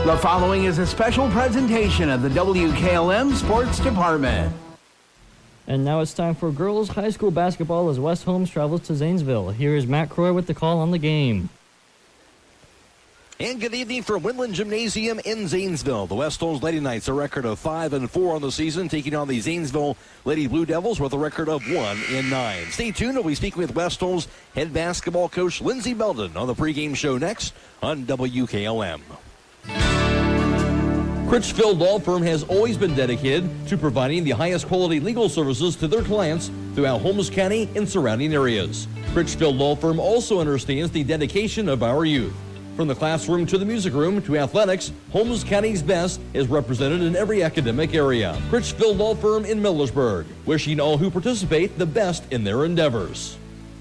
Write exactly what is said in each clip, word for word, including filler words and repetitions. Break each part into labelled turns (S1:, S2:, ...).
S1: The following is a special presentation of the W K L M Sports Department.
S2: And now it's time for girls high school basketball as West Holmes travels to Zanesville. Here is Matt Croy with the call on the game.
S3: And good evening from Winland Gymnasium in Zanesville. The West Holmes Lady Knights a record of five and four on the season, taking on the Zanesville Lady Blue Devils with a record of one and nine. Stay tuned. We'll be speaking with West Holmes head basketball coach Lindsey Belden on the pregame show next on W K L M. Critchfield Law Firm has always been dedicated to providing the highest quality legal services to their clients throughout Holmes County and surrounding areas. Critchfield Law Firm also understands the dedication of our youth. From the classroom to the music room to athletics, Holmes County's best is represented in every academic area. Critchfield Law Firm in Millersburg, wishing all who participate the best in their endeavors.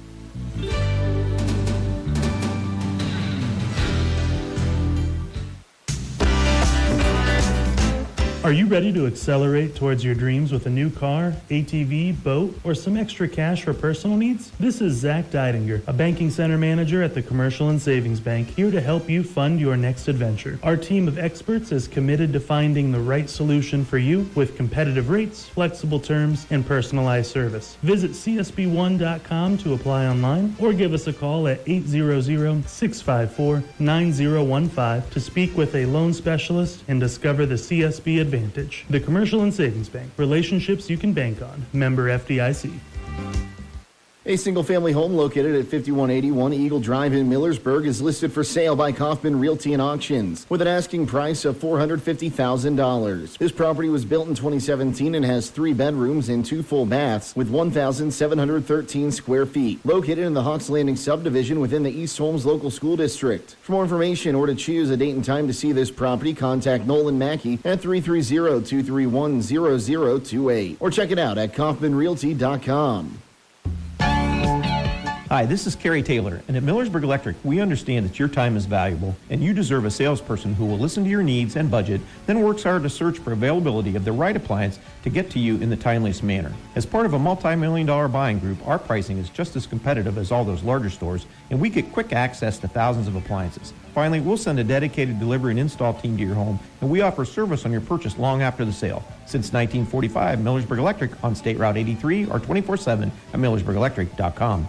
S4: Are you ready to accelerate towards your dreams with a new car, A T V, boat, or some extra cash for personal needs? This is Zach Deidinger, a banking center manager at the Commercial and Savings Bank, here to help you fund your next adventure. Our team of experts is committed to finding the right solution for you with competitive rates, flexible terms, and personalized service. Visit C S B one dot com to apply online or give us a call at eight hundred, six five four, nine zero one five to speak with a loan specialist and discover the C S B advantage. Advantage. The Commercial and Savings Bank. Relationships you can bank on. Member F D I C.
S5: A single-family home located at fifty-one eighty-one Eagle Drive in Millersburg is listed for sale by Kaufman Realty and Auctions with an asking price of four hundred fifty thousand dollars. This property was built in twenty seventeen and has three bedrooms and two full baths with one thousand seven hundred thirteen square feet. Located in the Hawks Landing subdivision within the East Holmes Local School District. For more information or to choose a date and time to see this property, contact Nolan Mackey at three three zero, two three one, zero zero two eight or check it out at kaufman realty dot com.
S6: Hi, this is Kerry Taylor, and at Millersburg Electric, we understand that your time is valuable, and you deserve a salesperson who will listen to your needs and budget, then works hard to search for availability of the right appliance to get to you in the timeliest manner. As part of a multi-million dollar buying group, our pricing is just as competitive as all those larger stores, and we get quick access to thousands of appliances. Finally, we'll send a dedicated delivery and install team to your home, and we offer service on your purchase long after the sale. Since nineteen forty-five, Millersburg Electric on State Route eighty-three or twenty-four seven at millersburg electric dot com.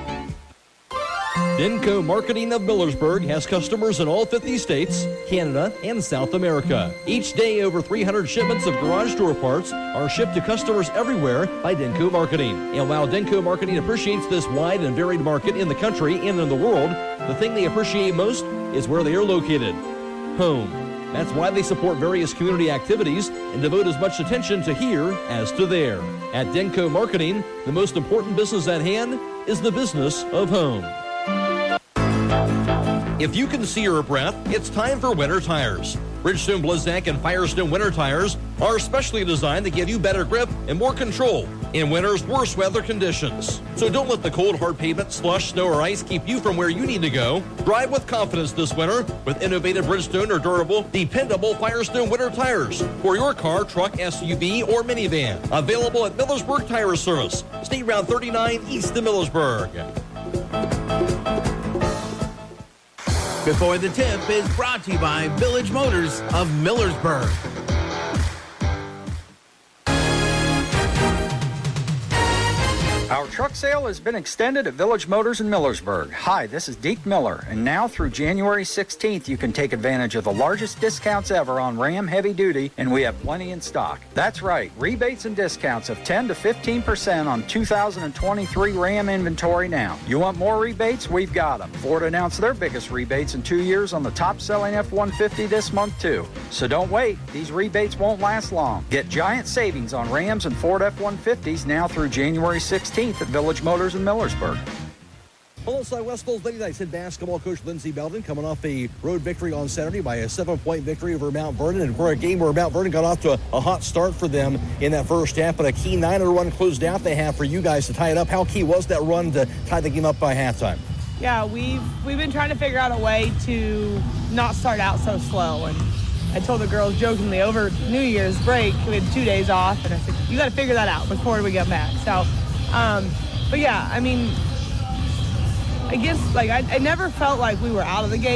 S3: Denko Marketing of Millersburg has customers in all fifty states, Canada, and South America. Each day, over three hundred shipments of garage door parts are shipped to customers everywhere by Denko Marketing. And while Denko Marketing appreciates this wide and varied market in the country and in the world, the thing they appreciate most is where they are located, home. That's why they support various community activities and devote as much attention to here as to there. At Denko Marketing, the most important business at hand is the business of home. If you can see your breath, it's time for winter tires. Bridgestone Blizzak and Firestone winter tires are specially designed to give you better grip and more control in winter's worst weather conditions. So don't let the cold, hard pavement, slush, snow, or ice keep you from where you need to go. Drive with confidence this winter with innovative Bridgestone or durable, dependable Firestone winter tires for your car, truck, S U V, or minivan. Available at Millersburg Tire Service, State Route thirty-nine east of Millersburg.
S1: Before the Tip is brought to you by Village Motors of Millersburg.
S7: Our truck sale has been extended at Village Motors in Millersburg. Hi, this is Deke Miller, and now through January sixteenth, you can take advantage of the largest discounts ever on Ram Heavy Duty, and we have plenty in stock. That's right, rebates and discounts of ten to fifteen percent on two thousand twenty-three Ram inventory now. You want more rebates? We've got them. Ford announced their biggest rebates in two years on the top-selling F one fifty this month, too. So don't wait. These rebates won't last long. Get giant savings on Rams and Ford F one fifties now through January sixteenth at Village Motors in Millersburg.
S3: Alongside West Holmes Lady Knights head basketball coach Lindsey Belden coming off a road victory on Saturday by a seven-point victory over Mount Vernon, and for a game where Mount Vernon got off to a, a hot start for them in that first half, but a key nine-er run closed out they have for you guys to tie it up. How key was that run to tie the game up by halftime?
S8: Yeah, we've we've been trying to figure out a way to not start out so slow, and I told the girls jokingly over New Year's break, we had two days off, and I said, you got to figure that out before we get back. So, um, but yeah, I mean, I guess, like, I, I never felt like we were out of the game.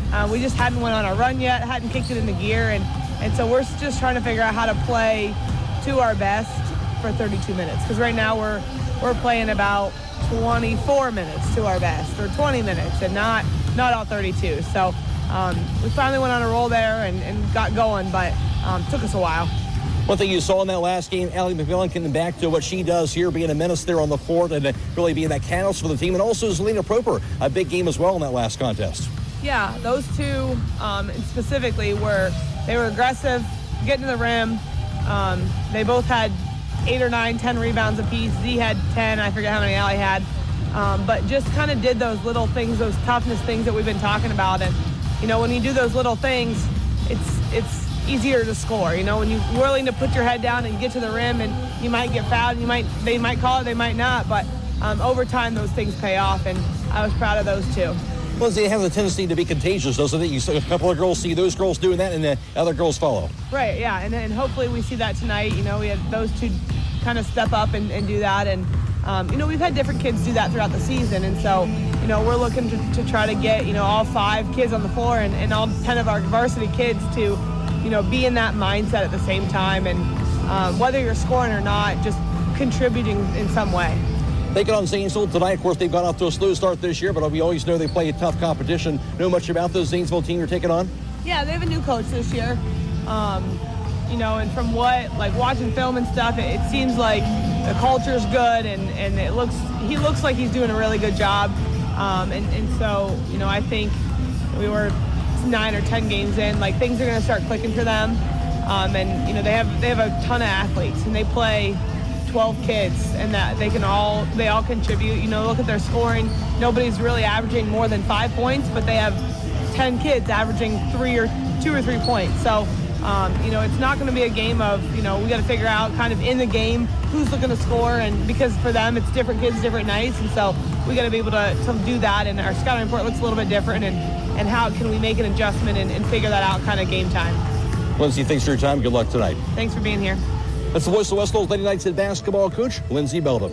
S8: Uh, we just hadn't went on a run yet, hadn't kicked it into gear, and, and so we're just trying to figure out how to play to our best for thirty-two minutes. Because right now we're we're playing about twenty-four minutes to our best, or twenty minutes, and not not all thirty-two. So um, we finally went on a roll there and, and got going, but um, took us a while.
S3: One thing you saw in that last game, Allie McMillan getting back to what she does here, being a menace there on the court and really being that catalyst for the team. And also Zelina Proper, a big game as well in that last contest.
S8: Yeah, those two um, specifically were, they were aggressive, getting to the rim. Um, they both had eight or nine, ten rebounds apiece. Z had ten, I forget how many Allie had. Um, but just kind of did those little things, those toughness things that we've been talking about. And, you know, when you do those little things, it's it's easier to score. You know, when you're willing to put your head down and get to the rim, and you might get fouled, you might they might call it, they might not, but um, over time those things pay off, and I was proud of those two.
S3: Well, it has a tendency to be contagious, doesn't it? You see a couple of girls see those girls doing that, and the other girls follow.
S8: Right, yeah, and, and hopefully we see that tonight. You know, we had those two kind of step up and, and do that, and um, you know, we've had different kids do that throughout the season, and so, you know, we're looking to, to try to get, you know, all five kids on the floor and, and all ten of our varsity kids to, you know, be in that mindset at the same time, and um, whether you're scoring or not, just contributing in some way.
S3: Taking on Zanesville tonight. Of course, they've gone off to a slow start this year, but we always know they play a tough competition. Know much about the Zanesville team you're taking on?
S8: Yeah, they have a new coach this year. Um, you know, and from what, like watching film and stuff, it, it seems like the culture's good, and, and it looks, he looks like he's doing a really good job. Um, and, and so, you know, I think we were nine or ten games in, like things are going to start clicking for them. Um, and, you know, they have, they have a ton of athletes, and they play twelve kids, and that they can all, they all contribute. You know, look at their scoring. Nobody's really averaging more than five points, but they have ten kids averaging three or two or three points. So, um, you know, it's not going to be a game of, you know, we got to figure out kind of in the game who's looking to score, and because for them it's different kids, different nights, and so we got to be able to, to do that. And our scouting report looks a little bit different, and, and how can we make an adjustment and, and figure that out kind of game time.
S3: Lindsay, thanks for your time. Good luck tonight.
S8: Thanks for being here.
S3: That's the voice of West Lowell's Lady Knights head basketball coach, Lindsay Belden.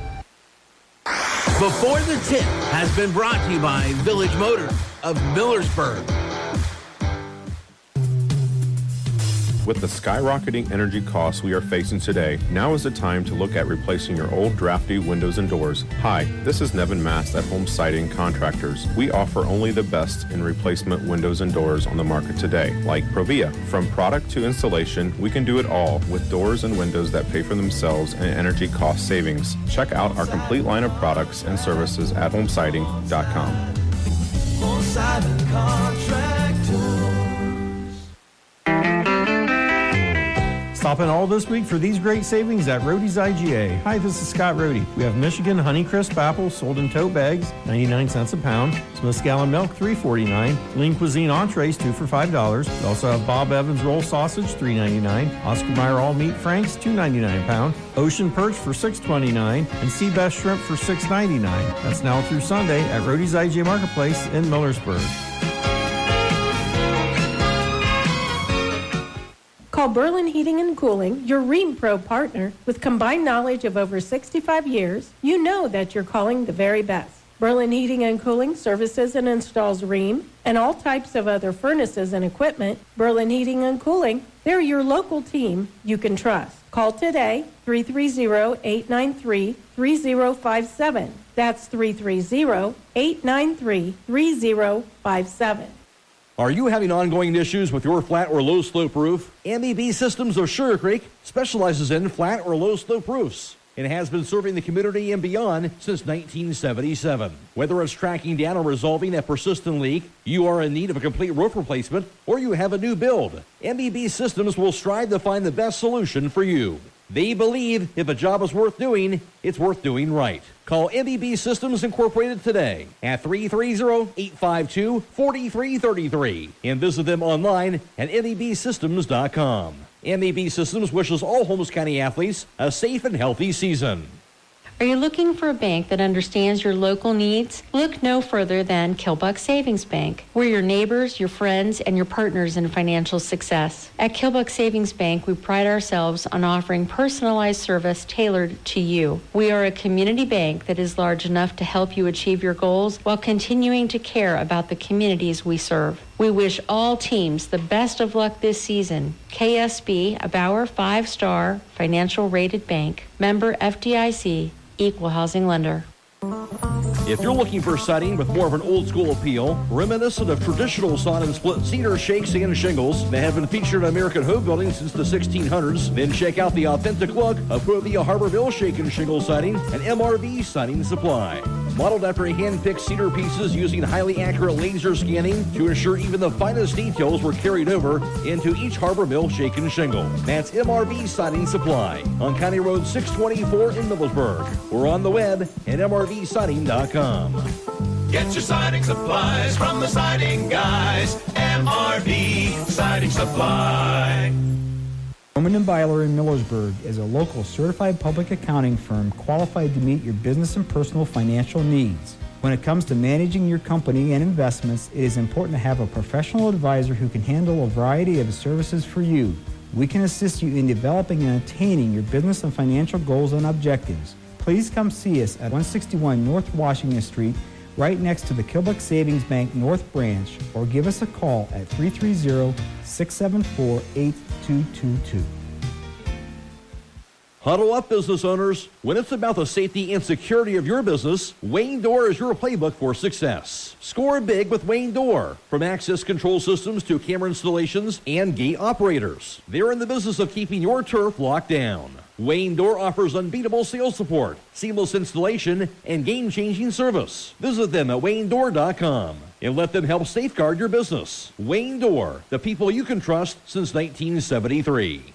S1: Before the Tip has been brought to you by Village Motors of Millersburg.
S9: With the skyrocketing energy costs we are facing today, now is the time to look at replacing your old drafty windows and doors. Hi, this is Nevin Mast at Home Siding Contractors. We offer only the best in replacement windows and doors on the market today, like Provia. From product to installation, we can do it all with doors and windows that pay for themselves and energy cost savings. Check out our complete line of products and services at home siding dot com.
S10: Home Siding Contractors.
S6: Stop in all this week for these great savings at Roadie's I G A. Hi, this is Scott Roadie. We have Michigan Honeycrisp apples sold in tote bags, ninety-nine cents a pound. Smith's Gallon Milk, three forty-nine. Lean Cuisine entrees, two for five dollars. We also have Bob Evans roll sausage, three ninety-nine. Oscar Mayer all meat franks, two ninety-nine a pound. Ocean perch for six twenty-nine, and sea bass shrimp for six ninety-nine. That's now through Sunday at Roadie's I G A Marketplace in Millersburg.
S11: Call Berlin Heating and Cooling, your Rheem Pro partner. With combined knowledge of over sixty-five years, you know that you're calling the very best. Berlin Heating and Cooling services and installs Rheem and all types of other furnaces and equipment. Berlin Heating and Cooling, they're your local team you can trust. Call today, three three zero, eight nine three, three zero five seven. That's three three zero, eight nine three, three zero five seven.
S3: Are you having ongoing issues with your flat or low slope roof? M E B Systems of Sugar Creek specializes in flat or low slope roofs. It has been serving the community and beyond since nineteen seventy-seven. Whether it's tracking down or resolving a persistent leak, you are in need of a complete roof replacement, or you have a new build, M E B Systems will strive to find the best solution for you. They believe if a job is worth doing, it's worth doing right. Call M E B Systems Incorporated today at three three zero, eight five two, four three three three and visit them online at M E B systems dot com. M E B Systems wishes all Holmes County athletes a safe and healthy season.
S12: Are you looking for a bank that understands your local needs? Look no further than Kilbuck Savings Bank. We're your neighbors, your friends, and your partners in financial success. At Kilbuck Savings Bank, we pride ourselves on offering personalized service tailored to you. We are a community bank that is large enough to help you achieve your goals while continuing to care about the communities we serve. We wish all teams the best of luck this season. K S B, a Bauer five-star financial rated bank. Member F D I C, Equal Housing Lender.
S3: If you're looking for siding with more of an old-school appeal, reminiscent of traditional sod and split cedar shakes and shingles that have been featured in American home building since the sixteen hundreds, then check out the authentic look of Provia Harborville Shake and Shingle Siding and M R V Siding Supply. Modeled after hand-picked cedar pieces using highly accurate laser scanning to ensure even the finest details were carried over into each Harborville Shake and Shingle. That's M R V Siding Supply on County Road six twenty-four in Millersburg. We're on the web at M R V siding dot com.
S10: Get your siding supplies from the siding guys. M R V Siding Supply.
S13: Bowman and Byler in Millersburg is a local certified public accounting firm qualified to meet your business and personal financial needs. When it comes to managing your company and investments, it is important to have a professional advisor who can handle a variety of services for you. We can assist you in developing and attaining your business and financial goals and objectives. Please come see us at one sixty-one North Washington Street, right next to the Kilbuck Savings Bank North Branch, or give us a call at three three zero, six seven four, eight two two two.
S3: Huddle up, business owners. When it's about the safety and security of your business, Wayne Door is your playbook for success. Score big with Wayne Door. From access control systems to camera installations and gate operators, they're in the business of keeping your turf locked down. Wayne Door offers unbeatable sales support, seamless installation, and game-changing service. Visit them at wayne door dot com and let them help safeguard your business. Wayne Door, the people you can trust since nineteen seventy-three.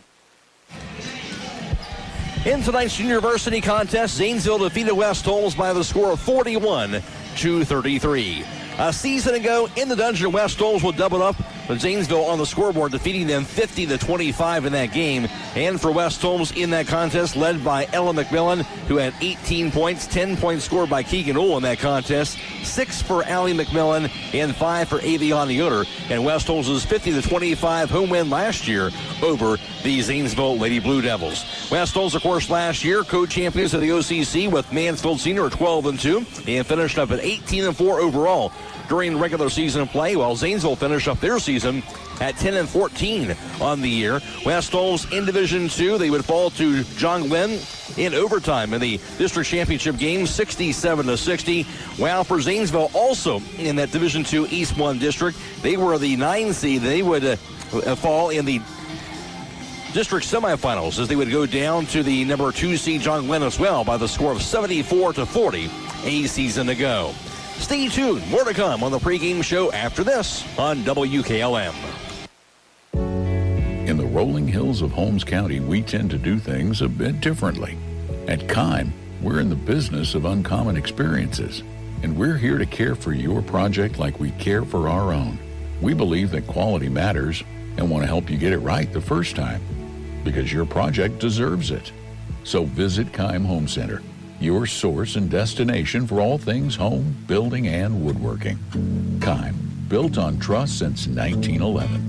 S3: In tonight's university contest, Zanesville defeated West Holmes by the score of forty-one to thirty-three. A season ago in the dungeon, West Holmes would double up, but Zanesville on the scoreboard defeating them fifty to twenty-five in that game. And for West Holmes in that contest, led by Ella McMillan, who had eighteen points, ten points scored by Keegan Ohl in that contest, six for Allie McMillan, and five for Aviana Yoder. And West Holmes' fifty to twenty-five home win last year over the Zanesville Lady Blue Devils. West Holmes, of course, last year co-champions of the O C C with Mansfield Senior at twelve and two and finished up at eighteen and four overall during regular season play, while Zanesville finished up their season at ten and fourteen on the year. West Holmes in Division two, they would fall to John Glenn in overtime in the district championship game, sixty-seven to sixty. While for Zanesville, also in that Division two East one district, they were the nine seed. They would uh, fall in the district semifinals as they would go down to the number two seed John Glenn as well by the score of seventy-four to forty a season ago. Stay tuned. More to come on the pregame show after this on W K L M.
S14: In the rolling hills of Holmes County, we tend to do things a bit differently. At Kime, we're in the business of uncommon experiences, and we're here to care for your project like we care for our own. We believe that quality matters and want to help you get it right the first time, because your project deserves it. So visit Kime Home Center, your source and destination for all things home, building, and woodworking. Kime, built on trust since nineteen eleven.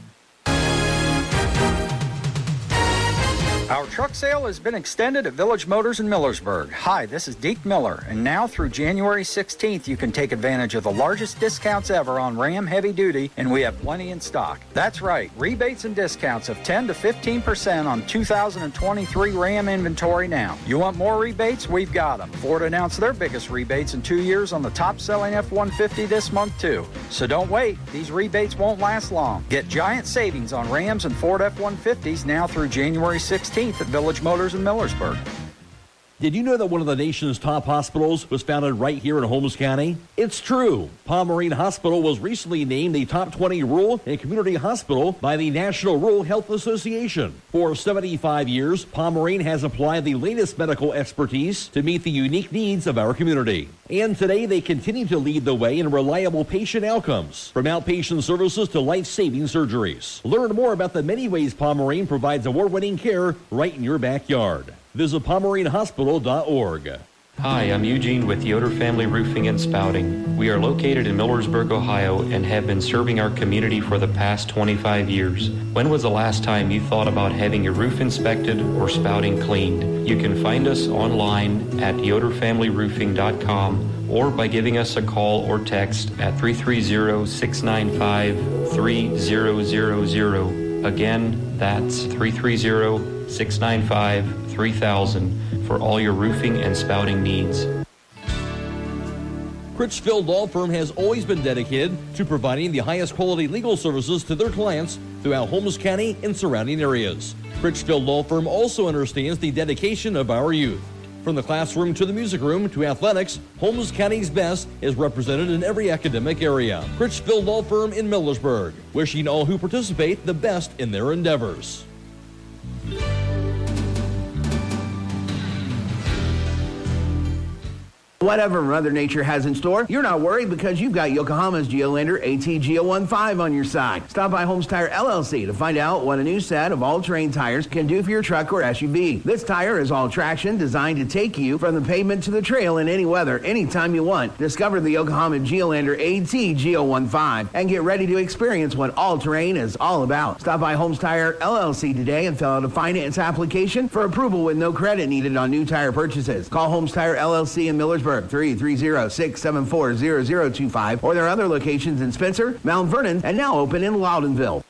S7: Our truck sale has been extended at Village Motors in Millersburg. Hi, this is Deke Miller, and now through January sixteenth, you can take advantage of the largest discounts ever on Ram Heavy Duty, and we have plenty in stock. That's right, rebates and discounts of ten to fifteen percent on two thousand twenty-three Ram inventory now. You want more rebates? We've got them. Ford announced their biggest rebates in two years on the top-selling F one fifty this month, too. So don't wait. These rebates won't last long. Get giant savings on Rams and Ford F one fifties now through January sixteenth at Village Motors in Millersburg.
S3: Did you know that one of the nation's top hospitals was founded right here in Holmes County? It's true. Pomerene Hospital was recently named the top twenty rural and community hospital by the National Rural Health Association. For seventy-five years, Pomerene has applied the latest medical expertise to meet the unique needs of our community. And today, they continue to lead the way in reliable patient outcomes, from outpatient services to life-saving surgeries. Learn more about the many ways Pomerene provides award-winning care right in your backyard. Visit pomerene hospital dot org.
S15: Hi, I'm Eugene with Yoder Family Roofing and Spouting. We are located in Millersburg, Ohio, and have been serving our community for the past twenty-five years. When was the last time you thought about having your roof inspected or spouting cleaned? You can find us online at yoder family roofing dot com or by giving us a call or text at three three zero, six nine five, three zero zero zero. Again, that's three three zero, six nine five, three thousand for all your roofing and spouting needs.
S3: Critchfield Law Firm has always been dedicated to providing the highest quality legal services to their clients throughout Holmes County and surrounding areas. Critchfield Law Firm also understands the dedication of our youth. From the classroom to the music room to athletics, Holmes County's best is represented in every academic area. Critchfield Law Firm in Millersburg, wishing all who participate the best in their endeavors.
S1: Whatever Mother Nature has in store, you're not worried because you've got Yokohama's Geolandar A T G O fifteen on your side. Stop by Holmes Tire L L C to find out what a new set of all-terrain tires can do for your truck or S U V. This tire is all-traction, designed to take you from the pavement to the trail in any weather, anytime you want. Discover the Yokohama Geolandar A T G O fifteen and get ready to experience what all-terrain is all about. Stop by Holmes Tire L L C today and fill out a finance application for approval with no credit needed on new tire purchases. Call Holmes Tire L L C in Millersburg, three three zero, six seven four, zero zero two five, or their other locations in Spencer, Mount Vernon, and now open in Loudonville.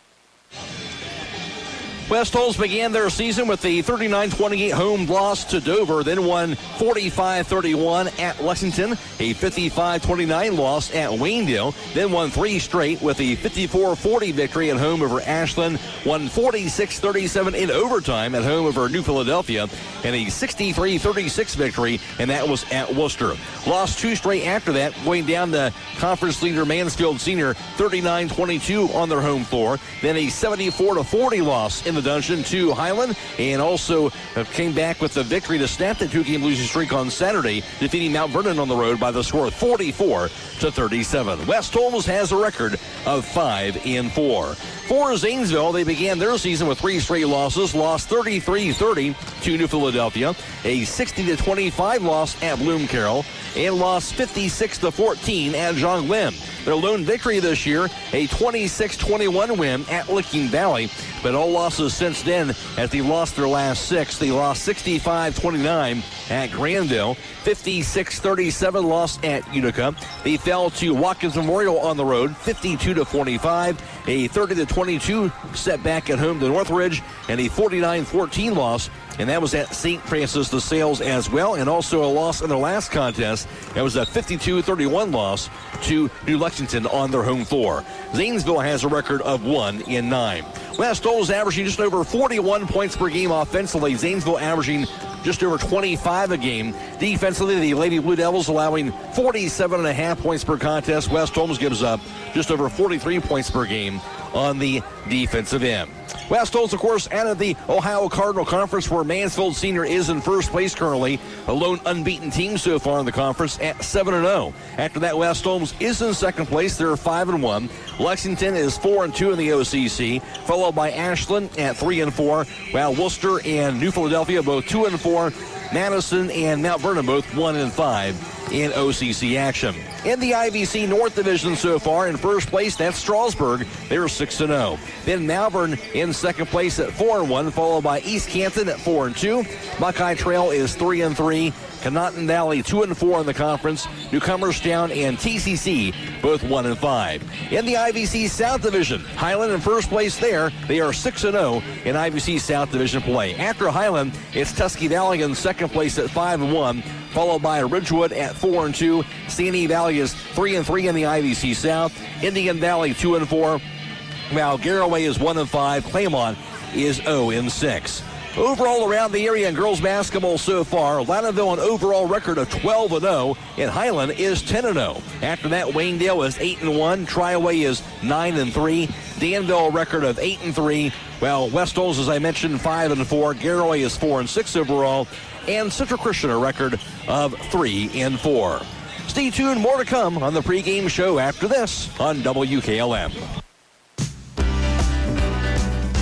S3: West Holmes began their season with a thirty-nine twenty-eight home loss to Dover, then won forty-five thirty-one at Lexington, a fifty-five twenty-nine loss at Waynedale, then won three straight with a fifty-four forty victory at home over Ashland, won forty-six thirty-seven in overtime at home over New Philadelphia, and a sixty-three thirty-six victory, and that was at Worcester. Lost two straight after that, going down to conference leader Mansfield Senior thirty-nine twenty-two on their home floor, then a seventy-four to forty loss in the dungeon to Highland, and also came back with the victory to snap the two-game losing streak on Saturday, defeating Mount Vernon on the road by the score of forty-four to thirty-seven. West Holmes has a record of five and four. For Zanesville, they began their season with three straight losses, lost thirty-three thirty to New Philadelphia, a sixty to twenty-five loss at Bloom Carroll, and lost fifty-six to fourteen at John Glenn. Their lone victory this year, a twenty-six twenty-one win at Licking Valley, but all losses since then as they lost their last six. They lost sixty-five twenty-nine at Granville, fifty-six thirty-seven loss at Utica. They fell to Watkins Memorial on the road, fifty-two to forty-five, a thirty to twenty-two setback at home to Northridge, and a forty-nine fourteen loss, and that was at Saint Francis de Sales as well, and also a loss in their last contest. That was a fifty-two thirty-one loss to New Lexington on their home floor. Zanesville has a record of one in nine. West Holmes averaging just over forty-one points per game offensively. Zanesville averaging just over twenty-five a game. Defensively, the Lady Blue Devils allowing forty-seven and a half points per contest. West Holmes gives up just over forty-three points per game on the defensive end. West Holmes, of course, out of the Ohio Cardinal Conference, where Mansfield Senior is in first place currently. A lone unbeaten team so far in the conference at seven and oh. After that, West Holmes is in second place. They're five and one. Lexington is four and two in the O C C, followed by Ashland at three and four, while Worcester and New Philadelphia both two and four. Madison and Mount Vernon both one and five in O C C action. In the I V C North Division so far, in first place, that's Strasburg. They're six and oh. Then Malvern in second place at four and one, followed by East Canton at four and two. Buckeye Trail is three and three. Conotton Valley two and four in the conference. Newcomerstown and T C C both one and five. In the I V C South Division, Highland in first place there. They are six and oh in I V C South Division play. After Highland, it's Tusky Valley in second place at five and one, followed by Ridgewood at four and two. Sandy Valley is three and three in the I V C South. Indian Valley two and four. While Garraway is one and five. Claymont is oh and six. Overall around the area in girls basketball so far, Loudonville an overall record of twelve and oh, and Highland is ten and oh. After that, Waynedale is eight and one, Triaway is nine and three, Danville a record of eight and three, while West Holmes, as I mentioned, five and four, Garraway is four and six overall, and Central Christian a record of three and four. Stay tuned, more to come on the pregame show after this on W K L M.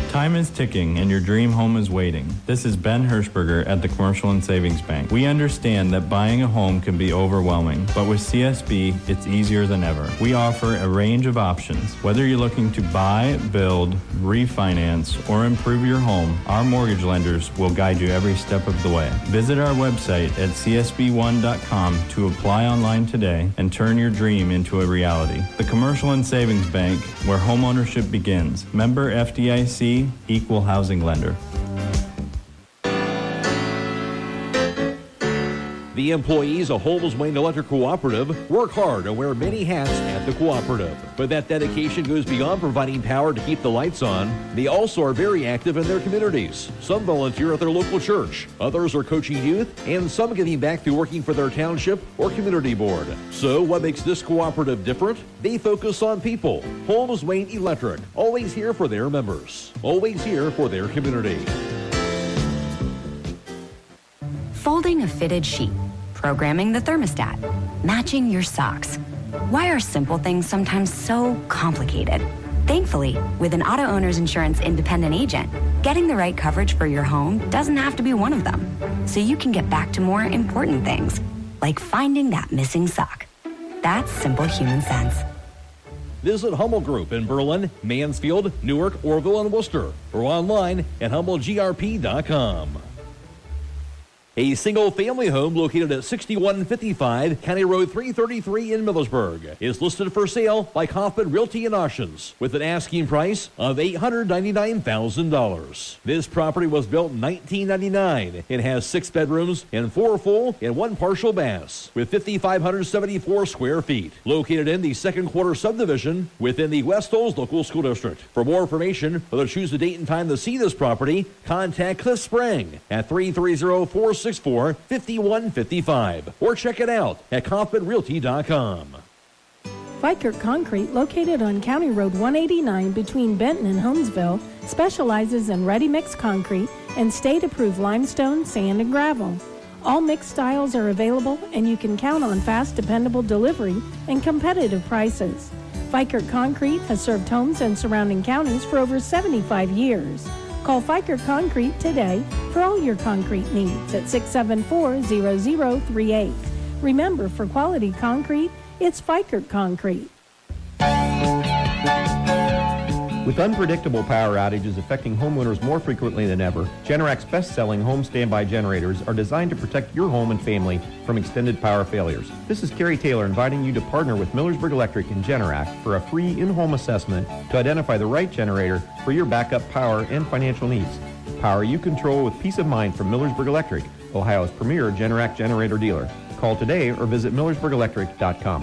S16: Time is ticking and your dream home is waiting. This is Ben Hirschberger at the Commercial and Savings Bank. We understand that buying a home can be overwhelming, but with C S B, it's easier than ever. We offer a range of options. Whether you're looking to buy, build, refinance, or improve your home, our mortgage lenders will guide you every step of the way. Visit our website at c s b one dot com to apply online today and turn your dream into a reality. The Commercial and Savings Bank, where home ownership begins. Member F D I C, Equal Housing Lender.
S3: The employees of Holmes Wayne Electric Cooperative work hard and wear many hats at the cooperative. But that dedication goes beyond providing power to keep the lights on. They also are very active in their communities. Some volunteer at their local church, others are coaching youth, and some giving back through working for their township or community board. So what makes this cooperative different? They focus on people. Holmes Wayne Electric, always here for their members, always here for their community.
S17: Folding a fitted sheet, programming the thermostat, matching your socks. Why are simple things sometimes so complicated? Thankfully, with an Auto Owners Insurance independent agent, getting the right coverage for your home doesn't have to be one of them. So you can get back to more important things, like finding that missing sock. That's simple human sense.
S3: Visit Hummel Group in Berlin, Mansfield, Newark, Orville, and Worcester, or online at hummel g r p dot com. A single-family home located at sixty-one fifty-five County Road three thirty-three in Millersburg is listed for sale by Kaufman Realty and Auctions with an asking price of eight hundred ninety-nine thousand dollars. This property was built in nineteen ninety-nine. It has six bedrooms and four full and one partial baths with five thousand five hundred seventy-four square feet. Located in the second quarter subdivision within the West Olds Local School District. For more information or to choose a date and time to see this property, contact Cliff Sprang at three three zero, four six four, five one five five or check it out at kaufman realty dot com.
S11: Vikert Concrete, located on County Road one eighty-nine between Benton and Holmesville, specializes in ready-mix concrete and state-approved limestone, sand, and gravel. All mixed styles are available, and you can count on fast, dependable delivery and competitive prices. Vikert Concrete has served homes and surrounding counties for over seventy-five years. Call Fikert Concrete today for all your concrete needs at six seven four, zero zero three eight. Remember, for quality concrete, it's Fikert Concrete.
S6: With unpredictable power outages affecting homeowners more frequently than ever, Generac's best-selling home standby generators are designed to protect your home and family from extended power failures. This is Kerry Taylor inviting you to partner with Millersburg Electric and Generac for a free in-home assessment to identify the right generator for your backup power and financial needs. Power you control with peace of mind from Millersburg Electric, Ohio's premier Generac generator dealer. Call today or visit millersburg electric dot com.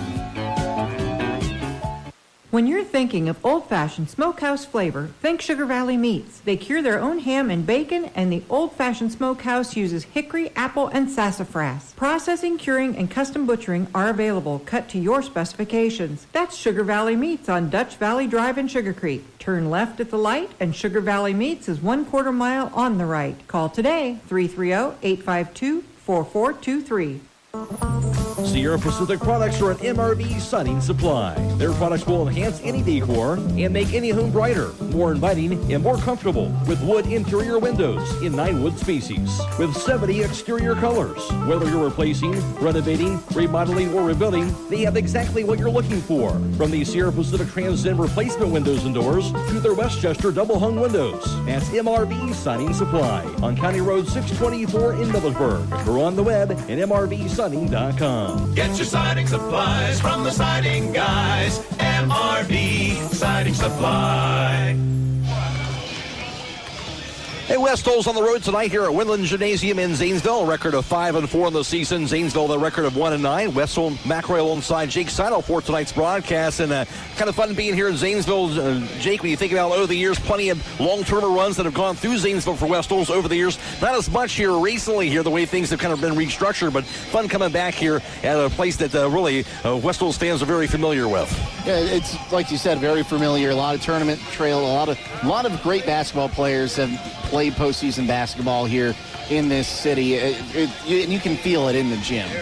S18: When you're thinking of old-fashioned smokehouse flavor, think Sugar Valley Meats. They cure their own ham and bacon, and the old-fashioned smokehouse uses hickory, apple, and sassafras. Processing, curing, and custom butchering are available, cut to your specifications. That's Sugar Valley Meats on Dutch Valley Drive in Sugar Creek. Turn left at the light, and Sugar Valley Meats is one quarter mile on the right. Call today, three three zero, eight five two, four four two three.
S3: Sierra Pacific products are an M R V siding supply. Their products will enhance any decor and make any home brighter, more inviting, and more comfortable with wood interior windows in nine wood species with seventy exterior colors. Whether you're replacing, renovating, remodeling, or rebuilding, they have exactly what you're looking for. From the Sierra Pacific Transcend replacement windows and doors to their Westchester double hung windows. That's M R V Siding Supply on County Road six twenty-four in Millersburg or on the web at m r v siding dot com.
S10: Get your siding supplies from the siding guys. M R V Siding Supply.
S3: Hey, West Olds on the road tonight here at Windland Gymnasium in Zanesville. A record of five and four in the season. Zanesville, the record of one and nine. West Olds McRoy alongside Jake Seidel for tonight's broadcast. And uh, kind of fun being here in Zanesville. Uh, Jake, when you think about over the years, plenty of long-term runs that have gone through Zanesville for West Olds over the years. Not as much here recently here, the way things have kind of been restructured, but fun coming back here at a place that uh, really uh, West Olds fans are very familiar with.
S5: Yeah, it's like you said, very familiar. A lot of tournament trail, a lot of, a lot of great basketball players have played postseason basketball here in this city. It, it, you, and you can feel it in the gym.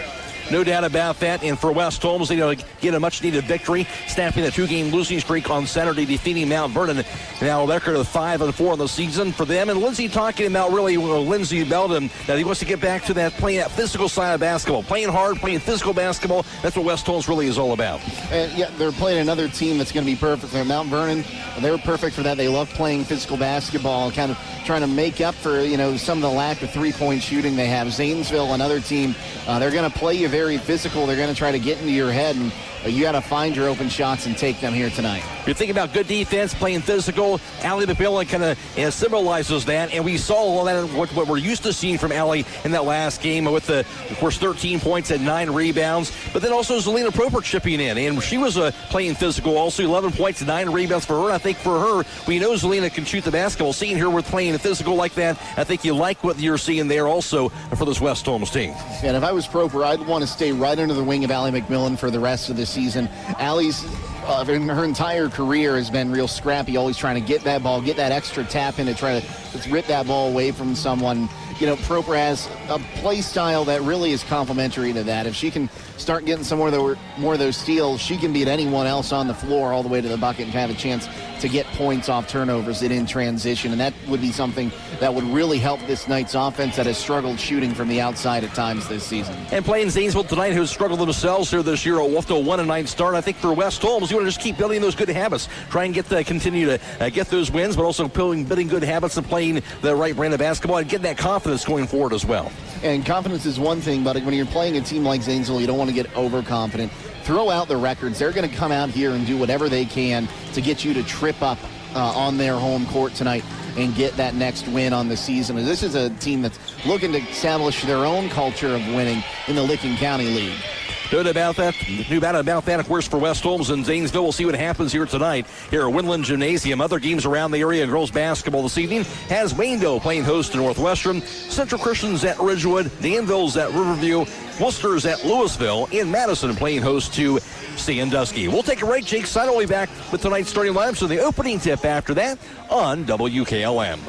S3: No doubt about that. And for West Holmes, they you know, get a much-needed victory, snapping a two-game losing streak on Saturday, defeating Mount Vernon. Now a record of five and four in the season for them. And Lindsay talking about really well, Lindsay Belden, that he wants to get back to that playing that physical side of basketball, playing hard, playing physical basketball. That's what West Holmes really is all about.
S5: And yeah, they're playing another team that's going to be perfect for Mount Vernon. They're perfect for that. They love playing physical basketball, kind of trying to make up for, you know, some of the lack of three-point shooting they have. Zanesville, another team, uh, they're going to play you very physical. They're going to try to get into your head, and uh, you got to find your open shots and take them here tonight.
S3: You're thinking about good defense, playing physical. Allie McMillan kind of you know, symbolizes that, and we saw all that, what, what we're used to seeing from Allie in that last game with, the, of course, thirteen points and nine rebounds. But then also Zelina Propert chipping in, and she was uh, playing physical also, eleven points and nine rebounds for her. I think for her, we know Zelina can shoot the basketball. Seeing her with playing physical like that, I think you like what you're seeing there also for this West Holmes team.
S5: And if I was Proper, I'd want to stay right under the wing of Allie McMillan for the rest of the season. Allie's uh, her entire career has been real scrappy, always trying to get that ball, get that extra tap in to try to just rip that ball away from someone. You know, Proper has a play style that really is complementary to that. If she can start getting some more of, the, more of those steals, she can beat anyone else on the floor all the way to the bucket and have a chance to get points off turnovers and in transition. And that would be something that would really help this Knights offense that has struggled shooting from the outside at times this season.
S3: And playing Zanesville tonight, who's struggled themselves here this year, off to a one and nine start. I think for West Holmes, you want to just keep building those good habits. Try and get the, continue to uh, get those wins, but also building, building good habits and playing the right brand of basketball and getting that confidence going forward as well.
S5: And confidence is one thing, but when you're playing a team like Zanesville, you don't want to get overconfident. Throw out the records. They're going to come out here and do whatever they can to get you to trip up uh, on their home court tonight and get that next win on the season. And this is a team that's looking to establish their own culture of winning in the Licking County League.
S3: No doubt about that. No doubt about that, of course, for West Holmes and Zanesville. We'll see what happens here tonight here at Winland Gymnasium. Other games around the area, girls basketball this evening has Wayneville playing host to Northwestern, Central Christians at Ridgewood, Danville's at Riverview, Worcester's at Louisville, and Madison playing host to Sandusky. We'll take a break. Jake Seidel will be back with tonight's starting lineup, so the opening tip after that on W K L M.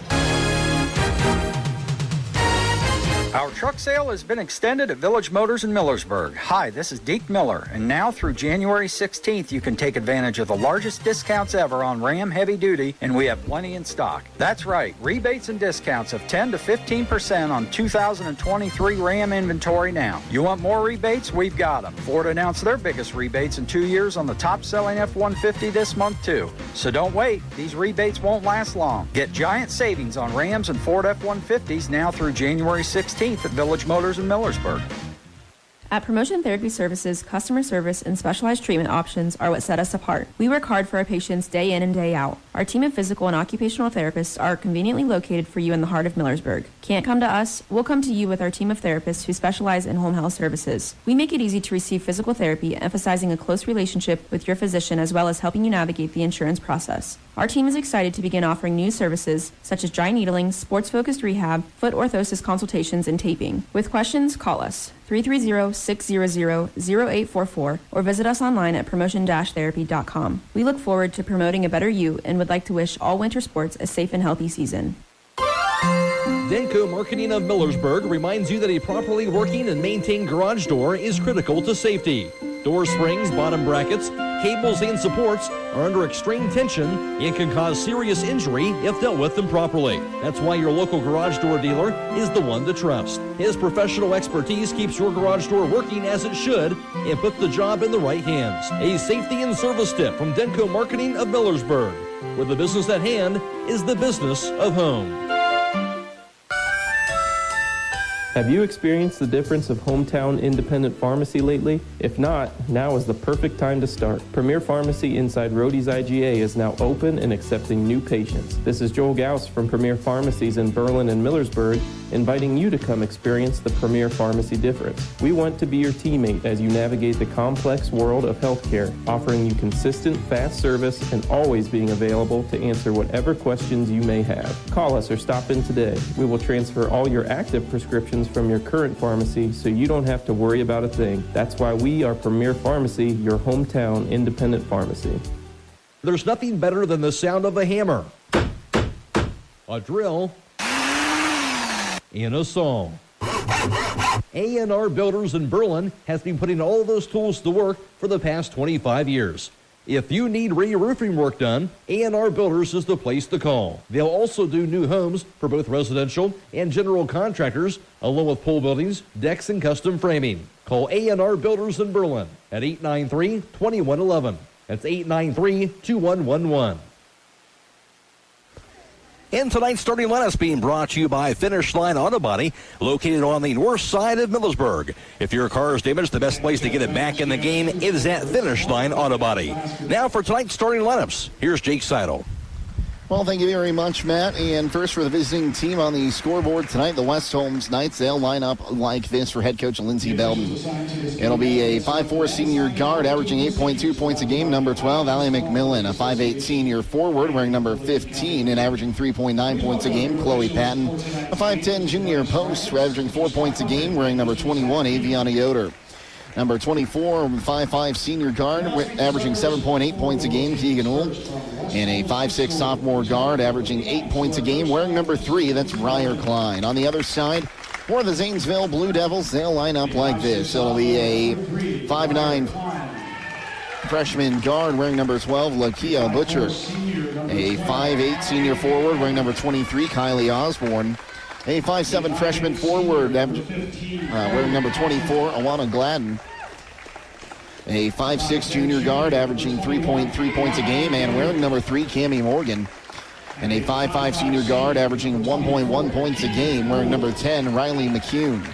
S7: Our truck sale has been extended at Village Motors in Millersburg. Hi, this is Deke Miller, and now through January sixteenth, you can take advantage of the largest discounts ever on Ram Heavy Duty, and we have plenty in stock. That's right, rebates and discounts of ten to fifteen percent on two thousand twenty-three Ram inventory now. You want more rebates? We've got them. Ford announced their biggest rebates in two years on the top-selling F one fifty this month, too. So don't wait. These rebates won't last long. Get giant savings on Rams and Ford F one fifties now through January sixteenth at Village Motors in Millersburg.
S19: At Promotion Therapy Services, customer service and specialized treatment options are what set us apart. We work hard for our patients day in and day out. Our team of physical and occupational therapists are conveniently located for you in the heart of Millersburg. Can't come to us? We'll come to you with our team of therapists who specialize in home health services. We make it easy to receive physical therapy, emphasizing a close relationship with your physician as well as helping you navigate the insurance process. Our team is excited to begin offering new services such as dry needling, sports-focused rehab, foot orthosis consultations, and taping. With questions, call us three three zero, six zero zero, zero eight four four or visit us online at promotion dash therapy dot com. We look forward to promoting a better you and would like to wish all winter sports a safe and healthy season.
S3: Denko Marketing of Millersburg reminds you that a properly working and maintained garage door is critical to safety. Door springs, bottom brackets, cables, and supports are under extreme tension and can cause serious injury if dealt with improperly. That's why your local garage door dealer is the one to trust. His professional expertise keeps your garage door working as it should and puts the job in the right hands. A safety and service tip from Denko Marketing of Millersburg, where the business at hand is the business of home.
S20: Have you experienced the difference of hometown independent pharmacy lately? If not, now is the perfect time to start. Premier Pharmacy inside Rody's I G A is now open and accepting new patients. This is Joel Gauss from Premier Pharmacies in Berlin and Millersburg, inviting you to come experience the Premier Pharmacy difference. We want to be your teammate as you navigate the complex world of healthcare, offering you consistent, fast service and always being available to answer whatever questions you may have. Call us or stop in today. We will transfer all your active prescriptions from your current pharmacy so you don't have to worry about a thing. That's why we are Premier Pharmacy, your hometown independent pharmacy.
S3: There's nothing better than the sound of a hammer, a drill, and a song. A and R Builders in Berlin has been putting all those tools to work for the past twenty-five years. If you need re-roofing work done, A and R Builders is the place to call. They'll also do new homes for both residential and general contractors, along with pole buildings, decks, and custom framing. Call A and R Builders in Berlin at eight nine three, two one one one. That's eight nine three, two one one one.
S21: And tonight's starting lineup being brought to you by Finish Line Auto Body, located on the north side of Millersburg. If your car is damaged, the best place to get it back in the game is at Finish Line Auto Body. Now for tonight's starting lineups, here's Jake Seidel.
S5: Well, thank you very much, Matt. And first for the visiting team on the scoreboard tonight, the West Holmes Knights. They'll line up like this for head coach Lindsey Belton. It'll be a five four senior guard averaging eight point two points a game, number twelve, Allie McMillan. A five eight senior forward wearing number fifteen and averaging three point nine points a game, Chloe Patton. A five ten junior post averaging four points a game, wearing number twenty-one, Aviana Yoder. Number twenty-four, five five senior guard, averaging seven point eight points a game, Keegan Uhl. And a five six sophomore guard, averaging eight points a game, wearing number three, that's Ryer Klein. On the other side, for the Zanesville Blue Devils, they'll line up like this. It'll be a five nine freshman guard, wearing number twelve, Lakia Butcher. A five eight senior forward, wearing number twenty-three, Kylie Osborne. A five seven freshman forward, uh, wearing number twenty-four, Awana Gladden. A five six junior guard, averaging three point three points a game, and wearing number three, Cammie Morgan. And a five five senior guard, averaging one point one points a game, wearing number ten, Riley McCune.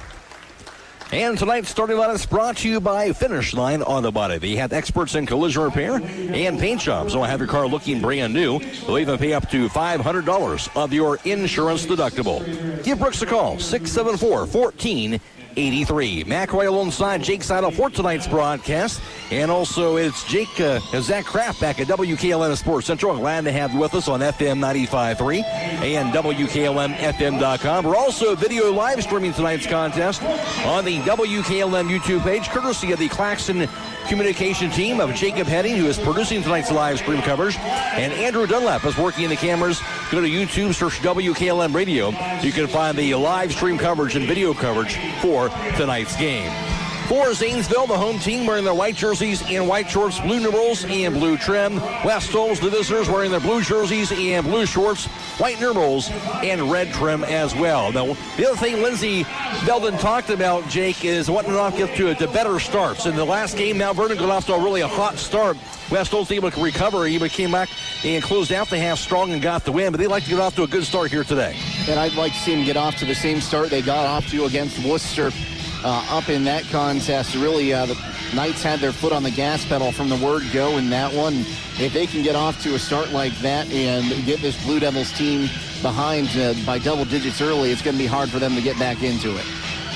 S21: And tonight's starting lineup is brought to you by Finish Line Auto Body. They have experts in collision repair and paint jobs. So have your car looking brand new. They'll even pay up to five hundred dollars of your insurance deductible. Give Brooks a call, six seven four, one four eighty-three. Matt Roy alongside Jake Seidel for tonight's broadcast. And also it's Jake, uh, Zach Kraft back at W K L M Sports Central. Glad to have you with us on F M ninety-five point three and W K L M F M dot com. We're also video live streaming tonight's contest on the W K L M YouTube page, courtesy of the Claxon communication team of Jacob Heading, who is producing tonight's live stream coverage, and Andrew Dunlap is working in the cameras. Go to YouTube, search W K L M Radio. You can find the live stream coverage and video coverage for tonight's game. For Zanesville, the home team wearing their white jerseys and white shorts, blue numerals and blue trim. West Holmes, the visitors, wearing their blue jerseys and blue shorts, white numerals, and red trim as well. Now, the other thing Lindsey Belton talked about, Jake, is wanting to get to, to better starts. In the last game, Mount Vernon got off to a really a hot start. West Holmes able to recover. He came back and closed out the half strong and got the win, but they like to get off to a good start here today.
S5: And I'd like to see them get off to the same start they got off to against Worcester. Uh, up in that contest. Really, uh, the Knights had their foot on the gas pedal from the word go in that one. If they can get off to a start like that and get this Blue Devils team behind uh, by double digits early, it's going to be hard for them to get back into it.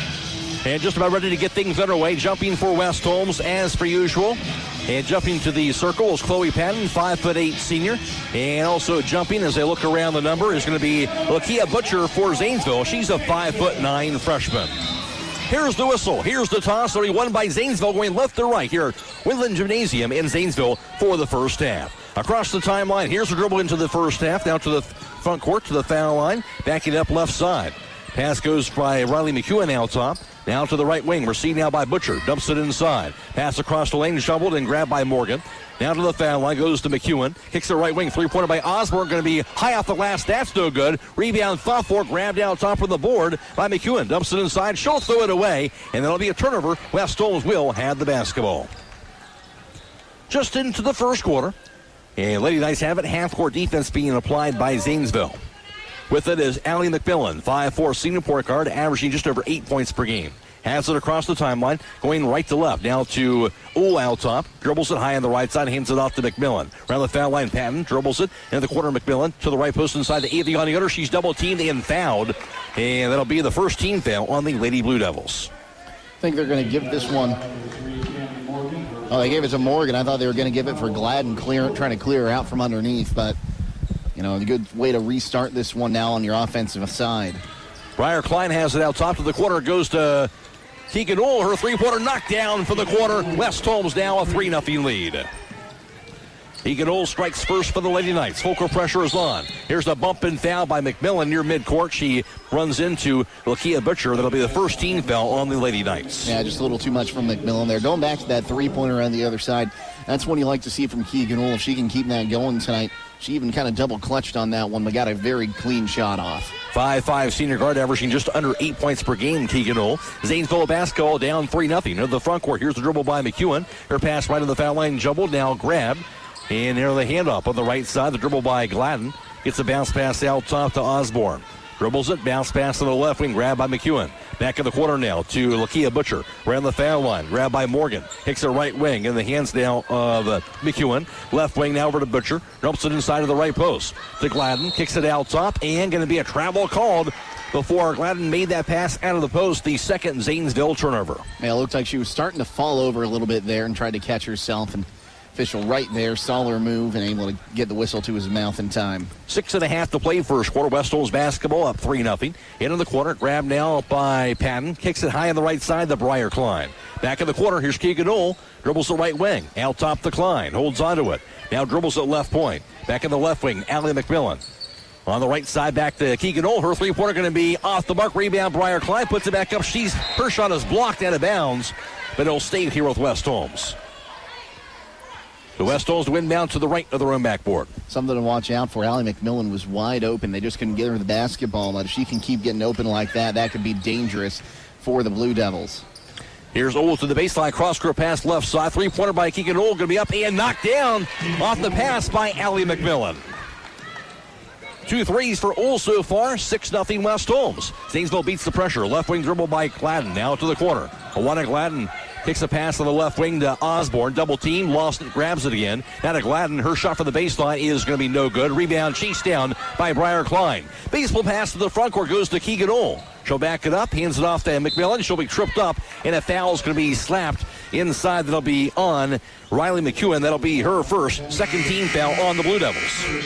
S21: And just about ready to get things underway. Jumping for West Holmes as per usual. And jumping to the circle is Chloe Patton, five foot eight senior. And also jumping as they look around the number is going to be Lakia Butcher for Zanesville. She's a five foot nine freshman. Here's the whistle. Here's the toss. Already won by Zanesville, going left to right here at Woodland Gymnasium in Zanesville for the first half. Across the timeline, here's the dribble into the first half, down to the front court, to the foul line, backing up left side. Pass goes by Riley McEwen out top. Now to the right wing. Received now by Butcher. Dumps it inside. Pass across the lane, shoveled and grabbed by Morgan. Now to the foul line, goes to McEwen. Kicks the right wing, three-pointer by Osborne, going to be high off the glass. That's no good. Rebound, Thought grabbed out top of the board by McEwen. Dumps it inside, she'll throw it away, and that'll be a turnover. West Holmes will have the basketball. Just into the first quarter, and Lady Knights have it. Half-court defense being applied by Zanesville. With it is Allie McMillan, five four senior point guard, averaging just over eight points per game. Has it across the timeline, going right to left. Now to Uhl out top. Dribbles it high on the right side, hands it off to McMillan. Around the foul line, Patton dribbles it into the corner. McMillan to the right post inside to Aviana Yoder. She's double teamed and fouled. And that'll be the first team foul on the Lady Blue Devils.
S5: I think they're going to give this one. Oh, they gave it to Morgan. I thought they were going to give it for Gladden, clear, trying to clear her out from underneath. But, you know, a good way to restart this one now on your offensive side.
S21: Ryer Klein has it out top to the corner. Goes to Keegan Uhl. Her three-pointer knocked down for the quarter. West Holmes now a three nothing lead. Keegan Ohl strikes first for the Lady Knights. Full court pressure is on. Here's a bump and foul by McMillan near midcourt. She runs into Lakia Butcher. That'll be the first team foul on the Lady Knights.
S5: Yeah, just a little too much from McMillan there. Going back to that three-pointer on the other side, that's what you like to see from Keegan Ohl. If she can keep that going tonight, she even kind of double-clutched on that one, but got a very clean shot off.
S21: five five senior guard averaging just under eight points per game, Keegan Ohl. Zanesville basketball down three nothing. Into the front court. Here's the dribble by McEwen. Her pass right on the foul line, jumbled, now grabbed. And here the handoff on the right side. The dribble by Gladden. Gets a bounce pass out top to Osborne. Dribbles it, bounce pass to the left wing, grabbed by McEwen. Back in the corner now to Lakia Butcher. Around the foul line, grabbed by Morgan. Kicks it right wing in the hands now of uh, McEwen. Left wing now over to Butcher. Dumps it inside of the right post to Gladden. Kicks it out top and going to be a travel called before Gladden made that pass out of the post. The second Zanesville turnover.
S5: Yeah, it looked like she was starting to fall over a little bit there and tried to catch herself, and official right there saw her move and able to get the whistle to his mouth in time.
S21: Six and a half to play first quarter. West Holmes basketball up three nothing. Into the corner, grabbed now by Patton. Kicks it high on the right side to Briar Klein. Back in the corner, here's Keegan Ohl. Dribbles the right wing. Out top to Klein. Holds onto it. Now dribbles at left point. Back in the left wing, Allie McMillan. On the right side, back to Keegan Ohl. Her three-pointer going to be off the mark. Rebound, Briar Klein puts it back up. She's her shot is blocked out of bounds, but it'll stay here with West Holmes. The West Holmes to inbound to the right of their own backboard.
S5: Something to watch out for. Allie McMillan was wide open. They just couldn't get her the basketball. But if she can keep getting open like that, that could be dangerous for the Blue Devils.
S21: Here's Ohl to the baseline. Cross-court pass left side. Three-pointer by Keegan Ohl. Going to be up and knocked down off the pass by Allie McMillan. Two threes for Ohl so far. six nothing West Holmes. Zanesville beats the pressure. Left wing dribble by Gladden. Now to the corner. Awana Gladden kicks a pass on the left wing to Osborne. Double team. Lost it. Grabs it again. Now to Gladden. Her shot from the baseline is going to be no good. Rebound chased down by Briar Klein. Baseball pass to the front court goes to Keegan Ohl. She'll back it up. Hands it off to McMillan. She'll be tripped up. And a foul is going to be slapped inside. That'll be on Riley McEwen. That'll be her first. Second team foul on the Blue Devils.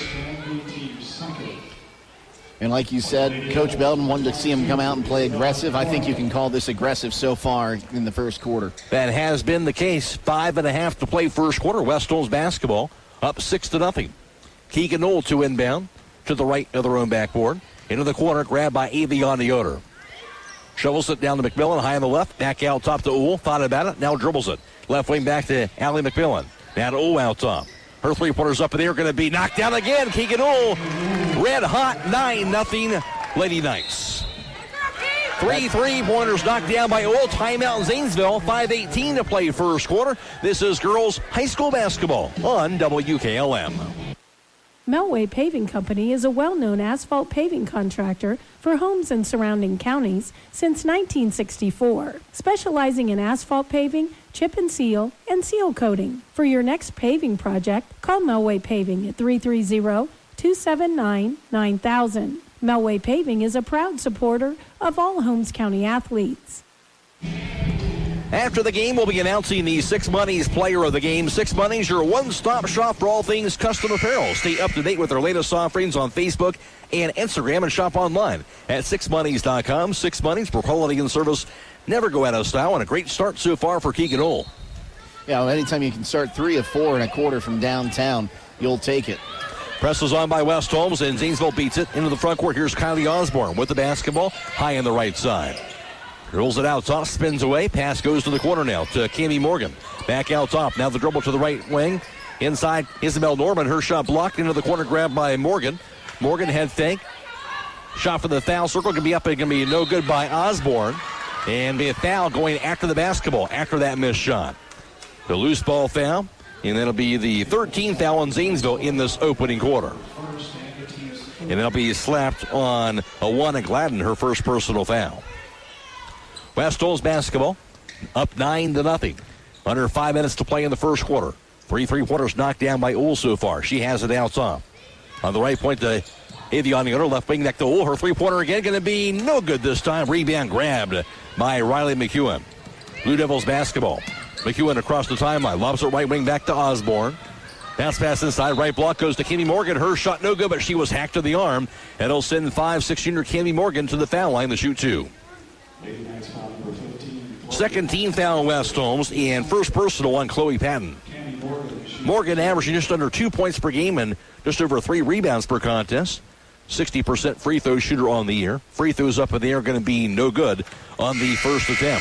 S5: And like you said, Coach Belton wanted to see him come out and play aggressive. I think you can call this aggressive so far in the first quarter.
S21: That has been the case. Five and a half to play first quarter. West Holmes basketball up six to nothing. Keegan Ohl to inbound to the right of their own backboard. Into the corner, grabbed by Avion Yoder. Shovels it down to McMillan, high on the left. Back out top to Ohl. Thought about it. Now dribbles it. Left wing back to Allie McMillan. Now to Ohl out top. Her three-pointers up in the air going to be knocked down again. Keegan Ohl, red hot, nine nothing Lady Knights. Three three-pointers knocked down by Ohl. Timeout in Zanesville. five eighteen to play first quarter. This is girls high school basketball on W K L M.
S11: Melway Paving Company is a well-known asphalt paving contractor for homes in surrounding counties since nineteen sixty-four, specializing in asphalt paving, chip and seal, and seal coating. For your next paving project, call Melway Paving at three three zero, two seven nine, nine thousand. Melway Paving is a proud supporter of all Holmes County athletes.
S21: After the game, we'll be announcing the Six Monies Player of the Game. Six Monies, your one-stop shop for all things custom apparel. Stay up to date with our latest offerings on Facebook and Instagram, and shop online at six monies dot com. Six Monies for quality and service. Never go out of style, and a great start so far for Keegan Ohl.
S5: Yeah, well, anytime you can start three of four and a quarter from downtown, you'll take it.
S21: Presses on by West Holmes, and Zanesville beats it into the front court. Here's Kylie Osborne with the basketball, high on the right side. Drills it out top, spins away. Pass goes to the corner now to Cami Morgan. Back out top. Now the dribble to the right wing. Inside, Isabel Norman. Her shot blocked into the corner, grabbed by Morgan. Morgan head fake. Shot for the foul circle. Going to be up and going to be no good by Osborne. And be a foul going after the basketball after that missed shot. The loose ball foul. And that'll be the thirteenth foul on Zanesville in this opening quarter. And that'll be slapped on Awana Gladden, her first personal foul. West Holmes basketball up nine to nothing. Under five minutes to play in the first quarter. Three three-pointers knocked down by Ohl so far. She has it out top. On the right point to Avion Yoder, left wing back to Ohl. Her three-pointer again going to be no good this time. Rebound grabbed by Riley McEwen. Blue Devils basketball. McEwen across the timeline. Lobs it right wing back to Osborne. Bounce pass inside. Right block goes to Kimmy Morgan. Her shot no good, but she was hacked to the arm. And it'll send five six junior Kimmy Morgan to the foul line to shoot two. Second team foul West Holmes, and first personal on Chloe Patton. Morgan averaging just under two points per game and just over three rebounds per contest. sixty percent free throw shooter on the year. Free throws up in the air going to be no good on the first attempt.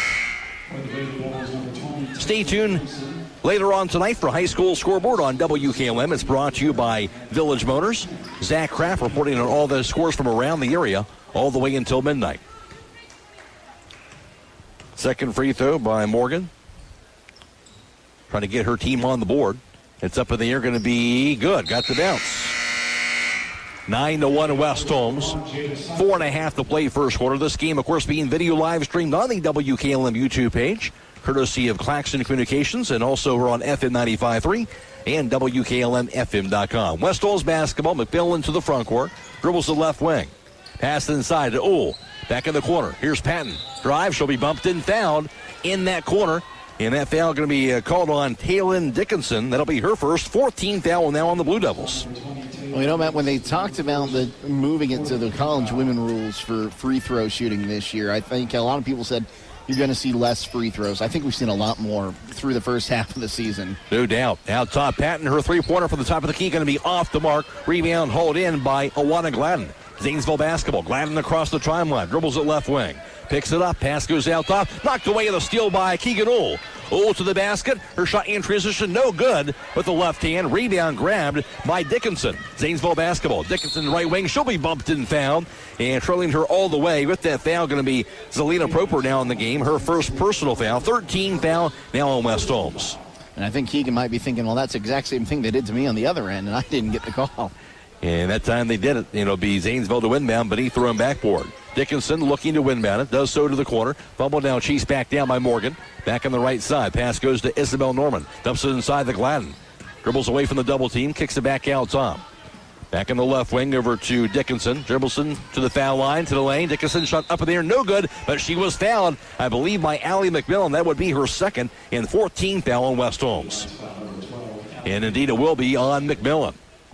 S21: Stay tuned later on tonight for High School Scoreboard on W K L M. It's brought to you by Village Motors. Zach Kraft reporting on all the scores from around the area all the way until midnight. Second free throw by Morgan. Trying to get her team on the board. It's up in the air, going to be good. Got the bounce. Nine to one West Holmes. Four and a half to play first quarter. This game, of course, being video live streamed on the W K L M YouTube page, courtesy of Claxton Communications, and also we're on F M ninety-five point three and W K L M F M dot com. West Holmes basketball. McMillan to the front court. Dribbles the left wing. Pass inside to Uhl. Back in the corner. Here's Patton. Drive. She'll be bumped and fouled in that corner. And that foul going to be uh, called on Taylin Dickinson. That'll be her first. fourteenth foul now on the Blue Devils.
S5: Well, you know, Matt, when they talked about the moving it to the college women rules for free throw shooting this year, I think a lot of people said you're going to see less free throws. I think we've seen a lot more through the first half of the season.
S21: No doubt. Out top, Patton, her three-pointer from the top of the key going to be off the mark. Rebound hauled in by Awana Gladden. Zanesville basketball. Gladden across the timeline. Dribbles it left wing. Picks it up. Pass goes out top. Knocked away in the steal by Keegan Uhl. Uhl to the basket. Her shot in transition. No good with the left hand. Rebound grabbed by Dickinson. Zanesville basketball. Dickinson right wing. She'll be bumped and fouled. And trailing her all the way with that foul going to be Zelina Proper now in the game. Her first personal foul. thirteen foul now on West Holmes.
S5: And I think Keegan might be thinking, well, that's the exact same thing they did to me on the other end, and I didn't get the call.
S21: And that time they did it. It'll be Zanesville to inbound beneath their own backboard. Dickinson looking to inbound it. Does so to the corner. Fumble down. Chased back down by Morgan. Back on the right side. Pass goes to Isabel Norman. Dumps it inside the Gladden. Dribbles away from the double team. Kicks it back out top. Back in the left wing over to Dickinson. Dribbleson to the foul line, to the lane. Dickinson shot up in the air. No good, but she was fouled, I believe, by Allie McMillan. That would be her second and fourteenth foul on West Holmes. And indeed it will be on McMillan.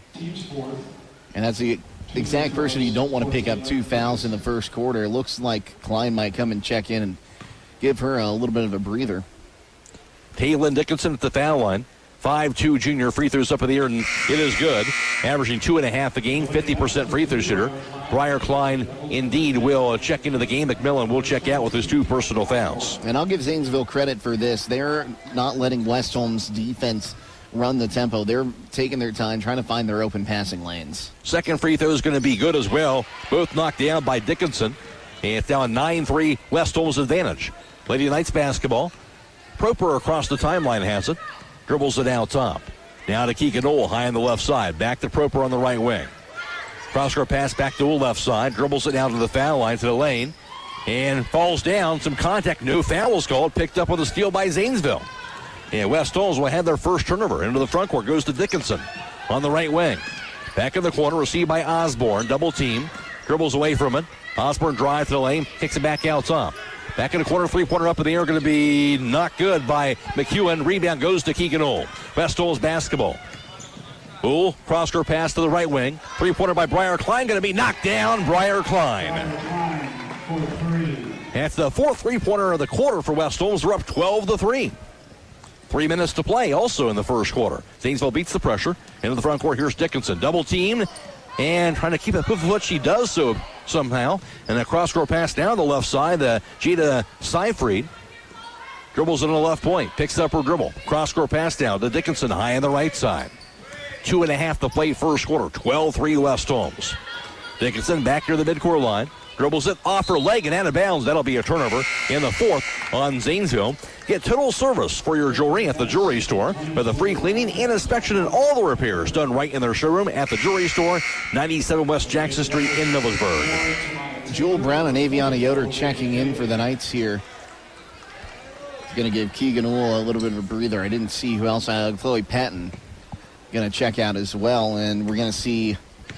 S5: And that's the exact person you don't want to pick up two fouls in the first quarter. It looks like Klein might come and check in and give her a little bit of a breather.
S21: Taylin Dickinson at the foul line. five two junior, free throws up in the air, and it is good. Averaging two and a half a game, fifty percent free throw shooter. Briar Klein indeed will check into the game. McMillan will check out with his two personal fouls.
S5: And I'll give Zanesville credit for this. They're not letting West Holmes defense run the tempo. They're taking their time, trying to find their open passing lanes.
S21: Second free throw is going to be good as well. Both knocked down by Dickinson. And it's now a nine three West Holmes advantage. Lady Knights basketball. Proper across the timeline has it. Dribbles it out top. Now to Keegan Uhl, high on the left side. Back to Proper on the right wing. Cross-court pass back to Uhl left side. Dribbles it down to the foul line, to the lane. And falls down. Some contact. No foul was called. Picked up with a steal by Zanesville. And West Holmes will have their first turnover. Into the front court goes to Dickinson on the right wing. Back in the corner, received by Osborne. Double team. Dribbles away from it. Osborne drives to the lane. Kicks it back out top. Back in the corner, three-pointer up in the air. Going to be not good by McEwen. Rebound goes to Keegan Uhl. West Holmes basketball. Uhl, cross-court pass to the right wing. Three-pointer by Briar Klein. Going to be knocked down. Briar Klein. That's the fourth three-pointer of the quarter for West Holmes. They're up twelve to three. Three minutes to play also in the first quarter. Zanesville beats the pressure. Into the front court, here's Dickinson. Double teamed and trying to keep it with what she does so somehow. And a cross-court pass down the left side. Uh, Jada Seyfried dribbles in the left point. Picks up her dribble. Cross-court pass down to Dickinson high on the right side. Two and a half to play first quarter. twelve three West Holmes. Dickinson back near the midcourt line. Dribbles it off her leg and out of bounds. That'll be a turnover in the fourth on Zanesville. Get total service for your jewelry at the Jewelry Store with a free cleaning and inspection and all the repairs done right in their showroom at the Jewelry Store, ninety-seven West Jackson Street in Millersburg.
S5: Jewel Brown and Aviana Yoder checking in for the Knights here. It's going to give Keegan Uhl a little bit of a breather. I didn't see who else. Uh, Chloe Patton going to check out as well, and we're going to see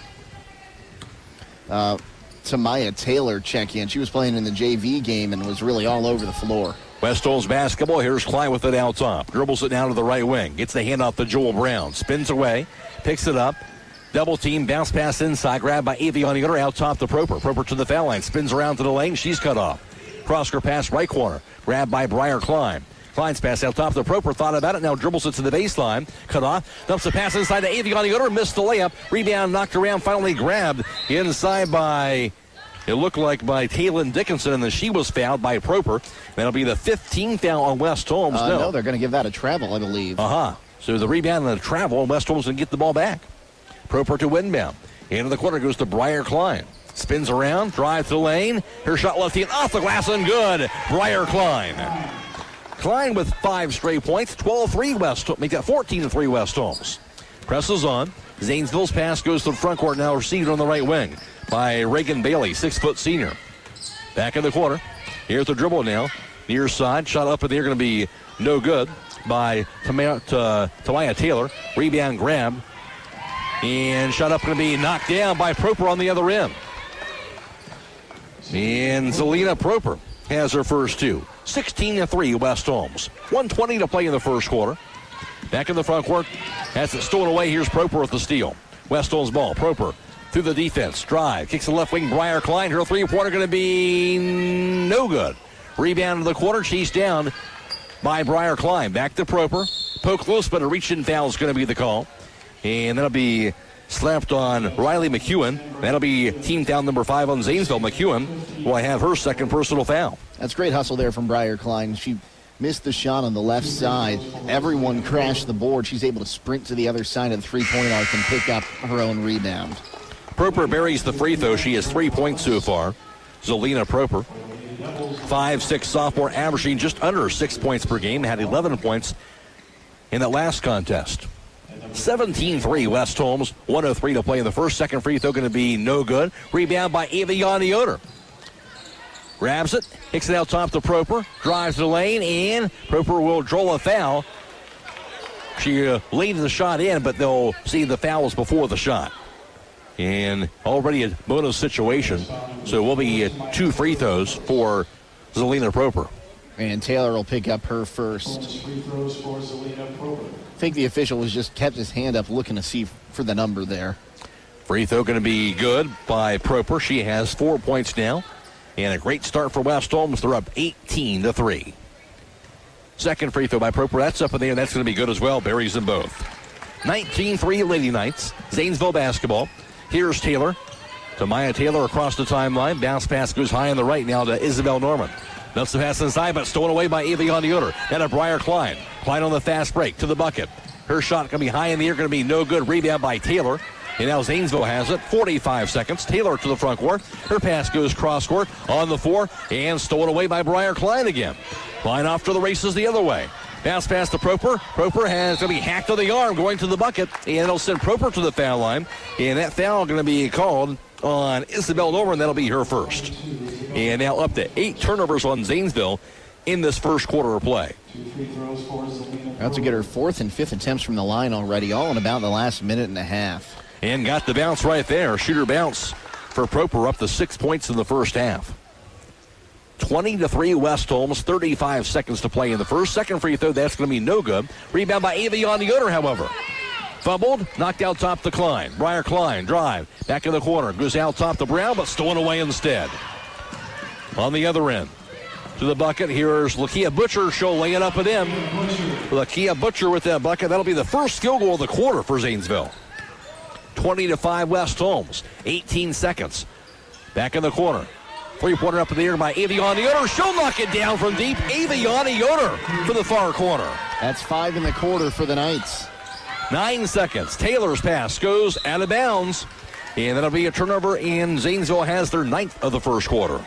S5: Uh, Tamaya Taylor check in. She was playing in the J V game and was really all over the floor.
S21: West Holmes basketball. Here's Klein with it out top. Dribbles it down to the right wing. Gets the handoff to Joel Brown. Spins away. Picks it up. Double team. Bounce pass inside. Grabbed by Aviana Yoder out top to Proper. Proper to the foul line. Spins around to the lane. She's cut off. Cross-court pass right corner. Grabbed by Briar Klein. Klein's pass out top to Proper. Thought about it. Now dribbles it to the baseline. Cut off. Dumps the pass inside to Avion Yoder. Missed the layup. Rebound knocked around. Finally grabbed inside by, it looked like by Taylor Dickinson, and then she was fouled by Proper. That'll be the fifteenth foul on West Holmes.
S5: Uh,
S21: no.
S5: no, they're going to give that a travel, I believe.
S21: Uh-huh. So the rebound and the travel, and West Holmes going to get the ball back. Proper to inbound. Into the corner goes to Briar Klein. Spins around, drive to the lane. Her shot left hand off the glass and good. Briar Klein. Klein with five straight points. twelve three West. Make that fourteen three West Holmes. Presses on. Zanesville's pass goes to the front court, now received on the right wing by Reagan Bailey, six-foot senior. Back in the corner. Here's the dribble now. Near side. Shot up in the air going to be no good by Tamaya, uh, Tamaya Taylor. Rebound grab. And shot up going to be knocked down by Proper on the other end. And Zelina Proper has her first two. sixteen to three West Holmes. one twenty to play in the first quarter. Back in the front court. Has it stolen away. Here's Proper with the steal. West Holmes ball. Proper through the defense. Drive. Kicks the left wing. Briar Klein. Her three-pointer going to be no good. Rebound to the corner. She's down by Briar Klein. Back to Proper. Poke loose, but a reach-in foul is going to be the call. And that'll be slapped on Riley McEwen. That'll be team foul number five on Zanesville. McEwen will have her second personal foul.
S5: That's great hustle there from Briar Klein. She missed the shot on the left side. Everyone crashed the board. She's able to sprint to the other side of the three-point arc and pick up her own rebound.
S21: Proper buries the free throw. She has three points so far. Zelina Proper, five six sophomore, averaging just under six points per game. Had eleven points in that last contest. seventeen three West Holmes, one oh three to play in the first. Second free throw going to be no good. Rebound by Avion Yoder. Grabs it, kicks it out top to Proper, drives the lane, and Proper will draw a foul. She uh, laid the shot in, but they'll see the foul was before the shot. And already a bonus situation, so it will be uh, two free throws for Zelina Proper.
S5: And Taylor will pick up her first. I think the official was just kept his hand up looking to see for the number there.
S21: Free throw going to be good by Proper. She has four points now. And a great start for West Holmes. They're up eighteen to three. Second free throw by Proper. That's up in there. That's going to be good as well. Buries them both. nineteen three Lady Knights. Zanesville basketball. Here's Taylor. To Maya Taylor across the timeline. Bounce pass goes high on the right now to Isabel Norman. Dumps the pass inside, but stolen away by Avion Yoder. Then a Briar Klein. Klein on the fast break to the bucket. Her shot going to be high in the air. Going to be no good. Rebound by Taylor. And now Zanesville has it. forty-five seconds. Taylor to the front court. Her pass goes cross court on the four and stolen away by Briar Klein again. Klein off to the races the other way. Bounce pass to Proper. Proper has going to be hacked on the arm going to the bucket. And it'll send Proper to the foul line. And that foul going to be called on Isabel Norman. That'll be her first. And now up to eight turnovers on Zanesville in this first quarter of play.
S5: About to get her fourth and fifth attempts from the line already, all in about the last minute and a half.
S21: And got the bounce right there. Shooter bounce for Proper, up to six points in the first half. twenty to three West Holmes, thirty-five seconds to play in the first. Second free throw, that's going to be no good. Rebound by Avion Yoder, however. Fumbled, knocked out top to Klein. Briar Klein, drive, back in the corner. Goes out top to Brown, but stolen away instead. On the other end, to the bucket, here's Lakia Butcher. She'll lay it up and in. Lakia Butcher with that bucket. That'll be the first field goal of the quarter for Zanesville. twenty to five West Holmes, eighteen seconds. Back in the corner. Three-pointer up in the air by Avion Yoder. She'll knock it down from deep. Avion Yoder for the far corner.
S5: That's five in the quarter for the Knights.
S21: Nine seconds. Taylor's pass goes out of bounds. And that'll be a turnover, and Zanesville has their ninth of the first quarter.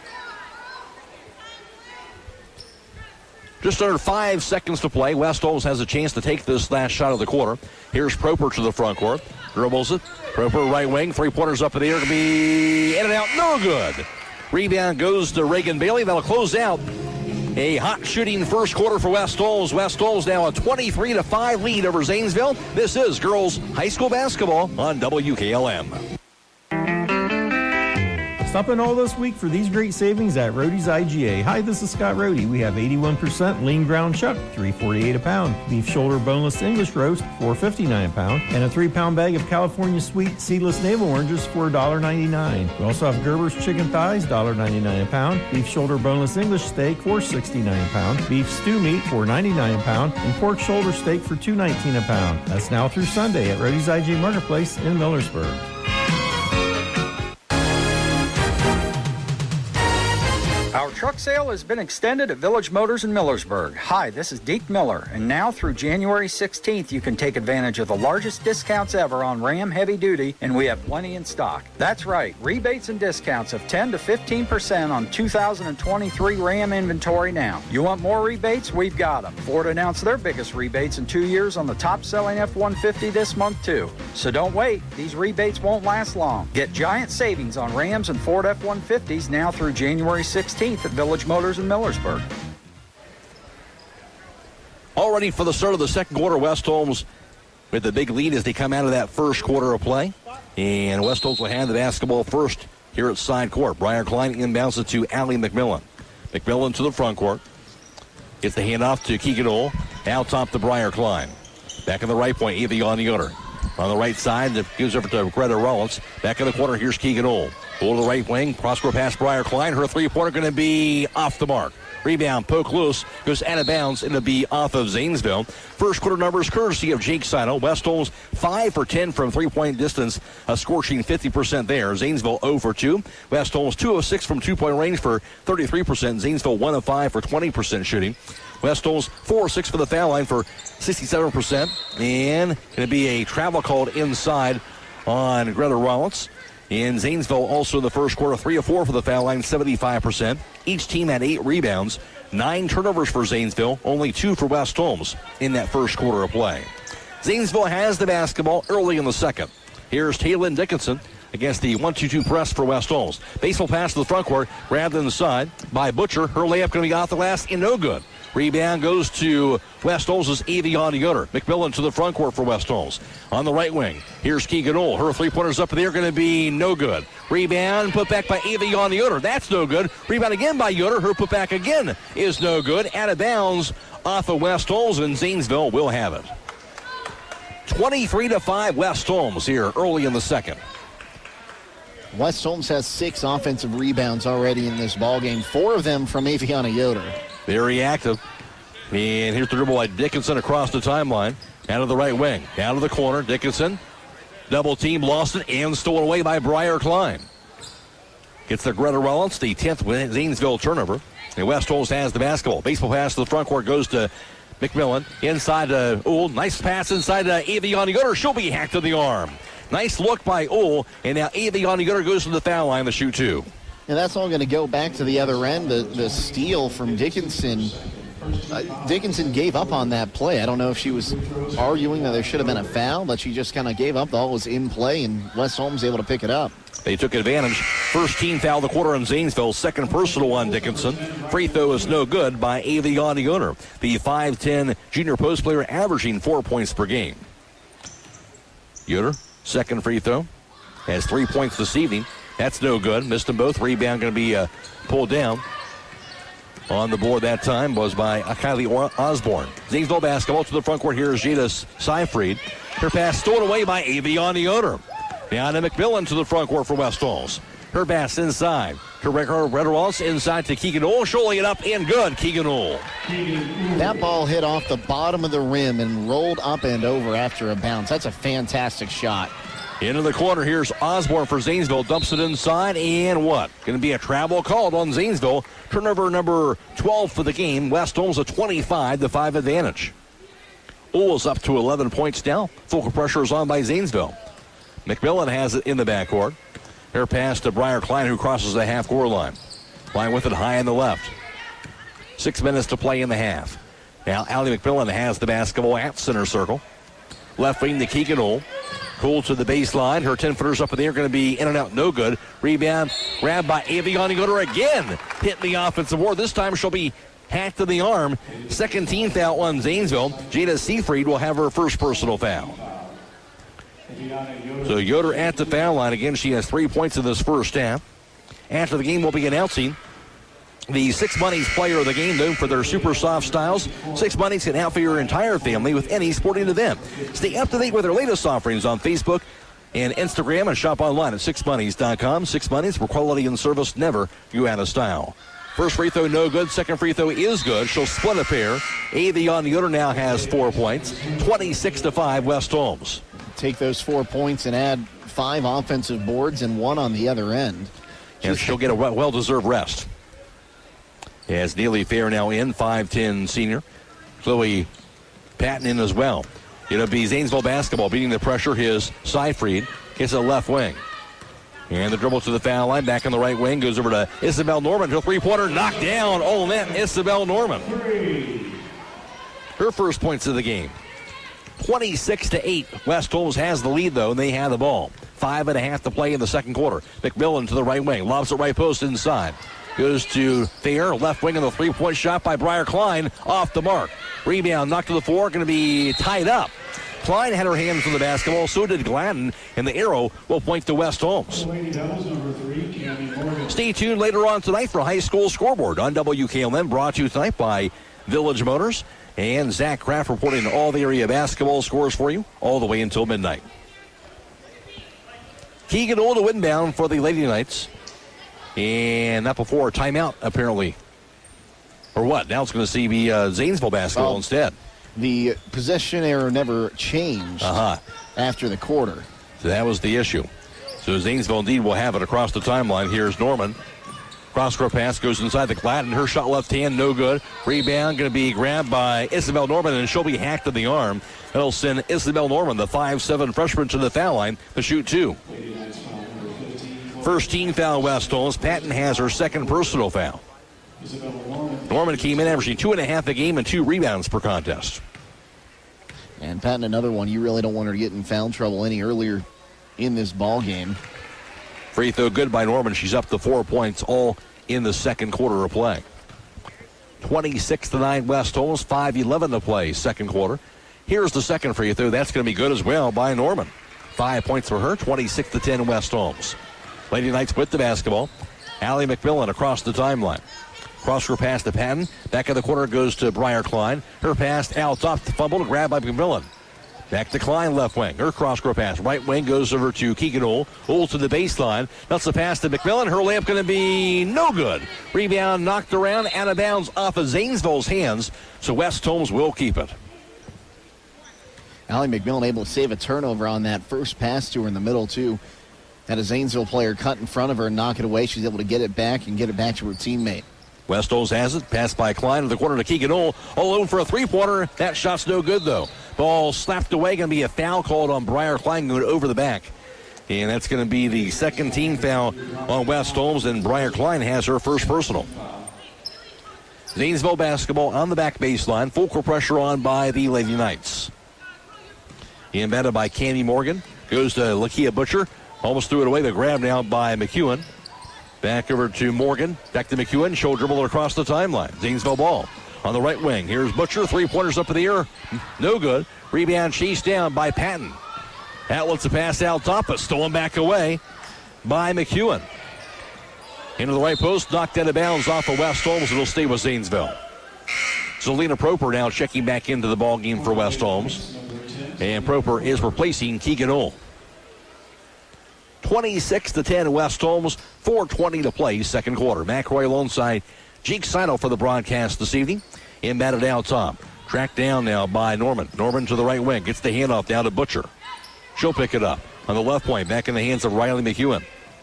S21: Just under five seconds to play. West Holmes has a chance to take this last shot of the quarter. Here's Proper to the front court. Dribbles it. Proper right wing. Three-pointers up in the air to be in and out. No good. Rebound goes to Reagan Bailey. That'll close out a hot shooting first quarter for West Holmes. West Holmes now a twenty-three to five lead over Zanesville. This is girls high school basketball on W K L M.
S6: Stop in all this week for these great savings at Rody's I G A. Hi, this is Scott Rody. We have eighty-one percent lean ground chuck, three forty-eight a pound. Beef shoulder boneless English roast, four fifty-nine a pound. And a three-pound bag of California sweet seedless navel oranges for one ninety-nine. We also have Gerber's chicken thighs, one ninety-nine a pound. Beef shoulder boneless English steak, four sixty-nine a pound. Beef stew meat, four ninety-nine a pound. And pork shoulder steak for two nineteen a pound. That's now through Sunday at Rody's I G A Marketplace in Millersburg.
S7: Our truck sale has been extended at Village Motors in Millersburg. Hi, this is Deke Miller, and now through January sixteenth, you can take advantage of the largest discounts ever on Ram Heavy Duty, and we have plenty in stock. That's right, rebates and discounts of ten to fifteen percent on two thousand twenty-three Ram inventory now. You want more rebates? We've got them. Ford announced their biggest rebates in two years on the top-selling F one fifty this month, too. So don't wait. These rebates won't last long. Get giant savings on Rams and Ford F one fifties now through January sixteenth at Village Motors in Millersburg.
S21: All ready for the start of the second quarter. West Holmes with the big lead as they come out of that first quarter of play. And West Holmes will have the basketball first here at side court. Briar Klein inbounds it to Allie McMillan. McMillan to the front court. Gets the handoff to Keegan Ohl. Out top to Briar Klein. Back in the right point, Avion Yoder. On the right side, that gives over to Greta Rollins. Back in the corner, here's Keegan Ohl. Ohl to the right wing, cross-court pass Briar Klein. Her three-pointer going to be off the mark. Rebound, poke loose, goes out of bounds, and it'll be off of Zanesville. First quarter numbers courtesy of Jake Seidel. West Holmes five for ten from three-point distance, a scorching fifty percent there. Zanesville zero for two. West Holmes two of six from two-point range for thirty-three percent. Zanesville one of five for twenty percent shooting. West Holmes four of six for the foul line for sixty-seven percent. And going to be a travel called inside on Greta Rollins. In Zanesville, also in the first quarter, three of four for the foul line, seventy-five percent. Each team had eight rebounds, nine turnovers for Zanesville, only two for West Holmes in that first quarter of play. Zanesville has the basketball early in the second. Here's Taylor Dickinson against the one two two press for West Holmes. Baseball pass to the front court, grabbed inside by Butcher. Her layup going to be off the glass and no good. Rebound goes to West Holmes' Avion Yoder. McMillan to the front court for West Holmes. On the right wing, here's Keegan Ohl. Her three-pointers up there going to be no good. Rebound put back by Avion Yoder. That's no good. Rebound again by Yoder. Her put back again is no good. Out of bounds off of West Holmes, and Zanesville will have it. twenty-three to five West Holmes here early in the second.
S5: West Holmes has six offensive rebounds already in this ballgame, four of them from Aviana Yoder.
S21: Very active. And here's the dribble by Dickinson across the timeline. Out of the right wing. Down to the corner. Dickinson. Double team, lost it, and stolen away by Briar Klein. Gets the Greta Rollins, the tenth Zanesville turnover. And West Holmes has the basketball. Baseball pass to the front court goes to McMillan. Inside to Ohl. Nice pass inside to Avion Yoder. She'll be hacked in the arm. Nice look by Ohl. And now Avion Yoder goes to the foul line to shoot two.
S5: And that's all going to go back to the other end. The, the steal from Dickinson. Uh, Dickinson gave up on that play. I don't know if she was arguing that there should have been a foul, but she just kind of gave up. The ball was in play, and West Holmes able to pick it up.
S21: They took advantage. First team foul of the quarter on Zanesville. Second personal on Dickinson. Free throw is no good by Avion Yoder. The five ten junior post player averaging four points per game. Yoder, second free throw. Has three points this evening. That's no good. Missed them both. Rebound going to be uh, pulled down. On the board that time was by Kylie Osborne. Zanesville basketball to the front court. Here is Jada Seifried. Her pass stolen away by Avion Yoder. Down to McMillan to the front court for West Holmes. Her pass inside. To Red Ross inside to Keegan Ohl. She'll lay it up and good. Keegan Ohl.
S5: That ball hit off the bottom of the rim and rolled up and over after a bounce. That's a fantastic shot.
S21: Into the corner, here's Osborne for Zanesville. Dumps it inside, and what? Going to be a travel called on Zanesville. Turnover number twelve for the game. West Holmes a twenty-five to five advantage. Ohl is up to eleven points now. Focal pressure is on by Zanesville. McMillan has it in the backcourt. Her pass to Briar Klein, who crosses the half-court line. Klein with it high on the left. Six minutes to play in the half. Now, Allie McMillan has the basketball at center circle. Left wing to Keegan Ohl. Cool to the baseline. Her ten-footers up in the air going to be in and out, no good. Rebound grabbed by Avion Yoder again. Hit the offensive board. This time she'll be hacked in the arm. Second team foul on Zanesville. Jada Seifried will have her first personal foul. So Yoder at the foul line. Again, she has three points in this first half. After the game, we'll be announcing the Six Monies player of the game, known for their super soft styles. Six Monies can outfit your entire family with any sporting event. Stay up to date with their latest offerings on Facebook and Instagram, and shop online at six monies dot com. Six Monies, where quality and service never go out of style. First free throw, no good. Second free throw is good. She'll split a pair. Avion Yoder now has four points. twenty-six to five, West Holmes.
S5: Take those four points and add five offensive boards and one on the other end.
S21: And she'll get a well-deserved rest. As Neely Fair now in, five ten senior. Chloe Patton in as well. It'll be Zanesville basketball beating the pressure. His Seifried gets a left wing. And the dribble to the foul line, back on the right wing, goes over to Isabel Norman. Her three-pointer knocked down. All net, Isabel Norman. Her first points of the game. twenty-six to eight. West Holmes has the lead, though, and they have the ball. Five and a half to play in the second quarter. McMillan to the right wing, lobs it right post inside. Goes to Thayer, left wing, and the three-point shot by Briar Klein off the mark. Rebound knocked to the floor, going to be tied up. Klein had her hands on the basketball, so did Gladden, and the arrow will point to West Holmes. Stay tuned later on tonight for High School Scoreboard on W K L M, brought to you tonight by Village Motors. And Zach Kraft reporting all the area basketball scores for you all the way until midnight. Keegan Old to inbound for the Lady Knights. And not before a timeout, apparently. Or what? Now it's going to see be uh, Zanesville basketball well, instead.
S5: The possession error never changed
S21: uh-huh.
S5: after the quarter.
S21: So that was the issue. So Zanesville indeed will have it across the timeline. Here's Norman. Cross-court pass goes inside the Gladden. Her shot left hand, no good. Rebound going to be grabbed by Isabel Norman, and she'll be hacked in the arm. That'll send Isabel Norman, the five seven freshman, to the foul line to shoot two. First team foul, West Holmes. Patton has her second personal foul. Norman came in averaging two and a half a game and two rebounds per contest.
S5: And Patton, another one. You really don't want her to get in foul trouble any earlier in this ball game.
S21: Free throw good by Norman. She's up to four points, all in the second quarter of play. twenty-six to nine West Holmes, five eleven to play, second quarter. Here's the second free throw. That's going to be good as well by Norman. Five points for her, twenty-six to ten West Holmes. Lady Knights with the basketball. Allie McMillan across the timeline. Cross her pass to Patton. Back of the corner goes to Briar Klein. Her pass out top, fumble, grabbed by McMillan. Back to Klein, left wing. Her cross-court pass. Right wing goes over to Keegan Old. Old to the baseline. That's the pass to McMillan. Her layup going to be no good. Rebound knocked around, out of bounds off of Zanesville's hands. So West Holmes will keep it.
S5: Allie McMillan able to save a turnover on that first pass to her in the middle, too. Had a Zanesville player cut in front of her and knock it away. She's able to get it back and get it back to her teammate.
S21: West Holmes has it. Pass by Klein to the corner to Keegan Old. Alone for a three-pointer. That shot's no good, though. Ball slapped away. Going to be a foul called on Briar Klein going over the back. And that's going to be the second team foul on West Holmes, and Briar Klein has her first personal. Zanesville basketball on the back baseline. Full court pressure on by the Lady Knights. Embedded by Candy Morgan. Goes to Lakia Butcher. Almost threw it away. The grab now by McEwen. Back over to Morgan. Back to McEwen. She'll dribble it across the timeline. Zanesville ball on the right wing. Here's Butcher. Three-pointers up in the air. No good. Rebound chased down by Patton. That lets the pass out top, but stolen back away by McEwen. Into the right post. Knocked out of bounds off of West Holmes. It'll stay with Zanesville. Selena Proper now checking back into the ball game for West Holmes. And Proper is replacing Keegan Old. twenty-six to ten West Holmes, four twenty to play, second quarter. McRoy alongside Jake Seidel for the broadcast this evening. Embedded out top. Tracked down now by Norman. Norman to the right wing. Gets the handoff down to Butcher. She'll pick it up on the left point. Back in the hands of Riley McEwen.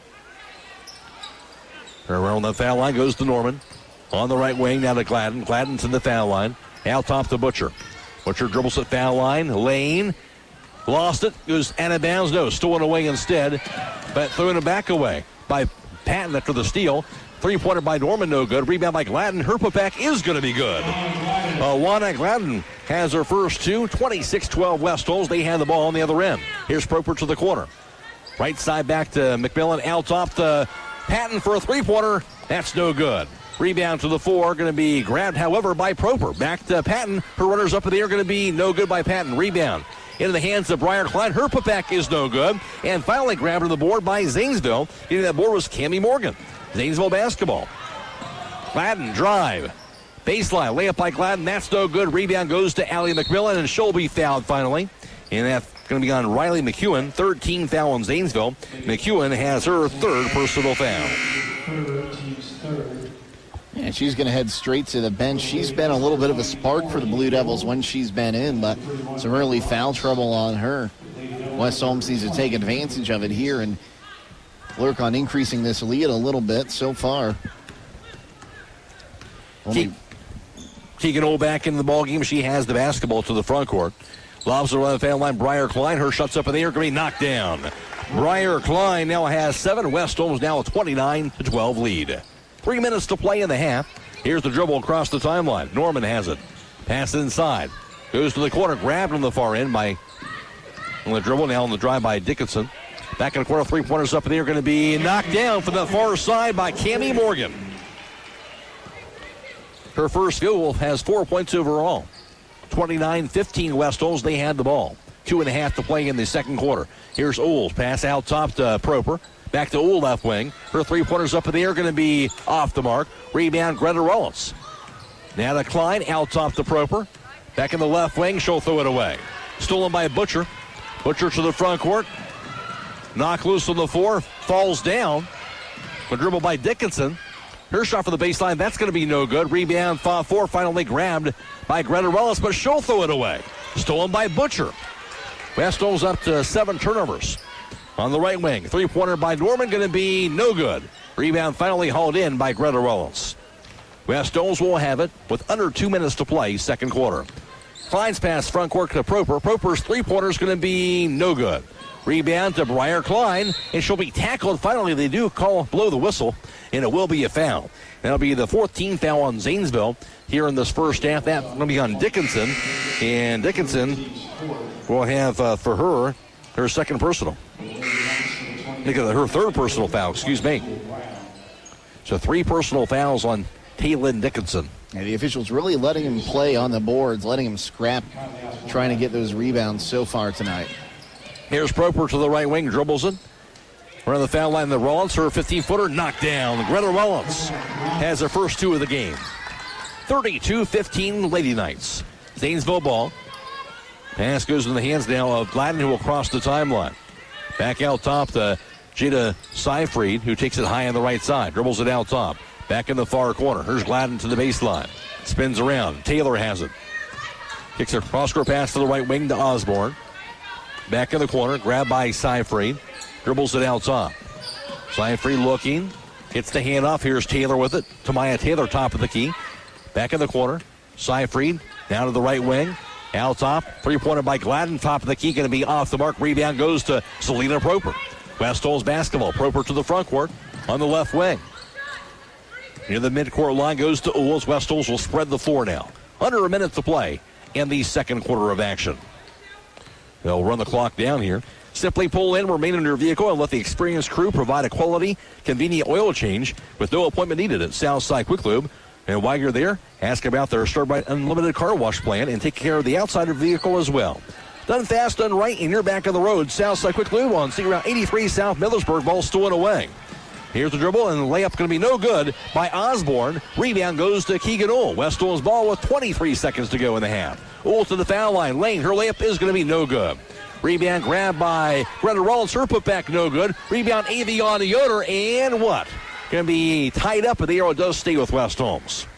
S21: Around the foul line goes to Norman. On the right wing now to Gladden. Gladden's in the foul line. Out top to Butcher. Butcher dribbles at foul line. Lane. Lost it. Goes out of bounds. No, stolen away instead. But throwing it back away by Patton after the steal. Three-pointer by Norman, no good. Rebound by Gladden. Her putback is going to be good. Uh, Juana Gladden has her first two. twenty-six twelve West Holmes. They have the ball on the other end. Here's Proper to the corner. Right side back to McMillan. Out off to Patton for a three-pointer. That's no good. Rebound to the four. Going to be grabbed, however, by Proper. Back to Patton. Her runners up in the air. Going to be no good by Patton. Rebound into the hands of Briar Klein. Her putback is no good. And finally grabbed to the board by Zanesville. Getting that board was Cammie Morgan. Zanesville basketball. Gladden drive. Baseline, layup by Gladden. That's no good. Rebound goes to Allie McMillan, and she'll be fouled finally. And that's going to be on Riley McEwen. Third team foul on Zanesville. McEwen has her third personal foul.
S5: And she's going to head straight to the bench. She's been a little bit of a spark for the Blue Devils when she's been in, but some early foul trouble on her. West Holmes needs to take advantage of it here and work on increasing this lead a little bit so far. Only
S21: Keegan Old back into the ball game. She has the basketball to the front court. Lobs around the foul line. Briar Klein. Her shots up in the air. Going to be knocked down. Briar Klein now has seven. West Holmes now a twenty-nine to twelve lead. Three minutes to play in the half. Here's the dribble across the timeline. Norman has it. Pass inside. Goes to the corner. Grabbed on the far end by on the dribble. Now on the drive by Dickinson. Back in the corner. Three-pointers up in the air. Going to be knocked down from the far side by Cammie Morgan. Her first field goal has four points overall. twenty-nine fifteen West Holmes. They had the ball. Two and a half to play in the second quarter. Here's Oles. Pass out top to Proper. Back to Ohl left wing. Her three-pointers up in the air going to be off the mark. Rebound, Greta Rollins. Now to Klein. Out top to Proper. Back in the left wing. She'll throw it away. Stolen by Butcher. Butcher to the front court. Knock loose on the four. Falls down. A dribble by Dickinson. Her shot for the baseline, that's going to be no good. Rebound, four finally grabbed by Greta Rellis, but she'll throw it away. Stolen by Butcher. West Holmes up to seven turnovers. On the right wing, three-pointer by Norman, going to be no good. Rebound finally hauled in by Greta Rellis. West Holmes will have it with under two minutes to play, second quarter. Klein's pass front court to Proper. Proper's three-pointer is going to be no good. Rebound to Briar Klein, and she'll be tackled. Finally, they do call blow the whistle, and it will be a foul. That'll be the fourteenth foul on Zanesville here in this first half. That's going to be on Dickinson, and Dickinson will have uh, for her her second personal. Her third personal foul, excuse me. So three personal fouls on Taylin Dickinson.
S5: Yeah, the officials really letting him play on the boards, letting him scrap, trying to get those rebounds so far tonight.
S21: Here's Proper to the right wing, dribbles it. Around the foul line, the Rollins, her fifteen-footer knocked down. Greta Rollins has her first two of the game. thirty-two fifteen Lady Knights. Zanesville ball. Pass goes in the hands now of Gladden, who will cross the timeline. Back out top to Jada Seyfried, who takes it high on the right side. Dribbles it out top. Back in the far corner. Here's Gladden to the baseline. Spins around. Taylor has it. Kicks a cross-court pass to the right wing to Osborne. Back in the corner, grabbed by Seyfried. Dribbles it out top. Seyfried looking. Hits the handoff. Here's Taylor with it. Tamaya Taylor, top of the key. Back in the corner. Seyfried down to the right wing. Out top. Three-pointer by Gladden. Top of the key. Going to be off the mark. Rebound goes to Selena Proper. West Holmes basketball. Proper to the front court on the left wing. Near the midcourt line goes to Oles. West Holmes will spread the floor now. Under a minute to play in the second quarter of action. They'll run the clock down here. Simply pull in, remain in your vehicle, and let the experienced crew provide a quality, convenient oil change with no appointment needed at Southside Quick Lube. And while you're there, ask about their Starbright Unlimited Car Wash plan and take care of the outside of the vehicle as well. Done fast, done right, and you're back on the road. Southside Quick Lube on City Route eighty-three South Millersburg. Ball stolen away. Here's the dribble, and the layup going to be no good by Osborne. Rebound goes to Keegan Ohl. West Holmes ball with twenty-three seconds to go in the half. Ohl to the foul line. Lane, her layup is going to be no good. Rebound grabbed by Greta Rollins. Her putback no good. Rebound Avion Yoder, and what? Going to be tied up, but the arrow does stay with West Holmes.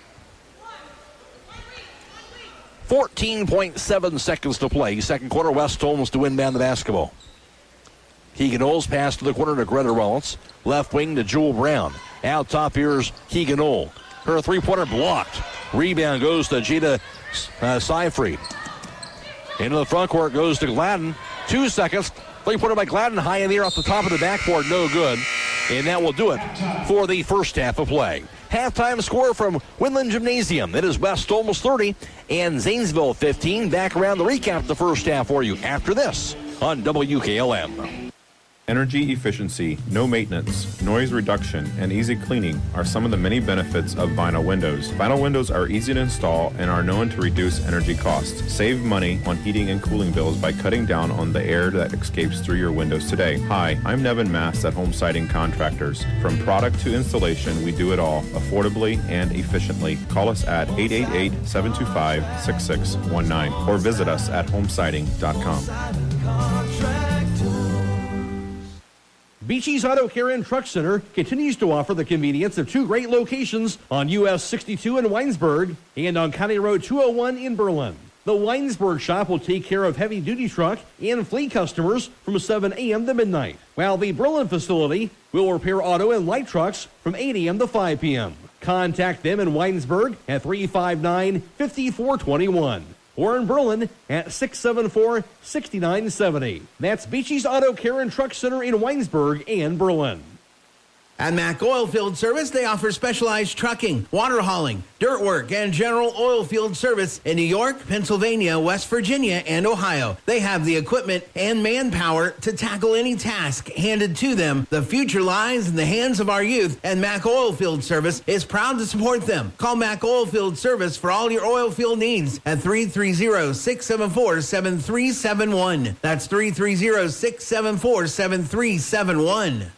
S21: fourteen point seven seconds to play. Second quarter, West Holmes to inbound the basketball. Keegan Ohl's pass to the corner to Greta Rollins. Left wing to Jewel Brown. Out top, here's Keegan Ohl. Her three-pointer blocked. Rebound goes to Jada uh, Seyfried. Into the front court goes to Gladden. Two seconds. Three-pointer by Gladden. High in the air off the top of the backboard. No good. And that will do it for the first half of play. Halftime score from Winland Gymnasium. It is West Holmes thirty and Zanesville fifteen. Back around the recap of the first half for you after this on W K L M.
S9: Energy efficiency, no maintenance, noise reduction, and easy cleaning are some of the many benefits of vinyl windows. Vinyl windows are easy to install and are known to reduce energy costs. Save money on heating and cooling bills by cutting down on the air that escapes through your windows today. Hi, I'm Nevin Mast at Home Siding Contractors. From product to installation, we do it all affordably and efficiently. Call us at eight eight eight, seven two five, six six one nine or visit us at home siding dot com.
S3: Beachy's Auto Care and Truck Center continues to offer the convenience of two great locations on U S sixty-two in Weinsberg and on County Road two oh one in Berlin. The Weinsberg shop will take care of heavy-duty truck and fleet customers from seven a.m. to midnight, while the Berlin facility will repair auto and light trucks from eight a.m. to five p.m. Contact them in Weinsberg at three five nine, five four two one. Or in Berlin at six seven four, six nine seven zero. That's Beachy's Auto Care and Truck Center in Weinsberg and Berlin.
S1: At Mac Oilfield Service, they offer specialized trucking, water hauling, dirt work, and general oil field service in New York, Pennsylvania, West Virginia, and Ohio. They have the equipment and manpower to tackle any task handed to them. The future lies in the hands of our youth, and Mac Oilfield Service is proud to support them. Call Mac Oilfield Service for all your oil field needs at three three zero, six seven four, seven three seven one. That's three three zero, six seven four, seven three seven one.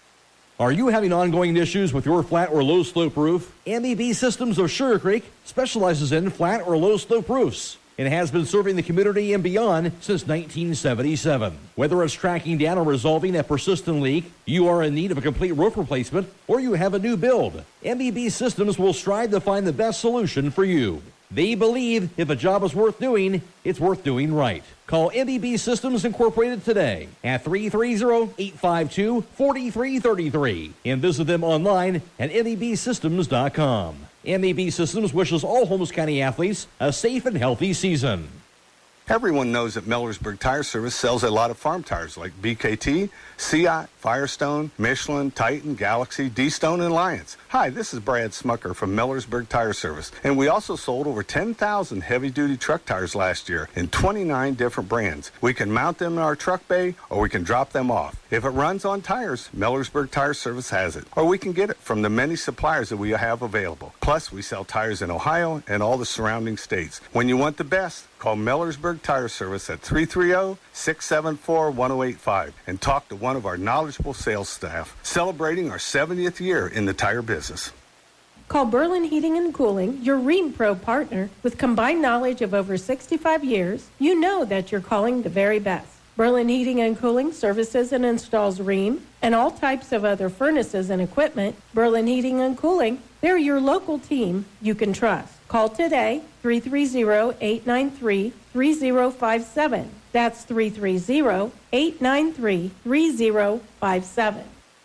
S3: Are you having ongoing issues with your flat or low slope roof? M E B Systems of Sugar Creek specializes in flat or low slope roofs and has been serving the community and beyond since nineteen seventy-seven. Whether it's tracking down or resolving a persistent leak, you are in need of a complete roof replacement, or you have a new build, M E B Systems will strive to find the best solution for you. They believe if a job is worth doing, it's worth doing right. Call M E B Systems Incorporated today at three three zero, eight five two, four three three three and visit them online at M E B systems dot com. M E B Systems wishes all Holmes County athletes a safe and healthy season.
S2: Everyone knows that Millersburg Tire Service sells a lot of farm tires like B K T, C I, Firestone, Michelin, Titan, Galaxy, D-Stone, and Lions. Hi, this is Brad Smucker from Millersburg Tire Service, and we also sold over ten thousand heavy-duty truck tires last year in twenty-nine different brands. We can mount them in our truck bay, or we can drop them off. If it runs on tires, Millersburg Tire Service has it, or we can get it from the many suppliers that we have available. Plus, we sell tires in Ohio and all the surrounding states. When you want the best, call Millersburg Tire Service at three three zero, six seven four, one zero eight five and talk to one of our knowledgeable sales staff, celebrating our seventieth year in the tire business.
S11: Call Berlin Heating and Cooling, your Rheem Pro partner. With combined knowledge of over sixty-five years, you know that you're calling the very best. Berlin Heating and Cooling services and installs Rheem and all types of other furnaces and equipment. Berlin Heating and Cooling, they're your local team you can trust. Call today, three three zero, eight nine three, three zero five seven. That's three three zero, eight nine three, three zero five seven.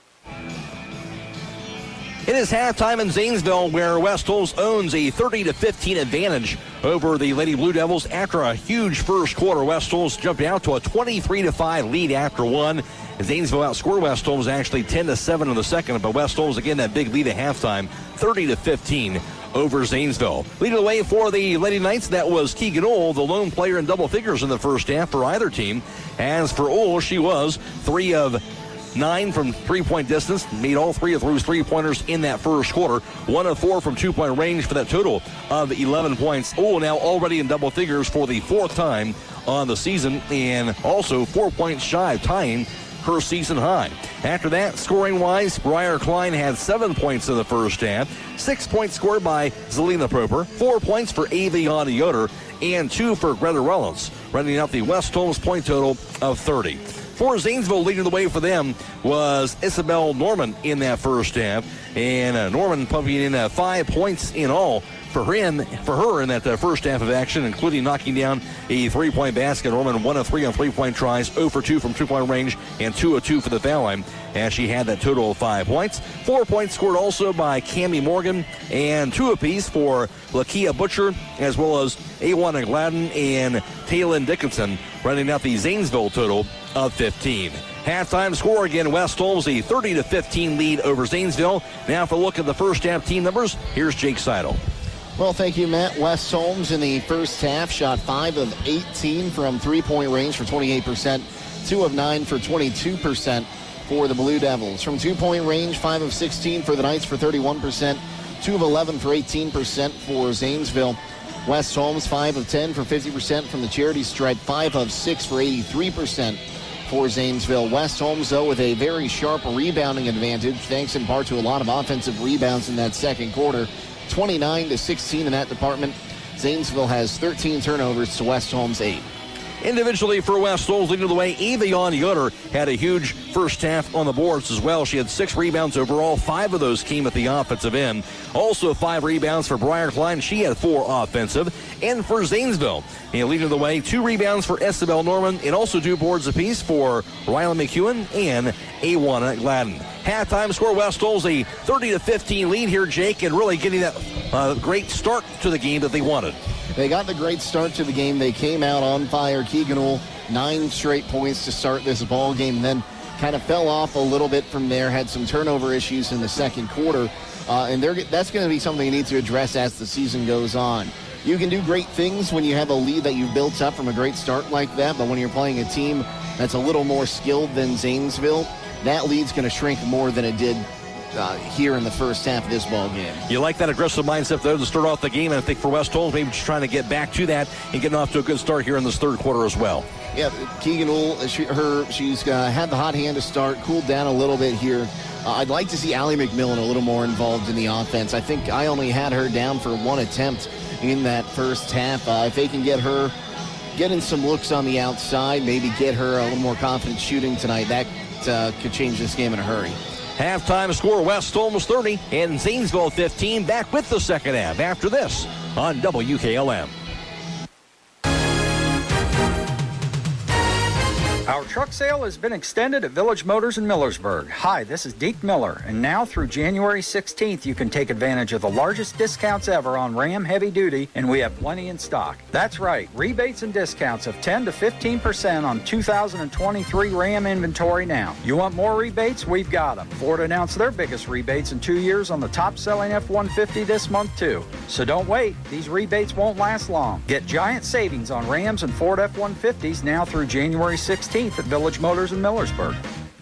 S21: It is halftime in Zanesville, where West Holmes owns a thirty to fifteen advantage over the Lady Blue Devils after a huge first quarter. West Holmes jumped out to a twenty-three to five lead after one. Zanesville outscored West Holmes actually ten to seven in the second, but West Holmes again that big lead at halftime, thirty to fifteen over Zanesville. Leading the way for the Lady Knights, that was Keegan Ohl, the lone player in double figures in the first half for either team. As for Ohl, she was three of nine from three-point distance, made all three of those three-pointers in that first quarter. One of four from two-point range for that total of eleven points. Ohl now already in double figures for the fourth time on the season, and also four points shy of tying her season high. After that, scoring-wise, Briar Klein had seven points in the first half. Six points scored by Zelina Proper, four points for Aviana Yoder, and two for Greta Rollins, running out the West Holmes point total of thirty. For Zanesville, leading the way for them was Isabel Norman in that first half, and uh, Norman pumping in uh, five points in all for him, for her in that uh, first half of action, including knocking down a three-point basket. Norman one of three on three-point tries, zero for two from two-point range, and two of two for the foul line, as she had that total of five points. Four points scored also by Cammie Morgan, and two apiece for Lakia Butcher, as well as Awana Gladden and Taylin Dickinson, running out the Zanesville total of fifteen. Halftime score again, West Holmes a thirty to fifteen lead over Zanesville. Now for a look at the first half team numbers, here's Jake Seidel.
S5: Well, thank you, Matt. West Holmes in the first half shot five of eighteen from three-point range for twenty-eight percent two of nine for twenty-two percent for the Blue Devils. From two-point range, five of sixteen for the Knights for thirty-one percent, two of eleven for eighteen percent for Zanesville. West Holmes, five of ten for fifty percent from the charity stripe, five of six for eighty-three percent for Zanesville. West Holmes, though, with a very sharp rebounding advantage, thanks in part to a lot of offensive rebounds in that second quarter, twenty-nine to sixteen in that department. Zanesville has thirteen turnovers to West Holmes' eight.
S21: Individually for West Holmes, leading the way, Evian Yoder had a huge first half on the boards as well. She had six rebounds overall. Five of those came at the offensive end. Also five rebounds for Briar Klein. She had four offensive. And for Zanesville, and leading the way, two rebounds for Isabel Norman and also two boards apiece for Riley McEwen and Awana Gladden. Halftime score, West Holmes a thirty to fifteen lead here, Jake, and really getting that uh, great start to the game that they wanted.
S5: They got the great start to the game. They came out on fire. Keegan Uhl, nine straight points to start this ball game, then kind of fell off a little bit from there, had some turnover issues in the second quarter, uh, and they're, that's going to be something you need to address as the season goes on. You can do great things when you have a lead that you've built up from a great start like that, but when you're playing a team that's a little more skilled than Zanesville, that lead's going to shrink more than it did Uh, here in the first half of this ball game.
S21: You like that aggressive mindset, though, to start off the game, and I think for West Holmes, maybe just trying to get back to that and getting off to a good start here in this third quarter as well.
S5: Yeah, Keegan Uhl, she, her, she's uh, had the hot hand to start, cooled down a little bit here. Uh, I'd like to see Allie McMillan a little more involved in the offense. I think I only had her down for one attempt in that first half. Uh, if they can get her getting some looks on the outside, maybe get her a little more confident shooting tonight, that uh, could change this game in a hurry.
S21: Halftime score, West Holmes thirty and Zanesville fifteen. Back with the second half after this on W K L M.
S7: Our truck sale has been extended at Village Motors in Millersburg. Hi, this is Deke Miller, and now through January sixteenth, you can take advantage of the largest discounts ever on Ram Heavy Duty, and we have plenty in stock. That's right, rebates and discounts of ten to fifteen percent on two thousand twenty-three Ram inventory now. You want more rebates? We've got them. Ford announced their biggest rebates in two years on the top-selling F one fifty this month, too. So don't wait. These rebates won't last long. Get giant savings on Rams and Ford F one fifties now through January sixteenth. At Village Motors in Millersburg.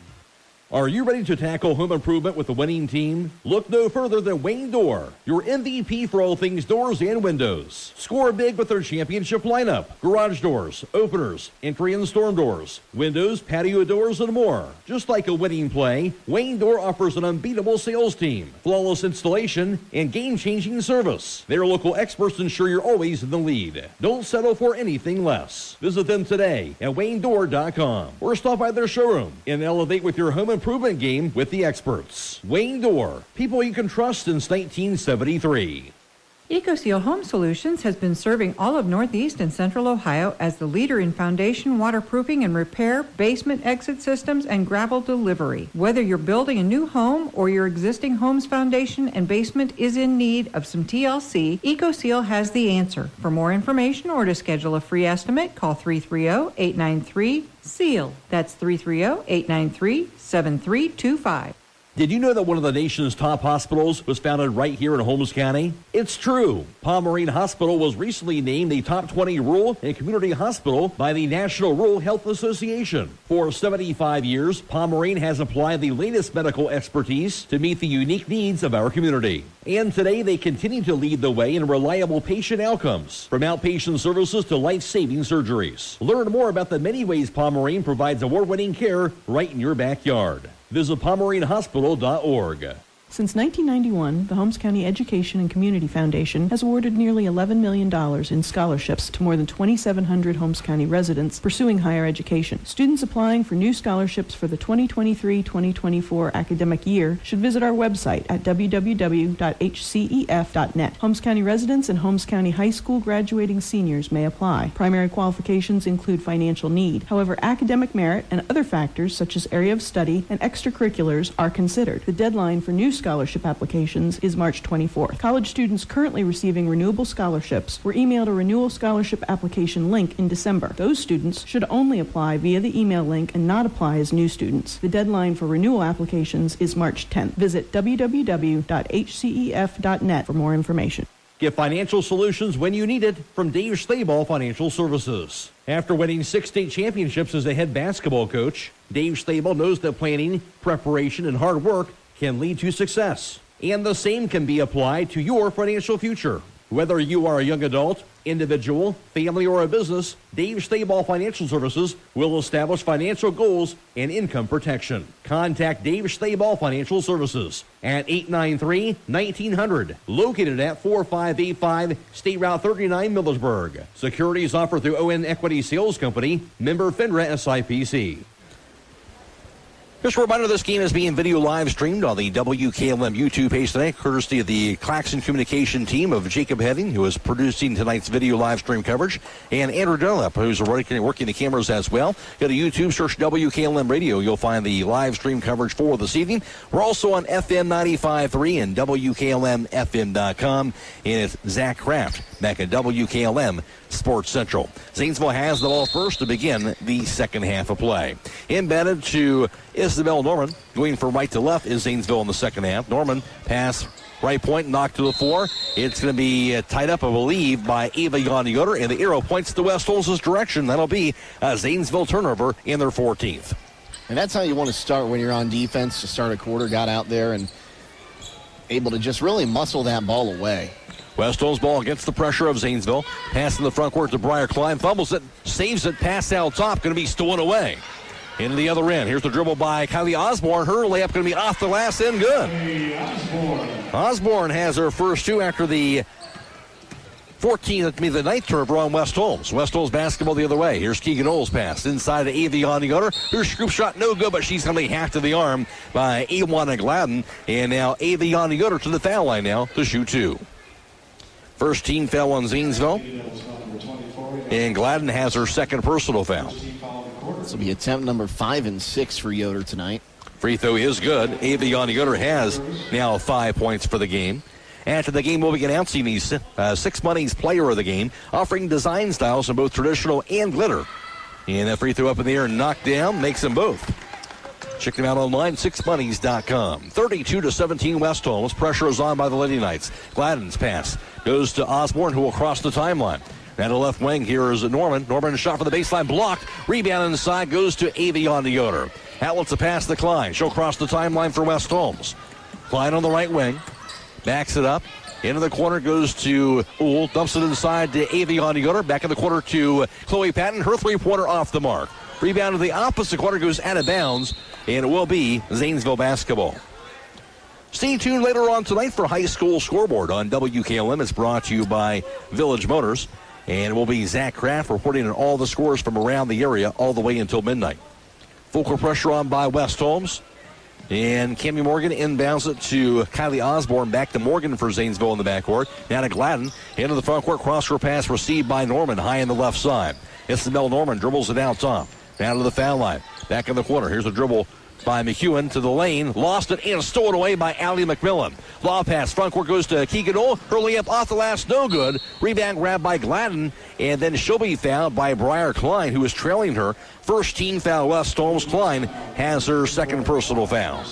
S3: Are you ready to tackle home improvement with the winning team? Look no further than Wayne Door, your M V P for all things doors and windows. Score big with their championship lineup: garage doors, openers, entry and storm doors, windows, patio doors, and more. Just like a winning play, Wayne Door offers an unbeatable sales team, flawless installation, and game-changing service. Their local experts ensure you're always in the lead. Don't settle for anything less. Visit them today at wayne door dot com or stop by their showroom and elevate with your home improvement improvement game with the experts. Wayne Door, people you can trust since nineteen seventy-three.
S18: EcoSeal Home Solutions has been serving all of Northeast and Central Ohio as the leader in foundation waterproofing and repair, basement exit systems, and gravel delivery. Whether you're building a new home or your existing home's foundation and basement is in need of some T L C, EcoSeal has the answer. For more information or to schedule a free estimate, call three three zero, eight nine three, S E A L. That's three three zero, eight nine three, seven three two five.
S3: Did you know that one of the nation's top hospitals was founded right here in Holmes County? It's true. Palm Marine Hospital was recently named the top twenty rural and community hospital by the National Rural Health Association. For seventy-five years, Palm Marine has applied the latest medical expertise to meet the unique needs of our community. And today they continue to lead the way in reliable patient outcomes, from outpatient services to life-saving surgeries. Learn more about the many ways Palm Marine provides award-winning care right in your backyard. Visit palm marine hospital dot org.
S4: Since nineteen ninety-one, the Holmes County Education and Community Foundation has awarded nearly eleven million dollars in scholarships to more than twenty-seven hundred Holmes County residents pursuing higher education. Students applying for new scholarships for the twenty twenty-three twenty twenty-four academic year should visit our website at w w w dot h c e f dot net. Holmes County residents and Holmes County High School graduating seniors may apply. Primary qualifications include financial need. However, academic merit and other factors such as area of study and extracurriculars are considered. The deadline for new scholarship applications is March twenty-fourth. College students currently receiving renewable scholarships were emailed a renewal scholarship application link in December. Those students should only apply via the email link and not apply as new students. The deadline for renewal applications is March tenth. Visit w w w dot h c e f dot net for more information.
S3: Get financial solutions when you need it from Dave Stayball Financial Services. After winning six state championships as a head basketball coach, Dave Stayball knows that planning, preparation, and hard work can lead to success. And the same can be applied to your financial future. Whether you are a young adult, individual, family, or a business, Dave Stayball Financial Services will establish financial goals and income protection. Contact Dave Stayball Financial Services at eight nine three, nineteen hundred, located at four five eight five State Route thirty-nine, Millersburg. Securities offered through O N Equity Sales Company, member FINRA S I P C. Just a reminder, this game is being video live streamed on the W K L M YouTube page tonight, courtesy of the Claxon Communication team of Jacob Heading, who is producing tonight's video live stream coverage, and Andrew Dunlap, who's working, working the cameras as well. Go to YouTube, search W K L M Radio. You'll find the live stream coverage for this evening. We're also on F M ninety-five point three and W K L M F M dot com. And it's Zach Kraft back at W K L M Sports Central. Zanesville has the ball first to begin the second half of play. Embedded to Isabel Norman. Going from right to left is Zanesville in the second half. Norman pass right point, knocked to the floor. It's going to be uh, tied up, I believe, by Ava Yoder, and the arrow points to West Holmes' direction. That'll be a Zanesville turnover in their fourteenth.
S5: And that's how you want to start when you're on defense, to start a quarter, got out there and able to just really muscle that ball away.
S21: West Holmes ball against the pressure of Zanesville. Pass in the front court to Briar Klein. Fumbles it, saves it, pass out top. Going to be stolen away. Into the other end. Here's the dribble by Kylie Osborne. Her layup going to be off the last end. Good. Osborne. Osborne has her first two after the fourteenth, the ninth turnover on West Holmes. West Holmes basketball the other way. Here's Keegan Knowles pass inside to Avion Yoder. Her scoop shot no good, but she's going to be hacked to the arm by Awana Gladden. And now Avion Yoder to the foul line now to shoot two. First team foul on Zanesville. And Gladden has her second personal foul.
S5: This will be attempt number five and six for Yoder tonight.
S21: Free throw is good. Avion Yoder has now five points for the game. After the game, we'll be announcing the uh, Six Money's player of the game, offering design styles in both traditional and glitter. And that free throw up in the air and knocked down makes them both. Check them out online, six monies dot com. thirty-two to seventeen West Holmes. Pressure is on by the Lady Knights. Gladden's pass goes to Osborne, who will cross the timeline. And the left wing here is Norman. Norman shot for the baseline, blocked. Rebound inside goes to Avion Yoder. Outlets to pass to Klein. She'll cross the timeline for West Holmes. Klein on the right wing. Backs it up. Into the corner goes to Uhl. Dumps it inside to Avion Yoder. Back in the corner to Chloe Patton. Her three-pointer off the mark. Rebound to the opposite corner goes out of bounds. And it will be Zanesville basketball. Stay tuned later on tonight for High School Scoreboard on W K L M. It's brought to you by Village Motors. And it will be Zach Kraft reporting on all the scores from around the area all the way until midnight. Full court pressure on by West Holmes. And Cammie Morgan inbounds it to Kylie Osborne. Back to Morgan for Zanesville in the backcourt. Now to Gladden. Into the front court. Cross-court pass received by Norman high on the left side. Isabel Norman dribbles it out top. Down to the foul line. Back in the corner. Here's a dribble by McEwen to the lane. Lost it and stolen away by Allie McMillan. Law pass. Front court goes to Keegan Knoll. Her layup off the last. No good. Rebound grab by Gladden. And then she'll be fouled by Briar Klein, who is trailing her. First team foul. West Holmes. Klein has her second personal foul.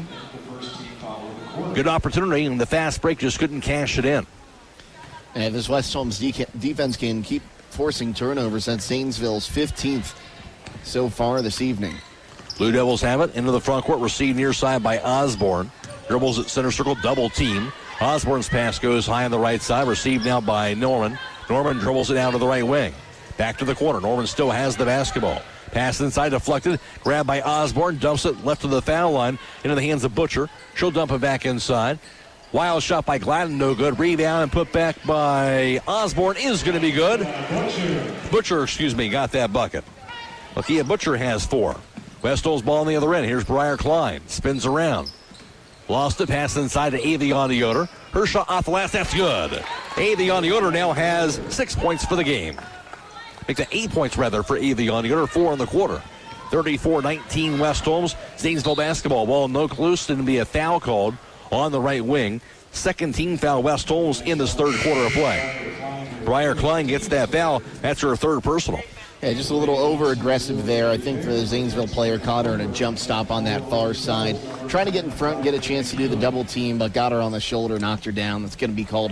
S21: Good opportunity, and the fast break just couldn't cash it in.
S5: And this West Holmes de- defense can keep forcing turnovers. That's Zanesville's fifteenth so far this evening.
S21: Blue Devils have it. Into the front court. Received near side by Osborne. Dribbles at center circle. Double team. Osborne's pass goes high on the right side. Received now by Norman. Norman dribbles it down to the right wing. Back to the corner. Norman still has the basketball. Pass inside, deflected. Grabbed by Osborne. Dumps it left to the foul line. Into the hands of Butcher. She'll dump it back inside. Wild shot by Gladden. No good. Rebound and put back by Osborne is going to be good. Butcher, excuse me, got that bucket. Lakia Butcher has four. West Holmes ball on the other end. Here's Briar Klein. Spins around. Lost it. Pass inside to Avion Yoder. Her shot off the last. That's good. Avion Yoder now has six points for the game. Makes it eight points, rather, for Avion Yoder. Four in the quarter. thirty-four nineteen West Holmes. Zanesville basketball. Ball no loose. Didn't be a foul called on the right wing. Second team foul West Holmes in this third quarter of play. Briar Klein gets that foul. That's her third personal.
S5: Yeah, just a little over-aggressive there. I think the Zanesville player caught her in a jump stop on that far side. Trying to get in front and get a chance to do the double team, but got her on the shoulder, knocked her down. That's going to be called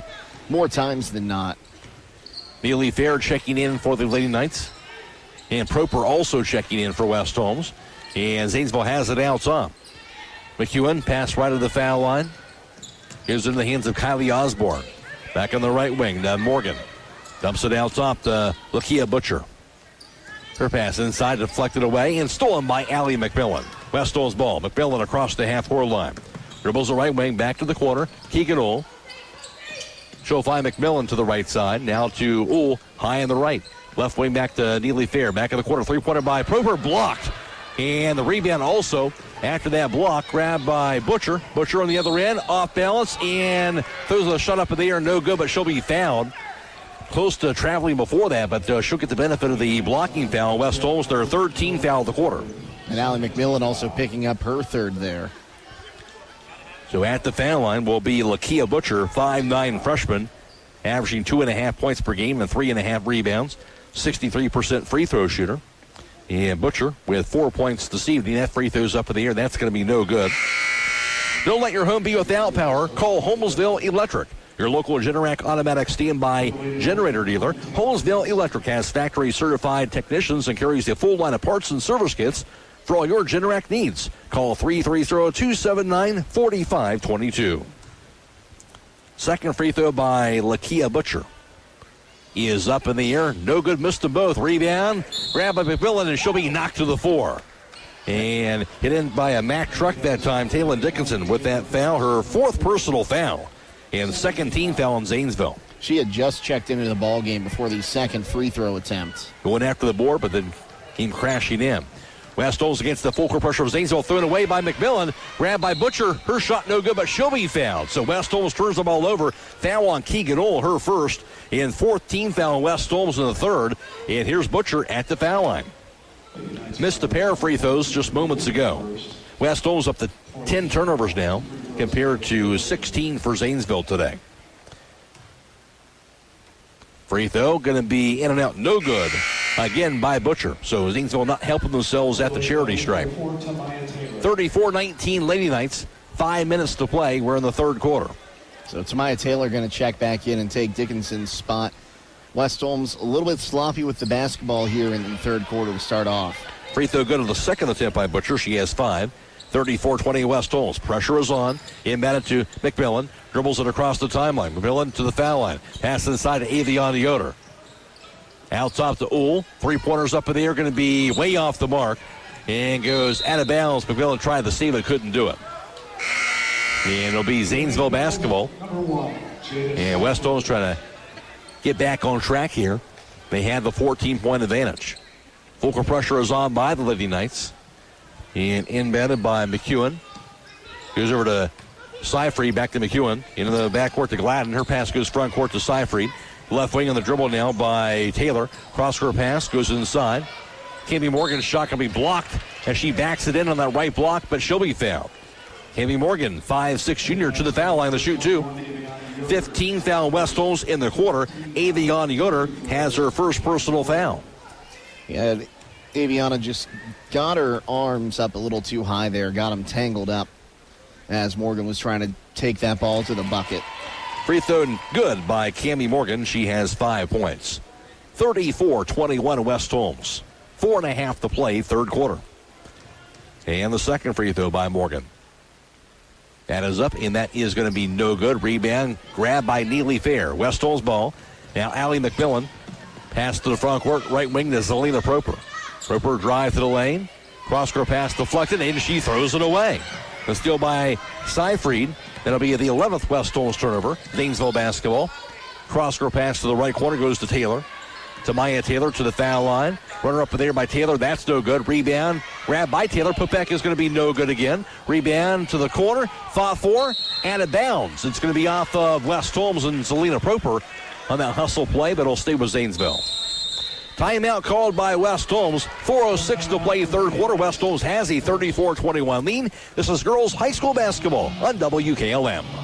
S5: more times than not.
S21: Neely Fair checking in for the Lady Knights. And Proper also checking in for West Holmes. And Zanesville has it out top. McEwen pass right of the foul line. Gives it in the hands of Kylie Osborne. Back on the right wing to Morgan. Dumps it out top to Lakia Butcher. Her pass inside, deflected away, and stolen by Allie McMillan. West Holmes ball. McMillan across the half-court line. Dribbles the right wing, back to the corner. Keegan Ull. She'll find McMillan to the right side. Now to Ull, high on the right. Left wing back to Neely Fair. Back in the corner, three-pointer by Proper, blocked. And the rebound also, after that block, grabbed by Butcher. Butcher on the other end, off balance, and throws a shot up in the air, no good, but she'll be fouled. Close to traveling before that, but uh, she'll get the benefit of the blocking foul. West Holmes, their third team foul of the quarter.
S5: And Allie McMillan also picking up her third there.
S21: So at the foul line will be Lakia Butcher, five nine freshman, averaging two and a half points per game and three and a half rebounds, sixty-three percent free throw shooter. And Butcher with four points this evening. That free throw's up in the air. That's going to be no good. Don't let your home be without power. Call Holmesville Electric, your local Generac automatic standby generator dealer. Holmesville Electric has factory certified technicians and carries the full line of parts and service kits for all your Generac needs. Call three three zero, two seven nine, four five two two. Second free throw by Lakia Butcher is up in the air. No good, missed them both. Rebound, grabbed by McMillan, and she'll be knocked to the floor. And hit in by a Mack truck that time. Taylor Dickinson with that foul, her fourth personal foul, and second team foul in Zanesville.
S5: She had just checked into the ball game before the second free throw attempt.
S21: Going after the board, but then came crashing in. West Holmes against the full court pressure of Zanesville, thrown away by McMillan, grabbed by Butcher. Her shot no good, but she'll be fouled. So West Holmes turns the ball over. Foul on Keegan Ull, her first, and fourth team foul on West Holmes in the third. And here's Butcher at the foul line. Missed a pair of free throws just moments ago. West Holmes up to ten turnovers now, compared to sixteen for Zanesville today. Free throw going to be in and out, no good. Again by Butcher. So Zanesville not helping themselves at the charity stripe. thirty-four nineteen Lady Knights. Five minutes to play. We're in the third quarter.
S5: So Tamaya Taylor going to check back in and take Dickinson's spot. West Holmes a little bit sloppy with the basketball here in the third quarter to start off.
S21: Free throw good on the second attempt by Butcher. She has five. thirty-four twenty West Holmes. Pressure is on. Inbounded to McMillan. Dribbles it across the timeline. McMillan to the foul line. Pass inside to Avion Yoder. Out top to Ull. Three-pointers up in the air, going to be way off the mark. And goes out of bounds. McMillan tried to save it, couldn't do it. And it'll be Zanesville basketball. And West Holmes trying to get back on track here. They have the fourteen-point advantage. Full court pressure is on by the Lady Knights. And inbounded by McEwen. Goes over to Seyfried, back to McEwen. Into the backcourt to Gladden. Her pass goes front court to Seyfried. Left wing on the dribble now by Taylor. Cross-court pass goes inside. Cami Morgan's shot can be blocked as she backs it in on that right block, but she'll be fouled. Cami Morgan, five six junior, to the foul line to shoot two. fifteen foul West Holmes in the quarter. Avion Yoder has her first personal foul.
S5: Yeah, Aviana just got her arms up a little too high there, got them tangled up as Morgan was trying to take that ball to the bucket.
S21: Free throw good by Cami Morgan. She has five points. thirty-four twenty-one West Holmes. Four and a half to play, third quarter. And the second free throw by Morgan. That is up, and that is going to be no good. Rebound grabbed by Neely Fair. West Holmes ball. Now Allie McMillan. Pass to the front court, right wing to Zelina Proper. Proper drive to the lane. Cross-court pass deflected, and she throws it away. The steal by Seyfried. That'll be the eleventh West Holmes turnover. Zanesville basketball. Cross-court pass to the right corner goes to Taylor. Tamaya Taylor to the foul line. Runner up there by Taylor. That's no good. Rebound. Grab by Taylor. Putback is going to be no good again. Rebound to the corner. Fought for. Out of bounds. It's going to be off of West Holmes and Zelina Proper on that hustle play, but it'll stay with Zanesville. Timeout called by West Holmes. four oh six to play third quarter. West Holmes has a thirty-four twenty-one lead. This is girls high school basketball on W K L M.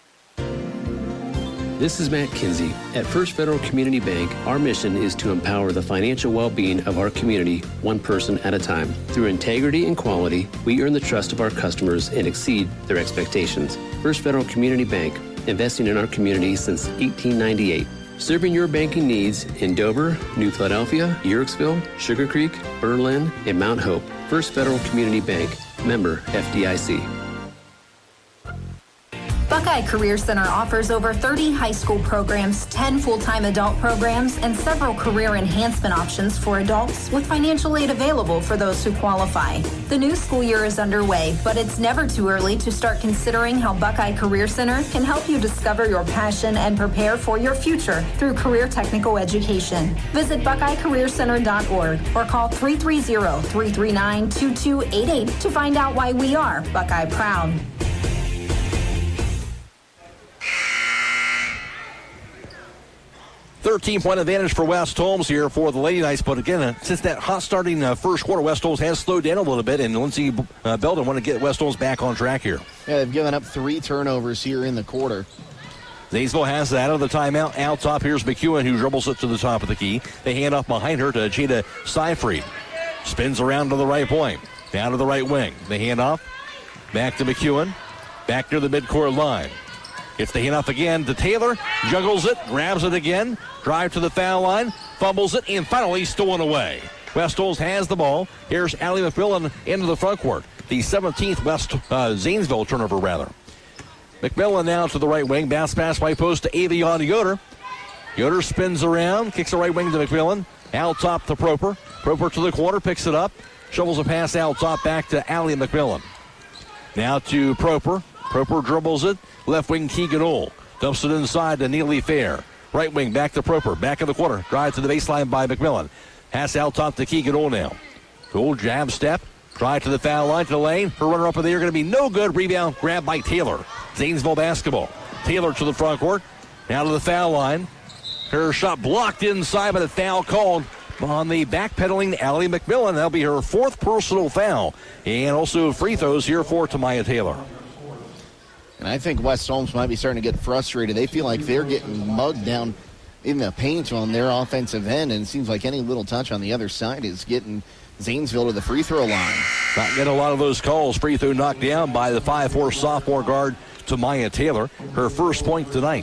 S8: This is Matt Kinsey. At First Federal Community Bank, our mission is to empower the financial well-being of our community, one person at a time. Through integrity and quality, we earn the trust of our customers and exceed their expectations. First Federal Community Bank, investing in our community since eighteen ninety-eight. Serving your banking needs in Dover, New Philadelphia, Yerkesville, Sugar Creek, Berlin, and Mount Hope. First Federal Community Bank, member F D I C.
S12: Buckeye Career Center offers over thirty high school programs, ten full-time adult programs, and several career enhancement options for adults with financial aid available for those who qualify. The new school year is underway, but it's never too early to start considering how Buckeye Career Center can help you discover your passion and prepare for your future through career technical education. Visit buckeye career center dot org or call three three zero, three three nine, two two eight eight to find out why we are Buckeye Proud.
S21: thirteen-point advantage for West Holmes here for the Lady Knights. But again, uh, since that hot starting uh, first quarter, West Holmes has slowed down a little bit, and Lindsey uh, Belden want to get West Holmes back on track here.
S5: Yeah, they've given up three turnovers here in the quarter.
S21: Zanesville has that out of the timeout. Out top, here's McEwen, who dribbles it to the top of the key. They hand off behind her to Jada Seifried. Spins around to the right point. Down to the right wing. They hand off. Back to McEwen. Back near the midcourt line. Gets the handoff again to Taylor. Juggles it. Grabs it again. Drive to the foul line. Fumbles it. And finally stolen away. West Holmes has the ball. Here's Allie McMillan into the front court. The seventeenth West uh, Zanesville turnover, rather. McMillan now to the right wing. Bounce pass right post to Avion Yoder. Yoder spins around. Kicks the right wing to McMillan. Out top to Proper. Proper to the corner. Picks it up. Shovels a pass out top back to Allie McMillan. Now to Proper. Proper dribbles it. Left wing Keegan Ohl. Dumps it inside to Neely Fair. Right wing back to Proper. Back in the corner. Drive to the baseline by McMillan. Pass out top to Keegan Ohl now. Ohl jab step. Drive to the foul line to the lane. Her runner up in the air going to be no good. Rebound grab by Taylor. Zanesville basketball. Taylor to the front court. Now to the foul line. Her shot blocked inside, but a foul called on the backpedaling Allie McMillan. That'll be her fourth personal foul. And also free throws here for Tamaya Taylor.
S5: And I think West Holmes might be starting to get frustrated. They feel like they're getting mugged down in the paint on their offensive end, and it seems like any little touch on the other side is getting Zanesville to the free throw line.
S21: Not getting a lot of those calls. Free throw knocked down by the five four sophomore guard Tamaya Taylor. Her first point tonight.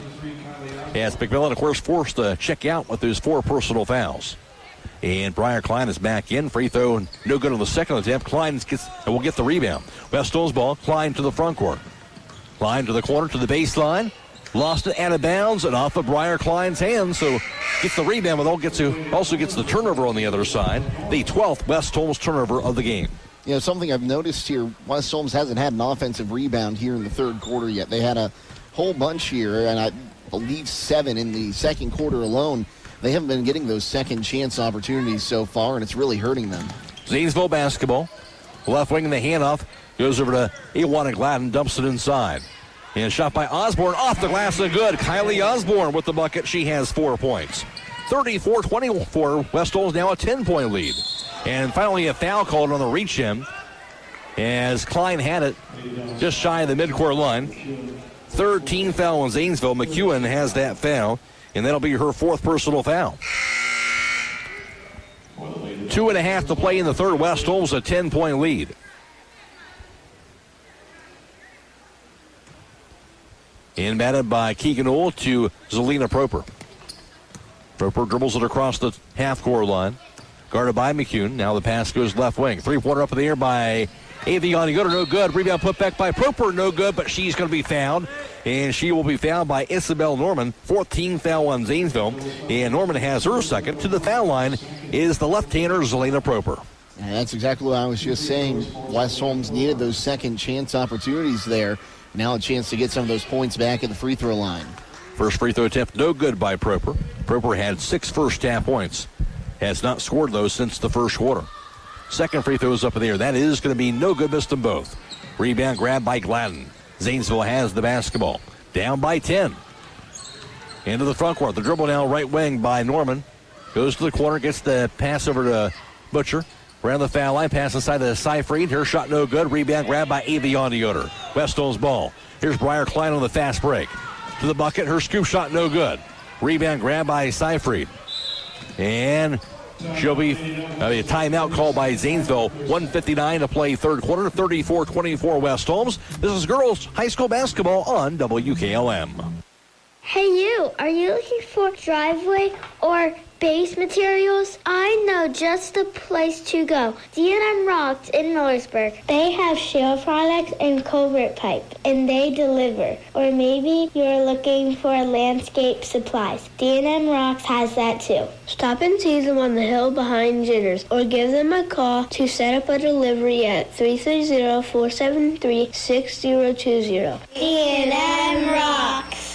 S21: As McMillan, of course, forced to check out with those four personal fouls. And Briar Klein is back in. Free throw no good on the second attempt. Klein gets, will get the rebound. West Holmes ball. Klein to the front court. Klein to the corner, to the baseline. Lost it out of bounds and off of Briar Klein's hands. So gets the rebound, but gets to, also gets the turnover on the other side. The twelfth West Holmes turnover of the game.
S5: You know, something I've noticed here, West Holmes hasn't had an offensive rebound here in the third quarter yet. They had a whole bunch here, and I believe seven in the second quarter alone. They haven't been getting those second chance opportunities so far, and it's really hurting them.
S21: Zanesville basketball. Left wing in the handoff. Goes over to Iwana Gladden, dumps it inside. And shot by Osborne off the glass and good. Kylie Osborne with the bucket. She has four points. thirty-four twenty-four. West Holmes now a ten-point lead. And finally a foul called on the reach in as Klein had it just shy of the midcourt line. Third team foul on Zanesville. McEwen has that foul, and that'll be her fourth personal foul. Two and a half to play in the third. West Holmes a ten-point lead. Inbounded by Keegan Ohl to Zelina Proper. Proper dribbles it across the half-court line. Guarded by McEwen. Now the pass goes left wing. Three-pointer up in the air by Avion Yoder. No good. Rebound put back by Proper. No good, but she's going to be fouled. And she will be fouled by Isabel Norman. fourteen foul on Zanesville. And Norman has her second. To the foul line is the left-hander Zelina Proper.
S5: And that's exactly what I was just saying. West Holmes needed those second chance opportunities there. Now a chance to get some of those points back at the free throw line.
S21: First free throw attempt, no good by Proper. Proper had six first half points. Has not scored those since the first quarter. Second free throw is up in the air. That is going to be no good, missed them both. Rebound grab by Gladden. Zanesville has the basketball. Down by ten. Into the front court. The dribble now right wing by Norman. Goes to the corner, gets the pass over to Butcher. Around the foul line, pass inside to Seifried. Her shot no good. Rebound grab by Avion Yoder. West Holmes ball. Here's Briar Klein on the fast break. To the bucket. Her scoop shot no good. Rebound grab by Seifried. And She'll be uh, a timeout called by Zanesville. one fifty-nine to play third quarter, thirty-four twenty-four West Holmes. This is girls high school basketball on W K L M.
S13: Hey you, are you looking for driveway or base materials? I know just the place to go. D and M Rocks in Millersburg. They have shale products and culvert pipe, and they deliver. Or maybe you're looking for landscape supplies. D and M Rocks has that too. Stop and see them on the hill behind Jitters, or give them a call to set up a delivery at three three zero, four seven three, six zero two zero. D and M Rocks.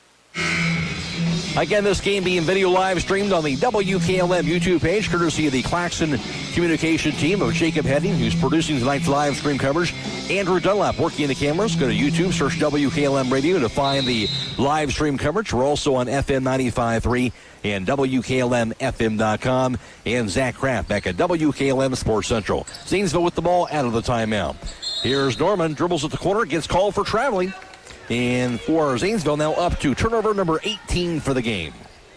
S21: Again, this game being video live streamed on the W K L M YouTube page, courtesy of the Claxon communication team of Jacob Heading, who's producing tonight's live stream coverage. Andrew Dunlap working the cameras. Go to YouTube, search W K L M Radio to find the live stream coverage. We're also on F M ninety-five point three and W K L M F M dot com. And Zach Kraft back at W K L M Sports Central. Zanesville with the ball out of the timeout. Here's Norman, dribbles at the corner, gets called for traveling. And for Zanesville, now up to turnover number eighteen for the game.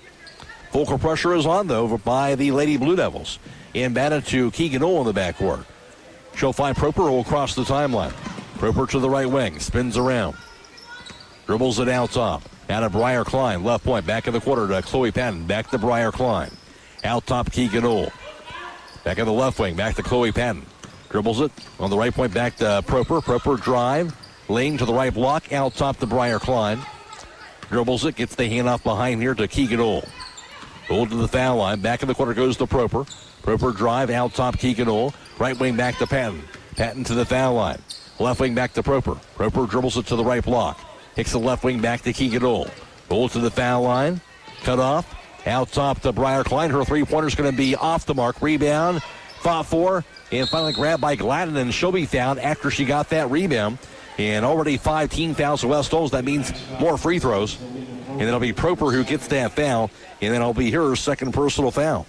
S21: Focal pressure is on, though, by the Lady Blue Devils. Inbounded to Keegan Ohl in the backcourt. She'll find Proper, who will cross the timeline. Proper to the right wing, spins around. Dribbles it out top. Out of Briar Klein, left point, back in the quarter to Chloe Patton. Back to Briar Klein. Out top, Keegan Ohl. Back in the left wing, back to Chloe Patton. Dribbles it on the right point, back to Proper. Proper drive. Laying to the right block, out top to Briar Klein. Dribbles it, gets the handoff behind here to Keegan Ohl. Ohl to the foul line, back in the quarter goes to Proper. Proper drive, out top Keegan Ohl. Right wing back to Patton. Patton to the foul line. Left wing back to Proper. Proper dribbles it to the right block. Hits the left wing back to Keegan Ohl. Ohl to the foul line. Cut off. Out top to Briar Klein. Her three-pointer's going to be off the mark. Rebound. Fought for. And finally grabbed by Gladden, and she'll be fouled after she got that rebound. And already five team fouls for West Holmes. That means more free throws. And it'll be Proper who gets that foul. And then it'll be her second personal foul.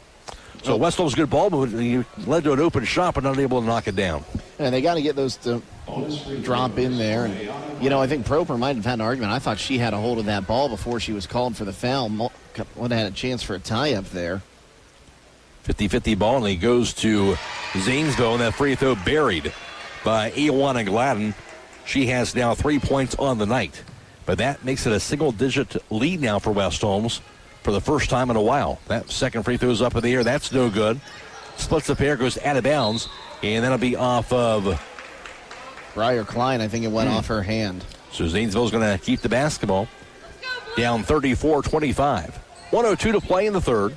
S21: So West Holmes good ball, but he led to an open shot, but not able to knock it down.
S5: And they got to get those to drop in there. And, you know, I think Proper might have had an argument. I thought she had a hold of that ball before she was called for the foul. Would have had a chance for a tie-up there.
S21: fifty-fifty ball, and he goes to Zanesville, and that free throw buried by Awana Gladden. She has now three points on the night. But that makes it a single-digit lead now for West Holmes for the first time in a while. That second free throw is up in the air. That's no good. Splits the pair, goes out of bounds, and that'll be off of
S5: Briar Klein. I think it went
S21: hmm.
S5: off her hand.
S21: So Zanesville's going to keep the basketball. Down thirty-four twenty-five. one oh two to play in the third.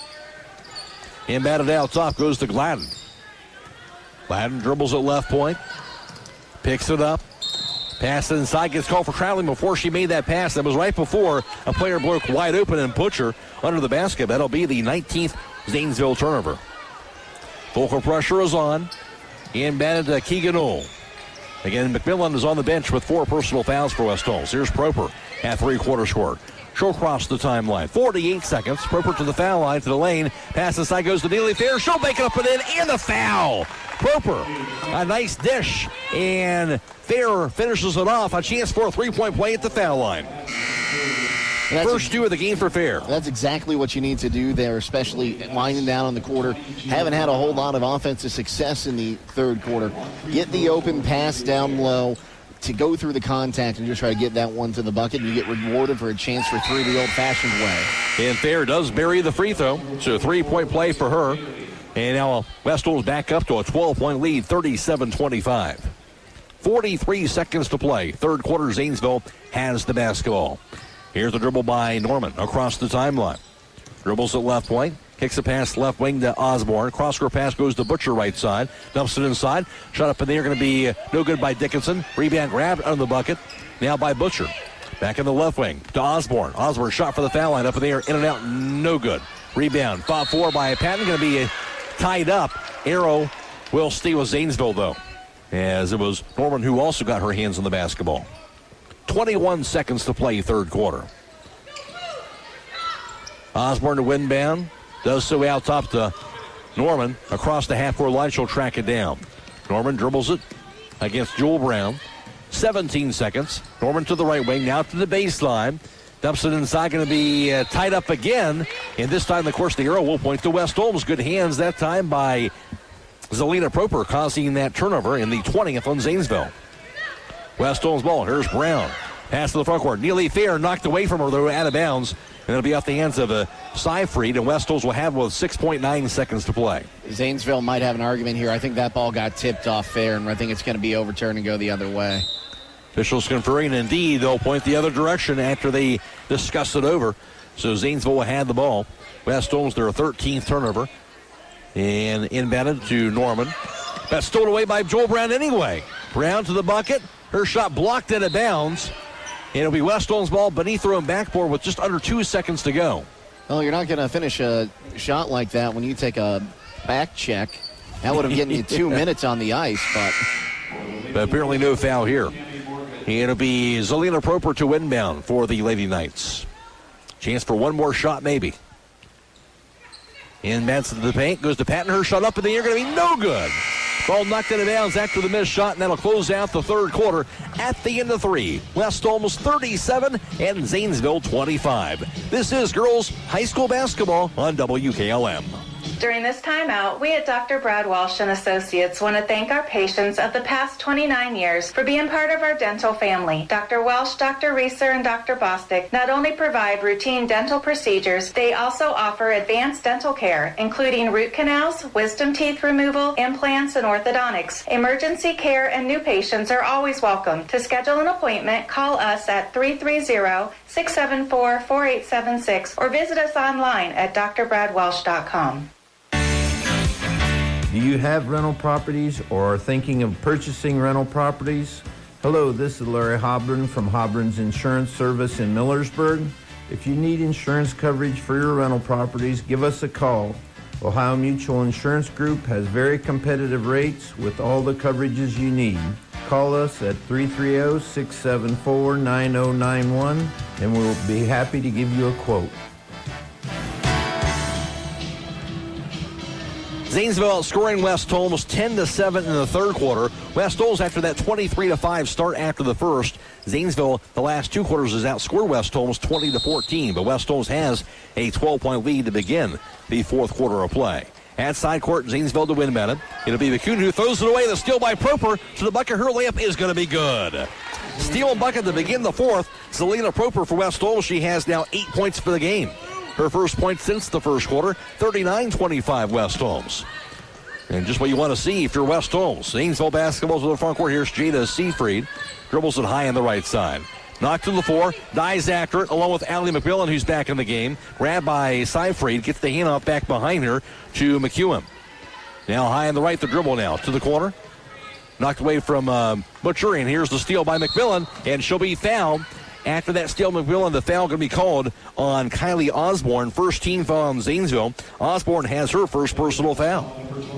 S21: And batted out top goes to Gladden. Gladden dribbles at left point. Picks it up. Pass inside, gets called for traveling before she made that pass. That was right before a player broke wide open and Butcher under the basket. That'll be the nineteenth Zanesville turnover. Focal pressure is on. Inbounded to Keegan Ohl. Again, McMillan is on the bench with four personal fouls for West Holmes. Here's Proper at three-quarter score. She'll cross the timeline. forty-eight seconds. Proper to the foul line, to the lane. Pass inside goes to Neely Fair. She'll make it up and in, and the foul. Proper, a nice dish, and Fair finishes it off. A chance for a three-point play at the foul line. First two of the game for Fair.
S5: That's exactly what you need to do there, especially winding down on the quarter. Haven't had a whole lot of offensive success in the third quarter. Get the open pass down low to go through the contact and just try to get that one to the bucket, and you get rewarded for a chance for three the old-fashioned way.
S21: And Fair does bury the free throw, so a three-point play for her. And now West Holmes back up to a twelve-point lead, thirty-seven twenty-five. forty-three seconds to play. Third quarter, Zanesville has the basketball. Here's the dribble by Norman across the timeline. Dribbles at left point. Kicks a pass left wing to Osborne. Cross-court pass goes to Butcher right side. Dumps it inside. Shot up in the air, going to be no good by Dickinson. Rebound grabbed under the bucket. Now by Butcher. Back in the left wing to Osborne. Osborne shot for the foul line. Up in the air, in and out, no good. Rebound. Fought for by Patton. Going to be tied up. Arrow will stay with Zanesville, though, as it was Norman who also got her hands on the basketball. twenty-one seconds to play third quarter. Osborne to windbound. Does so out top to Norman. Across the half-court line, she'll track it down. Norman dribbles it against Jewel Brown. seventeen seconds. Norman to the right wing, now to the baseline. Dumps it inside, going to be uh, tied up again. And this time, of course, the arrow will point to West Holmes. Good hands that time by Zelina Proper, causing that turnover in the twentieth on Zanesville. West Holmes ball. Here's Brown. Pass to the front court. Neely Fair knocked away from her, though, out of bounds. And it'll be off the hands of a Seifried, and West Holmes will have with six point nine seconds to play.
S14: Zanesville might have an argument here. I think that ball got tipped off fair, and I think it's going to be overturned and go the other way.
S21: Officials conferring, indeed, they'll point the other direction after they discuss it over. So Zanesville will have the ball. West Holmes, their thirteenth turnover. And inbounded to Norman. That's stolen away by Joel Brown anyway. Brown to the bucket. Her shot blocked out of bounds. And it'll be West Holmes' ball beneath her own backboard with just under two seconds to go.
S14: Well, you're not going to finish a shot like that when you take a back check. That would have given you two minutes on the ice, but...
S21: But apparently no foul here. And it'll be Zelina Proper to inbound for the Lady Knights. Chance for one more shot, maybe. Inbounds to the paint, goes to Patton. Her shot up in the air, going to be no good. Ball knocked out of bounds after the missed shot, and that'll close out the third quarter at the end of three. West Holmes thirty-seven and Zanesville twenty-five. This is girls high school basketball on W K L M.
S22: During this timeout, we at Doctor Brad Walsh and Associates want to thank our patients of the past twenty-nine years for being part of our dental family. Doctor Welsh, Doctor Reeser, and Doctor Bostic not only provide routine dental procedures, they also offer advanced dental care, including root canals, wisdom teeth removal, implants, and orthodontics. Emergency care and new patients are always welcome. To schedule an appointment, call us at three three zero, six seven four, four eight seven six or visit us online at d r brad welsh dot com.
S23: Do you have rental properties or are thinking of purchasing rental properties? Hello, this is Larry Hobron from Hobron's Insurance Service in Millersburg. If you need insurance coverage for your rental properties, give us a call. Ohio Mutual Insurance Group has very competitive rates with all the coverages you need. Call us at three three zero, six seven four, nine zero nine one and we'll be happy to give you a quote.
S21: Zanesville scoring West Holmes ten to seven in the third quarter. West Holmes, after that twenty-three to five start after the first, Zanesville the last two quarters has outscored West Holmes twenty to fourteen, but West Holmes has a twelve-point lead to begin the fourth quarter of play. At side court, Zanesville to win it. It'll be McCune who throws it away. The steal by Proper to the bucket. Her layup is going to be good. Steal and bucket to begin the fourth. Zelina Proper for West Holmes. She has now eight points for the game. Her first point since the first quarter, thirty-nine twenty-five West Holmes. And just what you want to see if you're West Holmes. Zanesville basketball to the front court. Here's Jada Seafried. Dribbles it high on the right side. Knocked to the floor. Dives after it along with Allie McMillan, who's back in the game. Grabbed by Seifried. Gets the handoff back behind her to McEwen. Now high on the right, the dribble now to the corner. Knocked away from uh, Butcher. And here's the steal by McMillan. And she'll be fouled. After that steal, McMillan, the foul going to be called on Kylie Osborne. First team foul on Zanesville. Osborne has her first personal foul.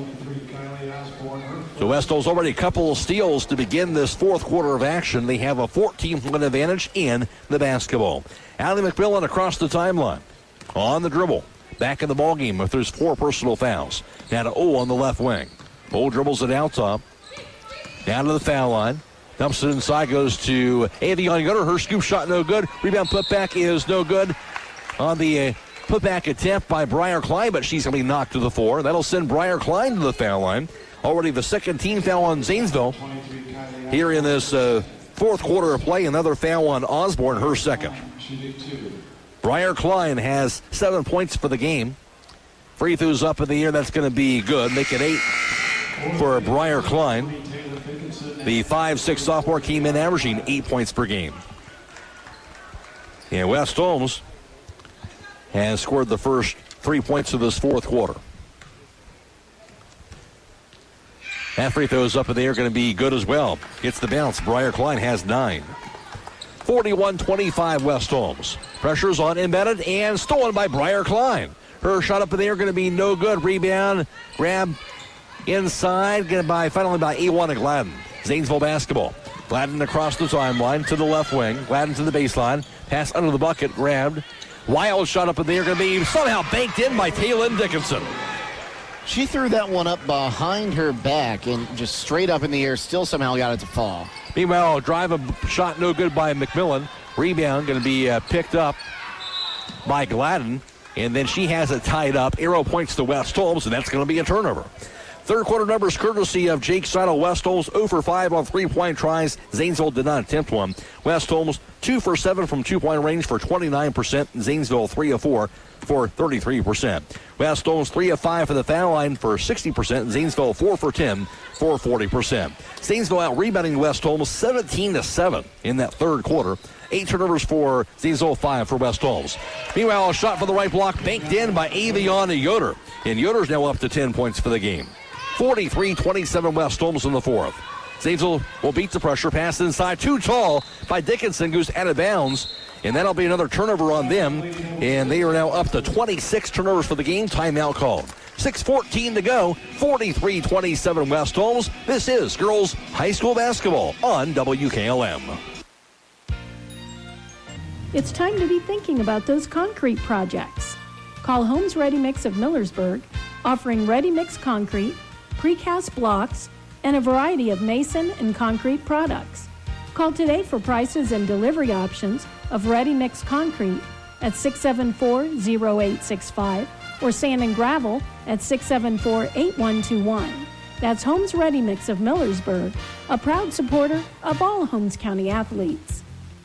S21: So West Holmes already a couple of steals to begin this fourth quarter of action. They have a fourteen-point advantage in the basketball. Allie McMillan across the timeline. On the dribble. Back in the ballgame if there's four personal fouls. Now to O on the left wing. O dribbles it out top. Down to the foul line. Dumps it inside, goes to Avion Gunner. Her scoop shot no good. Rebound putback is no good on the uh, putback attempt by Briar Klein, but she's going to be knocked to the floor. That'll send Briar Klein to the foul line. Already the second team foul on Zanesville. Here in this uh, fourth quarter of play, another foul on Osborne, her second. Briar Klein has seven points for the game. Free throws up in the air. That's going to be good. Make it eight for Briar Klein. The five six sophomore came in averaging eight points per game. And West Holmes has scored the first three points of this fourth quarter. That free throws up in the air going to be good as well. Gets the bounce. Briar Klein has nine. forty-one twenty-five West Holmes. Pressure's on embedded and stolen by Briar Klein. Her shot up in the air going to be no good. Rebound, grab inside, get by finally by Awana Gladden. Zanesville basketball. Gladden across the timeline to the left wing. Gladden to the baseline. Pass under the bucket, grabbed. Wild shot up in the air, going to be somehow banked in by Taylin Dickinson.
S14: She threw that one up behind her back and just straight up in the air, still somehow got it to fall.
S21: Meanwhile, drive a shot no good by McMillan. Rebound going to be uh, picked up by Gladden, and then she has it tied up. Arrow points to West Holmes, and that's going to be a turnover. Third quarter numbers courtesy of Jake Seidel. West Holmes zero for five on three-point tries. Zanesville did not attempt one. West Holmes two for seven from two-point range for twenty-nine percent. Zanesville three of four for thirty-three percent. West Holmes three of five for the foul line for sixty percent. Zanesville four for ten for forty percent. Zanesville out rebounding West Holmes seventeen to seven in that third quarter. Eight turnovers for Zanesville, five for West Holmes. Meanwhile, a shot for the right block banked in by Aviana Yoder. And Yoder's now up to ten points for the game. forty-three twenty-seven West Holmes in the fourth. Zanesville will beat the pressure. Pass inside. Too tall by Dickinson, goes out of bounds. And that'll be another turnover on them. And they are now up to twenty-six turnovers for the game. Timeout called. six fourteen to go. forty-three twenty-seven West Holmes. This is girls high school basketball on W K L M.
S15: It's time to be thinking about those concrete projects. Call Homes Ready Mix of Millersburg, offering ready-mix concrete, precast blocks, and a variety of mason and concrete products. Call today for prices and delivery options of ready-mix concrete at six seven four, zero eight six five or sand and gravel at six seven four, eight one two one. That's Homes Ready Mix of Millersburg, a proud supporter of all Holmes County athletes.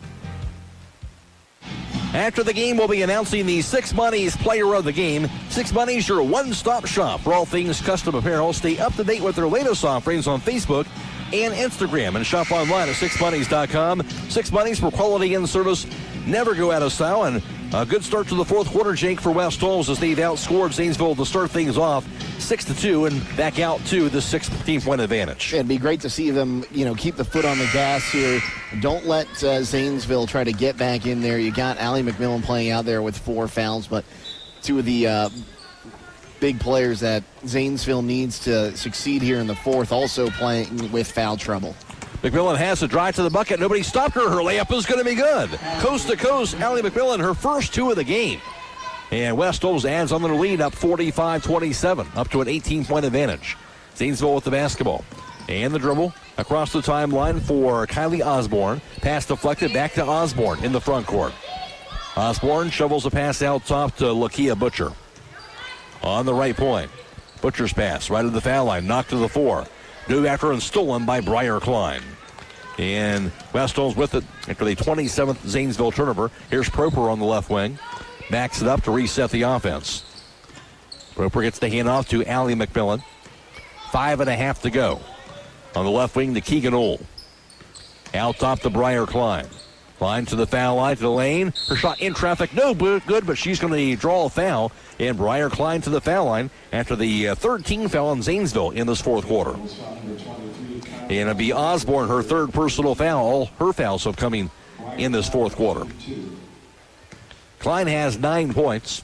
S21: After the game, we'll be announcing the Six Monies Player of the Game. Six Monies, your one-stop shop for all things custom apparel. Stay up to date with their latest offerings on Facebook and Instagram, and shop online at six monies dot com. Six Monies for quality and service. Never go out of style, and a good start to the fourth quarter, Jake, for West Holmes as they've outscored Zanesville to start things off six to two and back out to the sixteen-point advantage.
S14: It'd be great to see them, you know, keep the foot on the gas here. Don't let uh, Zanesville try to get back in there. You got Allie McMillan playing out there with four fouls, but two of the uh, big players that Zanesville needs to succeed here in the fourth also playing with foul trouble.
S21: McMillan has to drive to the bucket. Nobody stopped her. Her layup is going to be good. Coast to coast, Allie McMillan, her first two of the game. And West Holmes adds on their lead up forty-five twenty-seven, up to an eighteen-point advantage. Zanesville with the basketball. And the dribble across the timeline for Kylie Osborne. Pass deflected back to Osborne in the front court. Osborne shovels a pass out top to Lakia Butcher. On the right point, Butcher's pass right at the foul line, knocked to the floor. Due after and stolen by Briar Klein. And West Holmes with it after the twenty-seventh Zanesville turnover. Here's Proper on the left wing. Backs it up to reset the offense. Proper gets the handoff to Allie McMillan. Five and a half to go. On the left wing to Keegan Ohl. Out top to Briar Klein. Klein to the foul line to the lane. Her shot in traffic, no good, but she's going to draw a foul. And Briar Klein to the foul line after the uh, thirteenth foul on Zanesville in this fourth quarter. And it'll be Osborne, her third personal foul. All her fouls have coming in this fourth quarter. Klein has nine points.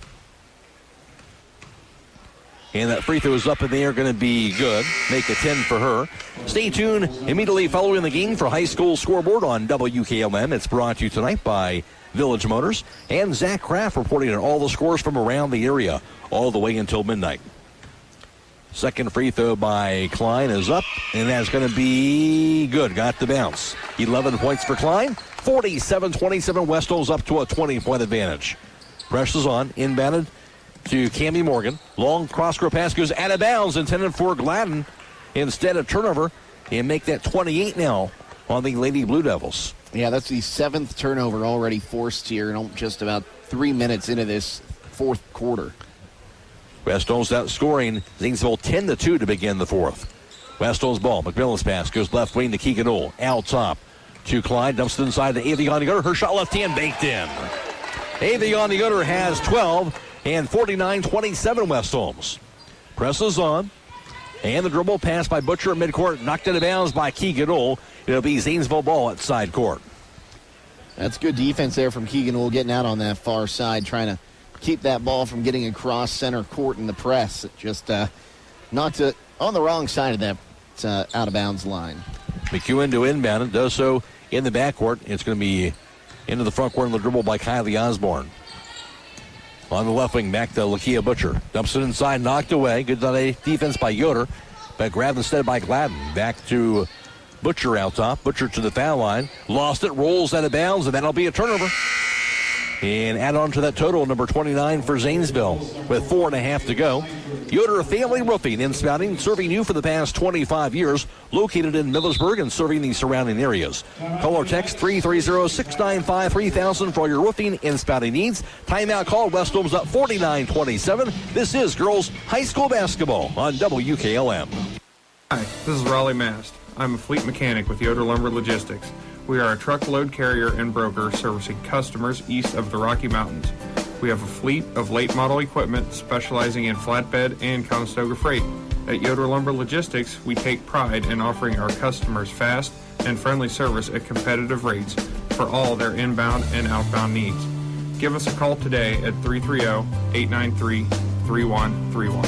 S21: And that free throw is up in the air, going to be good. Make it ten for her. Stay tuned immediately following the game for High School Scoreboard on W K L M. It's brought to you tonight by Village Motors. And Zach Kraft reporting on all the scores from around the area all the way until midnight. Second free throw by Klein is up, and that's going to be good. Got the bounce. eleven points for Klein. forty-seven twenty-seven. West Holmes up to a twenty-point advantage. Presses on, inbounded to Cammie Morgan. Long cross-court pass goes out of bounds, intended for Gladden. Instead of turnover, and make that twenty-eight now on the Lady Blue Devils.
S14: Yeah, that's the seventh turnover already forced here in just about three minutes into this fourth quarter.
S21: West Holmes outscoring Zanesville ten to two to begin the fourth. West Holmes ball. McMillan's pass goes left wing to Keegan Ohl. Out top to Klein. Dumps it inside to Aviana Yoder. Her shot left hand baked in. Aviana Yoder has twelve and forty-nine twenty-seven West Holmes. Presses on. And the dribble pass by Butcher at midcourt. Knocked out of bounds by Keegan Ohl. It'll be Zanesville ball at side court.
S14: That's good defense there from Keegan Ohl, getting out on that far side, trying to keep that ball from getting across center court in the press. It just uh, knocked it on the wrong side of that uh, out-of-bounds line.
S21: McEwen to inbound. It does so in the backcourt. It's going to be into the front court on the dribble by Kylie Osborne. On the left wing, back to Lakia Butcher. Dumps it inside, knocked away. Good defense by Yoder, but grabbed instead by Gladden. Back to Butcher out top. Butcher to the foul line. Lost it. Rolls out of bounds, and that'll be a turnover. And add on to that total, number twenty-nine for Zanesville with four and a half to go. Yoder Family Roofing in Spouting, serving you for the past twenty-five years, located in Millersburg and serving the surrounding areas. Call or text three three zero, six nine five, three thousand for all your roofing and spouting needs. Timeout call. West Holmes up forty-nine twenty-seven. This is girls high school basketball on W K L M.
S10: Hi, this is Raleigh Mast. I'm a fleet mechanic with Yoder Lumber Logistics. We are a truckload carrier and broker servicing customers east of the Rocky Mountains. We have a fleet of late model equipment specializing in flatbed and Conestoga freight. At Yoder Lumber Logistics, we take pride in offering our customers fast and friendly service at competitive rates for all their inbound and outbound needs. Give us a call today at three three zero, eight nine three, three one three one.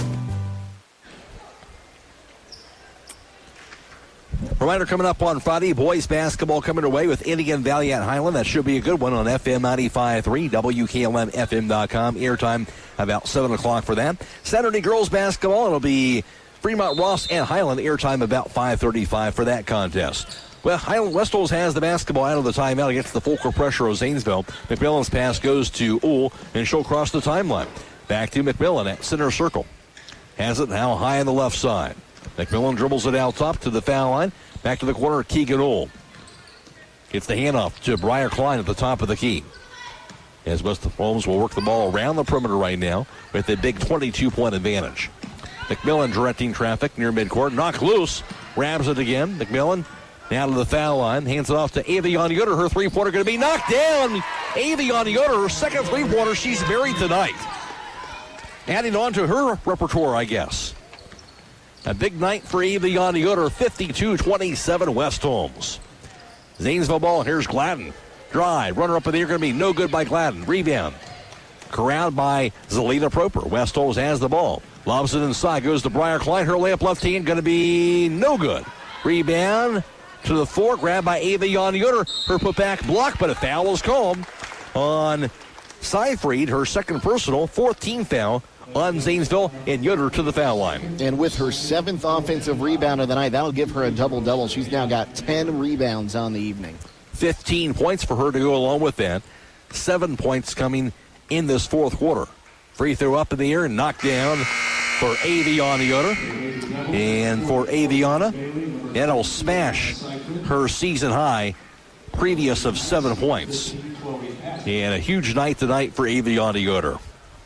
S21: Reminder coming up on Friday, boys basketball coming away with Indian Valley at Highland. That should be a good one on F M ninety-five point three, W K L M F M dot com. Airtime about seven o'clock for that. Saturday girls basketball, it'll be Fremont Ross and Highland. Airtime about five thirty-five for that contest. Well, Highland West Holmes has the basketball out of the timeout against the Fulcrum pressure of Zanesville. McMillan's pass goes to Uhl, and she'll cross the timeline. Back to McMillan at center circle. Has it now high on the left side. McMillan dribbles it out top to the foul line. Back to the corner, Keegan Uhl. Gets the handoff to Briar Klein at the top of the key. As West Holmes will work the ball around the perimeter right now with a big twenty-two point advantage. McMillan directing traffic near midcourt. Knocked loose. Grabs it again. McMillan now to the foul line. Hands it off to Avion Yoder. Her three-pointer going to be knocked down. Avion Yoder, her second three-pointer. She's buried tonight. Adding on to her repertoire, I guess. A big night for Avion Yoder, fifty-two twenty-seven West Holmes. Zanesville ball, here's Gladden. Drive, runner up in the air, going to be no good by Gladden. Rebound. Corralled by Zelina Proper. West Holmes has the ball. Lobs it inside, goes to Briar Klein. Her layup left hand, going to be no good. Rebound to the floor, grabbed by Avion Yoder. Her putback blocked, but a foul is called on Seyfried, her second personal, fourth team foul on Zanesville, and Yoder to the foul line.
S14: And with her seventh offensive rebound of the night, that'll give her a double-double. She's now got ten rebounds on the evening.
S21: fifteen points for her to go along with that. Seven points coming in this fourth quarter. Free throw up in the air and knocked down for Aviana Yoder. And for Aviana, that'll smash her season high previous of seven points. And a huge night tonight for Aviana Yoder.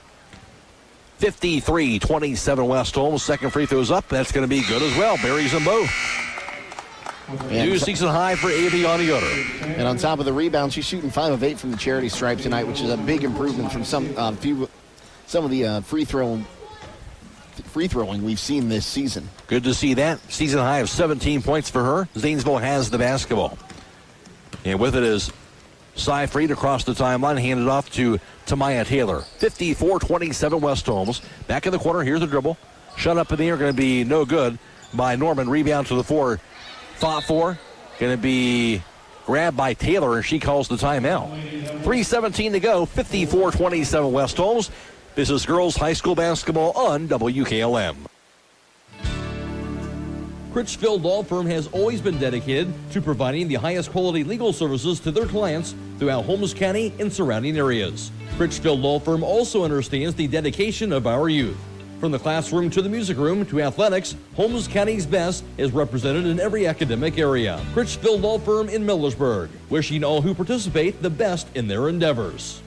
S21: fifty-three twenty-seven West Holmes. Second free throw's up. That's going to be good as well. Buries them both. And New season high for Aviana Yoder.
S14: And on top of the rebound, she's shooting five of eight from the charity stripe tonight, which is a big improvement from some uh, few, some of the uh, free throw free throwing we've seen this season.
S21: Good to see that. Season high of seventeen points for her. Zanesville has the basketball. And with it is Seyfried across the timeline, handed off to Tamaya Taylor. fifty-four twenty-seven West Holmes. Back in the corner, here's the dribble. Shut up in the air, going to be no good by Norman. Rebound to the four. Fought for. Going to be grabbed by Taylor, and she calls the timeout. three seventeen to go, fifty-four twenty-seven West Holmes. This is girls high school basketball on W K L M.
S3: Critchfield Law Firm has always been dedicated to providing the highest quality legal services to their clients throughout Holmes County and surrounding areas. Critchfield Law Firm also understands the dedication of our youth. From the classroom to the music room to athletics, Holmes County's best is represented in every academic area. Critchfield Law Firm in Millersburg, wishing all who participate the best in their endeavors.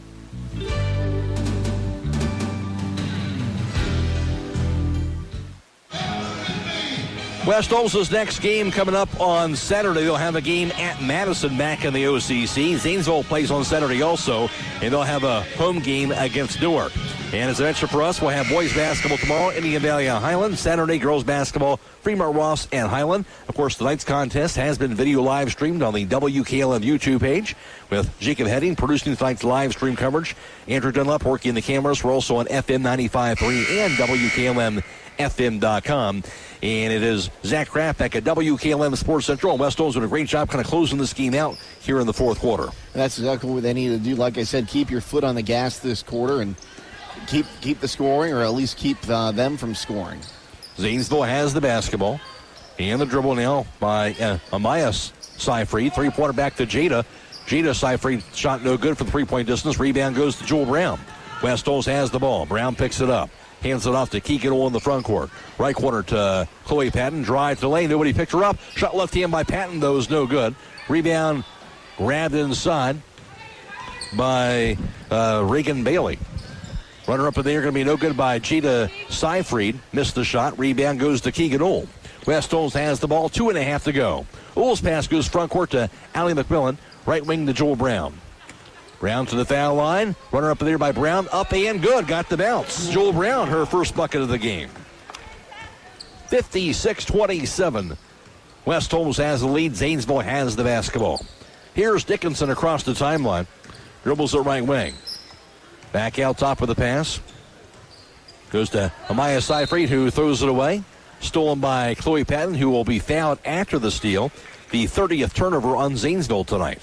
S21: West Holmes' next game coming up on Saturday. They'll have a game at Madison back in the O C C. Zanesville plays on Saturday also, and they'll have a home game against Newark. And as an extra for us, we'll have boys basketball tomorrow, Indian Valley and Highland. Saturday, girls basketball, Fremont Ross and Highland. Of course, tonight's contest has been video live streamed on the W K L M YouTube page with Jacob Heading producing tonight's live stream coverage. Andrew Dunlap working the cameras. We're also on F M ninety-five point three and W K L M F M dot com. And it is Zach Kraft back at W K L M Sports Central. And West Holmes doing a great job kind of closing this game out here in the fourth quarter.
S14: That's exactly what they need to do. Like I said, keep your foot on the gas this quarter and keep keep the scoring, or at least keep uh, them from scoring.
S21: Zanesville has the basketball. And the dribble now by uh, Amaya Seyfried. Three-pointer back to Jada. Jada Seyfried shot no good for the three-point distance. Rebound goes to Jewel Brown. West Holmes has the ball. Brown picks it up. Hands it off to Keegan in the front court. Right corner to Chloe Patton. Drive to the lane. Nobody picked her up. Shot left hand by Patton, though, is no good. Rebound grabbed inside by uh, Reagan Bailey. Runner up in there going to be no good by Jada Seyfried. Missed the shot. Rebound goes to Keegan Ohl. West Holmes has the ball. Two and a half to go. Ohl's pass goes front court to Allie McMillan. Right wing to Jewel Brown. Brown to the foul line. Runner up there by Brown. Up and good. Got the bounce. Jewel Brown, her first bucket of the game. fifty-six twenty-seven. West Holmes has the lead. Zanesville has the basketball. Here's Dickinson across the timeline. Dribbles the right wing. Back out top of the pass. Goes to Amaya Seyfried, who throws it away. Stolen by Chloe Patton, who will be fouled after the steal. The thirtieth turnover on Zanesville tonight.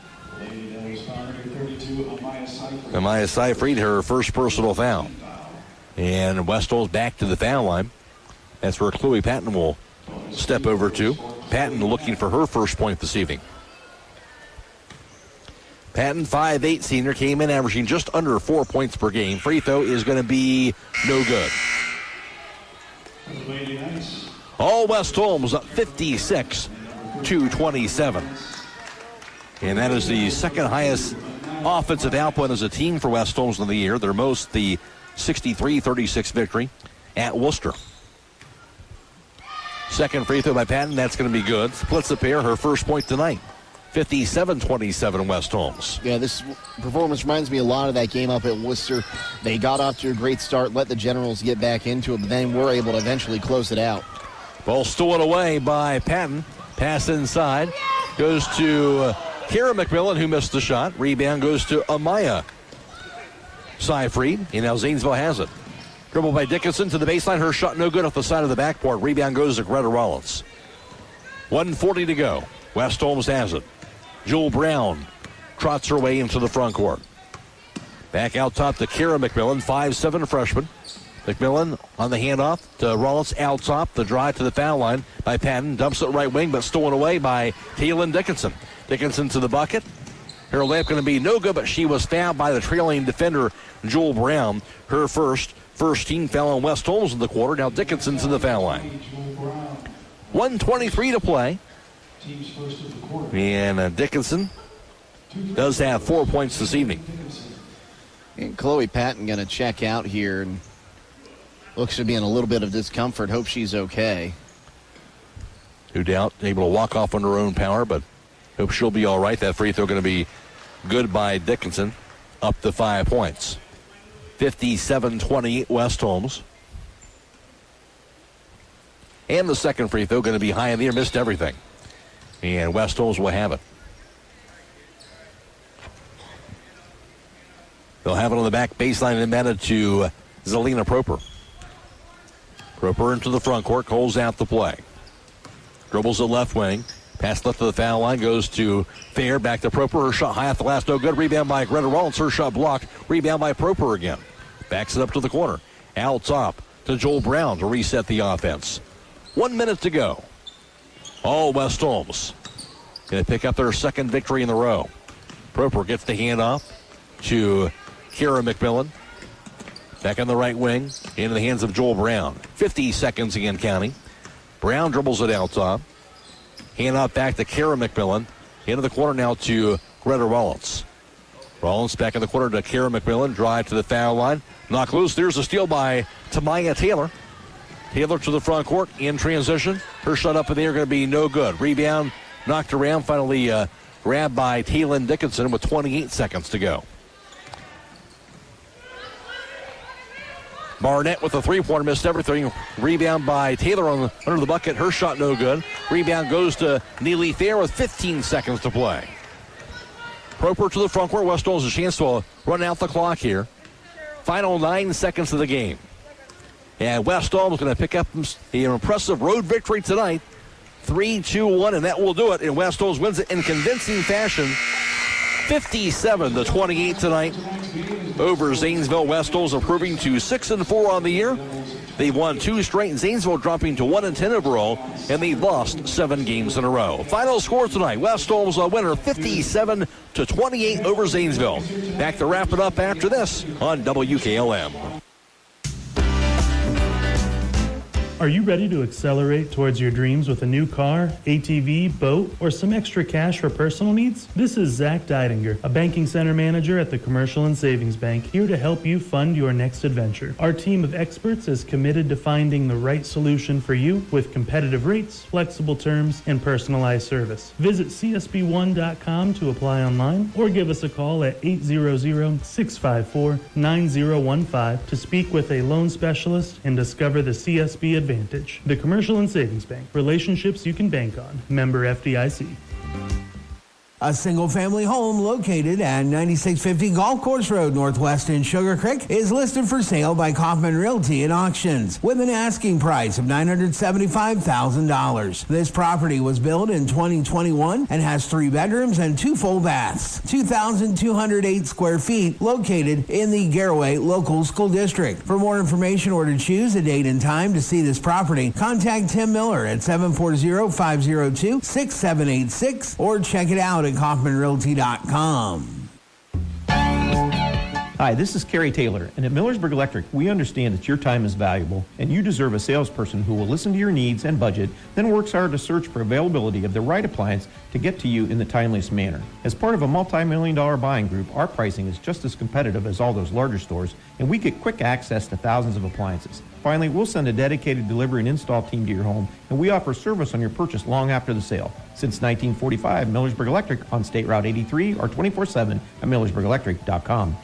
S21: Amaya Seyfried, her first personal foul. And West Holmes back to the foul line. That's where Chloe Patton will step over to. Patton looking for her first point this evening. Patton, five eight senior, came in averaging just under four points per game. Free throw is going to be no good. All West Holmes up fifty-six to twenty-seven. And that is the second highest offensive output as a team for West Holmes in the year. Their most, the sixty-three thirty-six victory at Worcester. Second free throw by Patton, that's going to be good. Splits the pair, her first point tonight. fifty-seven twenty-seven West Holmes.
S14: Yeah, this performance reminds me a lot of that game up at Worcester. They got off to a great start, let the Generals get back into it, but then were able to eventually close it out.
S21: Ball stolen away by Patton. Pass inside. Goes to uh, Kara McMillan, who missed the shot. Rebound goes to Amaya Seyfried. And now Zanesville has it. Dribble by Dickinson to the baseline. Her shot no good off the side of the backboard. Rebound goes to Greta Rollins. one forty to go. West Holmes has it. Jewel Brown trots her way into the front court. Back out top to Kara McMillan, five seven freshman. McMillan on the handoff to Rollins out top. The drive to the foul line by Patton. Dumps it right wing, but stolen away by Taylon Dickinson. Dickinson to the bucket. Her layup going to be no good, but she was fouled by the trailing defender, Jewel Brown. Her first, first team foul on West Holmes in the quarter. Now Dickinson's in the foul line. one twenty-three to play. And uh, Dickinson does have four points this evening.
S14: And Chloe Patton going to check out here and looks to be in a little bit of discomfort. Hope she's okay.
S21: No doubt, able to walk off on her own power, but hope she'll be all right. That free throw going to be good by Dickinson, up to five points. fifty-seven twenty-eight West Holmes. And the second free throw going to be high in the air, missed everything. And West Holmes will have it. They'll have it on the back baseline and embedded to Zelina Proper. Proper into the front court, calls out the play. Dribbles the left wing. Pass left to the foul line, goes to Fair, back to Proper. Her shot high off the glass, no good. Rebound by Greta Rollins. Her shot blocked. Rebound by Proper again. Backs it up to the corner. Out top to Joel Brown to reset the offense. One minute to go. All West Holmes going to pick up their second victory in the row. Proper gets the handoff to Kara McMillan. Back on the right wing, into the hands of Joel Brown. fifty seconds again counting. Brown dribbles it out top. Handoff back to Kara McMillan. Into the corner now to Greta Rollins. Rollins back in the corner to Kara McMillan. Drive to the foul line. Knock loose. There's a steal by Tamaya Taylor. Taylor to the front court in transition. Her shot up in the air going to be no good. Rebound knocked around. Finally uh, grabbed by Taylon Dickinson with twenty-eight seconds to go. Barnett with a three-pointer, missed everything. Rebound by Taylor on the, under the bucket. Her shot no good. Rebound goes to Neely Fair with fifteen seconds to play. Proper to the front court. West Holmes a chance to run out the clock here. Final nine seconds of the game. And West Holmes is going to pick up an impressive road victory tonight. three two one, and that will do it. And West Holmes wins it in convincing fashion fifty-seven to twenty-eight tonight over Zanesville. West Holmes improving to six and four on the year. They've won two straight. Zanesville dropping to one and ten overall, and they've lost seven games in a row. Final score tonight: West Holmes a winner, fifty-seven to twenty-eight over Zanesville. Back to wrap it up after this on W K L M.
S16: Are you ready to accelerate towards your dreams with a new car, A T V, boat, or some extra cash for personal needs? This is Zach Deidinger, a banking center manager at the Commercial and Savings Bank, here to help you fund your next adventure. Our team of experts is committed to finding the right solution for you with competitive rates, flexible terms, and personalized service. Visit C S B one dot com to apply online or give us a call at eight hundred, six five four, nine zero one five to speak with a loan specialist and discover the C S B advantage. The Commercial and Savings Bank. Relationships you can bank on. Member F D I C.
S1: A single-family home located at ninety-six fifty Golf Course Road Northwest in Sugar Creek is listed for sale by Kaufman Realty and Auctions with an asking price of nine hundred seventy-five thousand dollars. This property was built in twenty twenty-one and has three bedrooms and two full baths, two thousand two hundred eight square feet, located in the Garaway Local School District. For more information or to choose a date and time to see this property, contact Tim Miller at seven four zero, five zero two, six seven eight six or check it out at Kaufman Realty dot com.
S6: Hi, this is Kerry Taylor, and at Millersburg Electric, we understand that your time is valuable, and you deserve a salesperson who will listen to your needs and budget, then works hard to search for availability of the right appliance to get to you in the timeliest manner. As part of a multi-million dollar buying group, our pricing is just as competitive as all those larger stores, and we get quick access to thousands of appliances. Finally, we'll send a dedicated delivery and install team to your home, and we offer service on your purchase long after the sale. Since nineteen forty-five, Millersburg Electric on State Route eighty-three or twenty-four seven at Millersburg Electric dot com.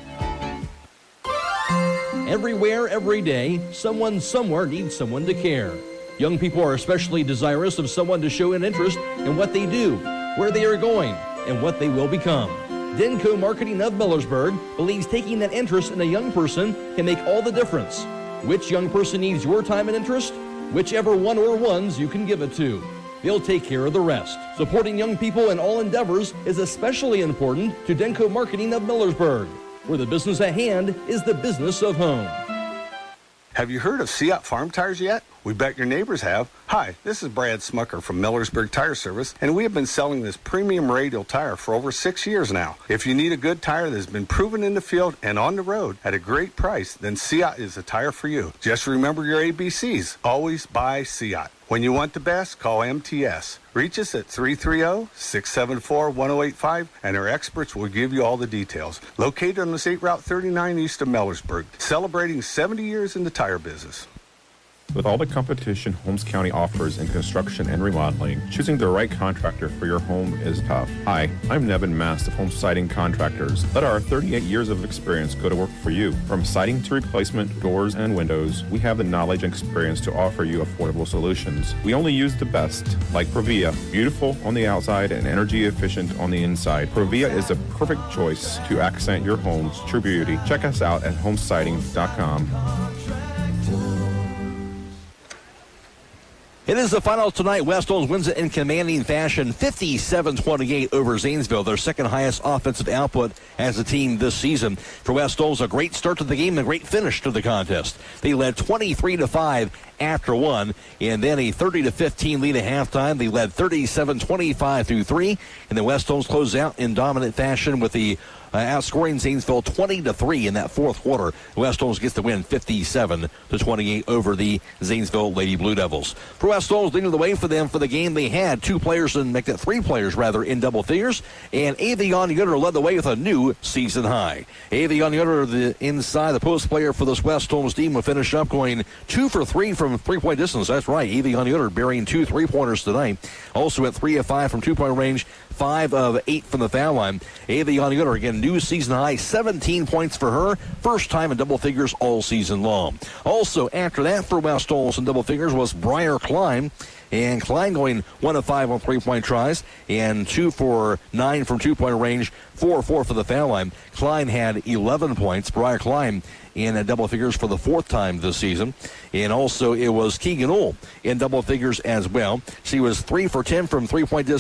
S3: Everywhere, every day, someone somewhere needs someone to care. Young people are especially desirous of someone to show an interest in what they do, where they are going, and what they will become. Denko Marketing of Millersburg believes taking that interest in a young person can make all the difference. Which young person needs your time and interest? Whichever one or ones you can give it to. They'll take care of the rest. Supporting young people in all endeavors is especially important to Denko Marketing of Millersburg, where the business at hand is the business of home.
S2: Have you heard of Seat Farm Tires yet? We bet your neighbors have. Hi, this is Brad Smucker from Millersburg Tire Service, and we have been selling this premium radial tire for over six years now. If you need a good tire that's been proven in the field and on the road at a great price, then Seat is a tire for you. Just remember your A B Cs. Always buy Seat. When you want the best, call M T S. Reach us at three three zero, six seven four, one zero eight five, and our experts will give you all the details. Located on the State Route thirty-nine east of Millersburg, celebrating seventy years in the tire business.
S9: With all the competition Holmes County offers in construction and remodeling, choosing the right contractor for your home is tough. Hi, I'm Nevin Mast of Home Siding Contractors. Let our thirty-eight years of experience go to work for you. From siding to replacement, doors and windows, we have the knowledge and experience to offer you affordable solutions. We only use the best, like Provia, beautiful on the outside and energy efficient on the inside. Provia is a perfect choice to accent your home's true beauty. Check us out at home siding dot com.
S21: It is the final tonight. West Holmes wins it in commanding fashion, fifty-seven twenty-eight over Zanesville, their second highest offensive output as a team this season. For West Holmes, a great start to the game and a great finish to the contest. They led twenty-three to five after one, and then a thirty to fifteen lead at halftime. They led thirty-seven twenty-five through three, and then West Holmes closed out in dominant fashion with the Uh, outscoring Zanesville twenty to three in that fourth quarter. West Holmes gets the win fifty-seven to twenty-eight over the Zanesville Lady Blue Devils. For West Holmes, leading the way for them for the game, they had two players, and make that three players rather, in double figures, and Avion Yoder led the way with a new season high. Avion Yoder, the inside the post player for this West Holmes team, will finish up going two for three from three-point distance. That's right, Avion Yoder burying two three-pointers tonight. Also at three of five from two-point range, five of eight from the foul line. Avion Yoder, again, new season high, seventeen points for her. First time in double figures all season long. Also, after that for West Holmes in double figures was Briar Klein. And Klein going one of five on three-point tries and two for nine from two-point range, four four for the foul line. Klein had eleven points. Briar Klein in double figures for the fourth time this season. And also it was Keegan Ohl in double figures as well. She was three for ten from three-point distance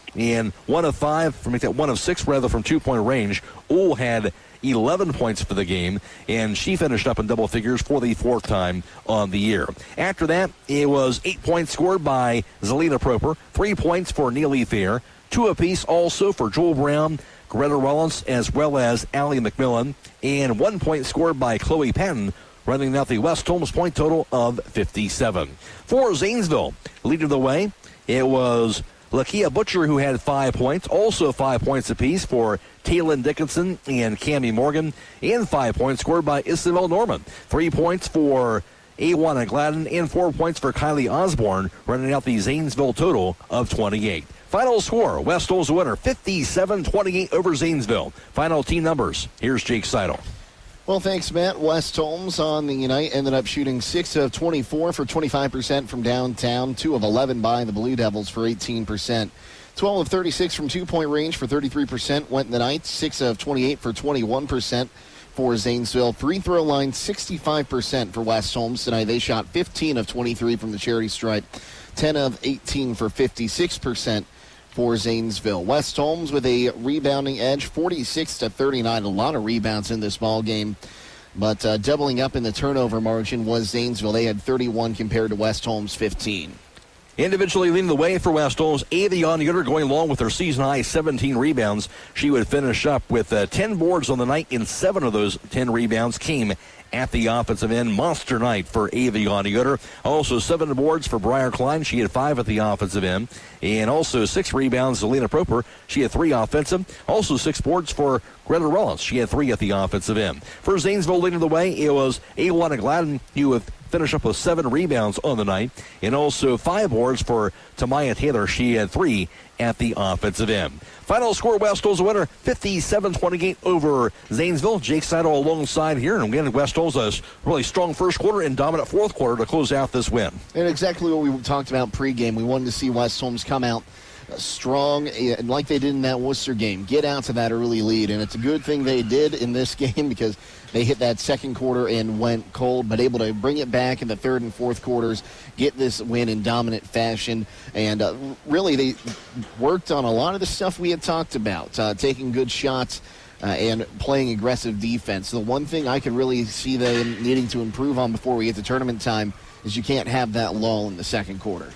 S21: and one of five, for make that one of six rather, from two-point range. Uhl had eleven points for the game, and she finished up in double figures for the fourth time on the year. After that, it was eight points scored by Zelina Proper, three points for Neely Fair, two apiece also for Jewel Brown, Greta Rollins, as well as Allie McMillan, and one point scored by Chloe Patton, running out the West Holmes point total of fifty-seven. For Zanesville, leading the way, it was Lakia Butcher, who had five points, also five points apiece for Taylin Dickinson and Cammie Morgan, and five points scored by Isabel Norman. Three points for Awana Gladden, and four points for Kylie Osborne, running out the Zanesville total of twenty-eight. Final score, West Holmes winner, fifty-seven twenty-eight over Zanesville. Final team numbers, here's Jake Seidel.
S14: Well, thanks, Matt. West Holmes on the night ended up shooting six of twenty-four for twenty-five percent from downtown, two of eleven by the Blue Devils for eighteen percent. twelve of thirty-six from two-point range for thirty-three percent went in the night, six of twenty-eight for twenty-one percent for Zanesville. Free throw line, sixty-five percent for West Holmes tonight. They shot fifteen of twenty-three from the charity stripe, ten of eighteen for fifty-six percent. For Zanesville. West Holmes with a rebounding edge, forty-six to thirty-nine. A lot of rebounds in this ball game, but uh, doubling up in the turnover margin was Zanesville. They had thirty-one compared to West Holmes' fifteen.
S21: Individually leading the way for West Holmes, Avion Yoder going along with her season-high seventeen rebounds. She would finish up with uh, ten boards on the night, and seven of those ten rebounds came at the offensive end. Monster night for Avion Yoder. Also seven boards for Briar Klein. She had five at the offensive end. And also six rebounds, Zelina Proper. She had three offensive. Also six boards for Greta Rollins. She had three at the offensive end. For Zanesville leading the way, it was Awana Gladden, who would finish up with seven rebounds on the night. And also five boards for Tamaya Taylor. She had three at the offensive end. Final score, West Holmes winner, fifty-seven twenty-eight over Zanesville. Jake Seidel alongside here. And again, West Holmes a really strong first quarter and dominant fourth quarter to close out this win.
S14: And exactly what we talked about pregame. We wanted to see West Holmes come out strong, and like they did in that Worcester game, get out to that early lead. And it's a good thing they did in this game because they hit that second quarter and went cold, but able to bring it back in the third and fourth quarters, get this win in dominant fashion. And uh, really, they worked on a lot of the stuff we had talked about, uh, taking good shots uh, and playing aggressive defense. The one thing I could really see them needing to improve on before we get to tournament time is you can't have that lull in the second quarter.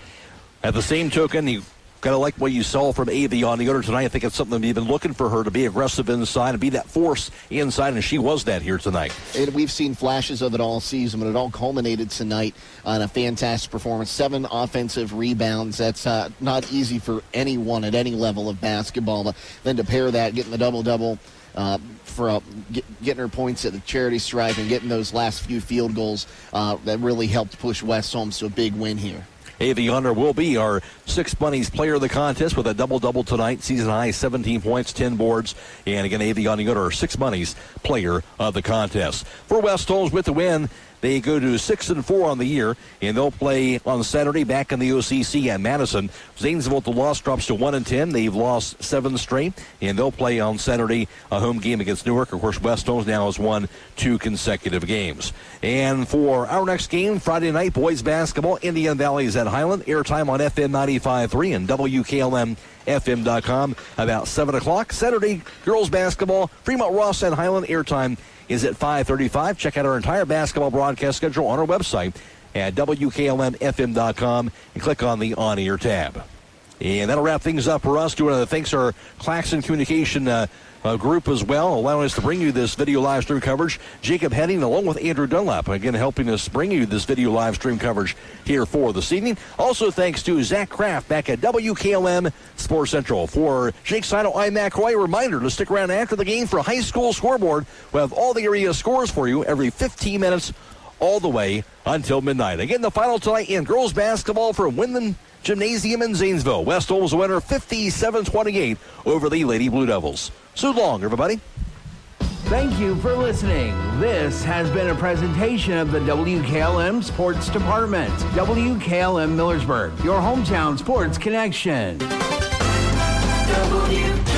S21: At the same token, you kind of like what you saw from Avion Yoder tonight. I think it's something we've been looking for her to be aggressive inside and be that force inside, and she was that here tonight.
S14: And we've seen flashes of it all season, but it all culminated tonight on a fantastic performance. Seven offensive rebounds. That's uh, not easy for anyone at any level of basketball. But then to pair that, getting the double-double, Uh, for uh, get, getting her points at the charity stripe and getting those last few field goals, uh, that really helped push West Holmes to a big win here.
S21: Avion will be our Six Bunnies player of the contest with a double-double tonight. Season high, seventeen points, ten boards. And again, Avion Yoder, our Six Bunnies player of the contest. For West Holmes with the win, they go to six and four on the year, and they'll play on Saturday back in the O C C at Madison. Zanesville, the loss drops to one and ten. They've lost seven straight, and they'll play on Saturday a home game against Newark. Of course, West Holmes now has won two consecutive games. And for our next game, Friday night, boys basketball, Indian Valley is at Highland. Airtime on F M ninety-five point three and W K L M F M dot com about seven o'clock. Saturday, girls basketball, Fremont Ross at Highland. Airtime is at five thirty-five. Check out our entire basketball broadcast schedule on our website at W K L M F M dot com and click on the On-Air tab. And that'll wrap things up for us. Doing uh, thanks to our Claxon Communication uh, uh, group as well, allowing us to bring you this video live stream coverage. Jacob Henning along with Andrew Dunlap, again, helping us bring you this video live stream coverage here for this evening. Also thanks to Zach Kraft back at W K L M Sports Central. For Jake Seidel, I'm Matt Roy. Reminder to stick around after the game for High School Scoreboard. We'll have all the area scores for you every fifteen minutes all the way until midnight. Again, the final tonight in girls basketball from Windham Gymnasium in Zanesville. West Holmes winner fifty-seven twenty-eight over the Lady Blue Devils. So long, everybody.
S1: Thank you for listening. This has been a presentation of the W K L M Sports Department. W K L M Millersburg, your hometown sports connection.
S17: W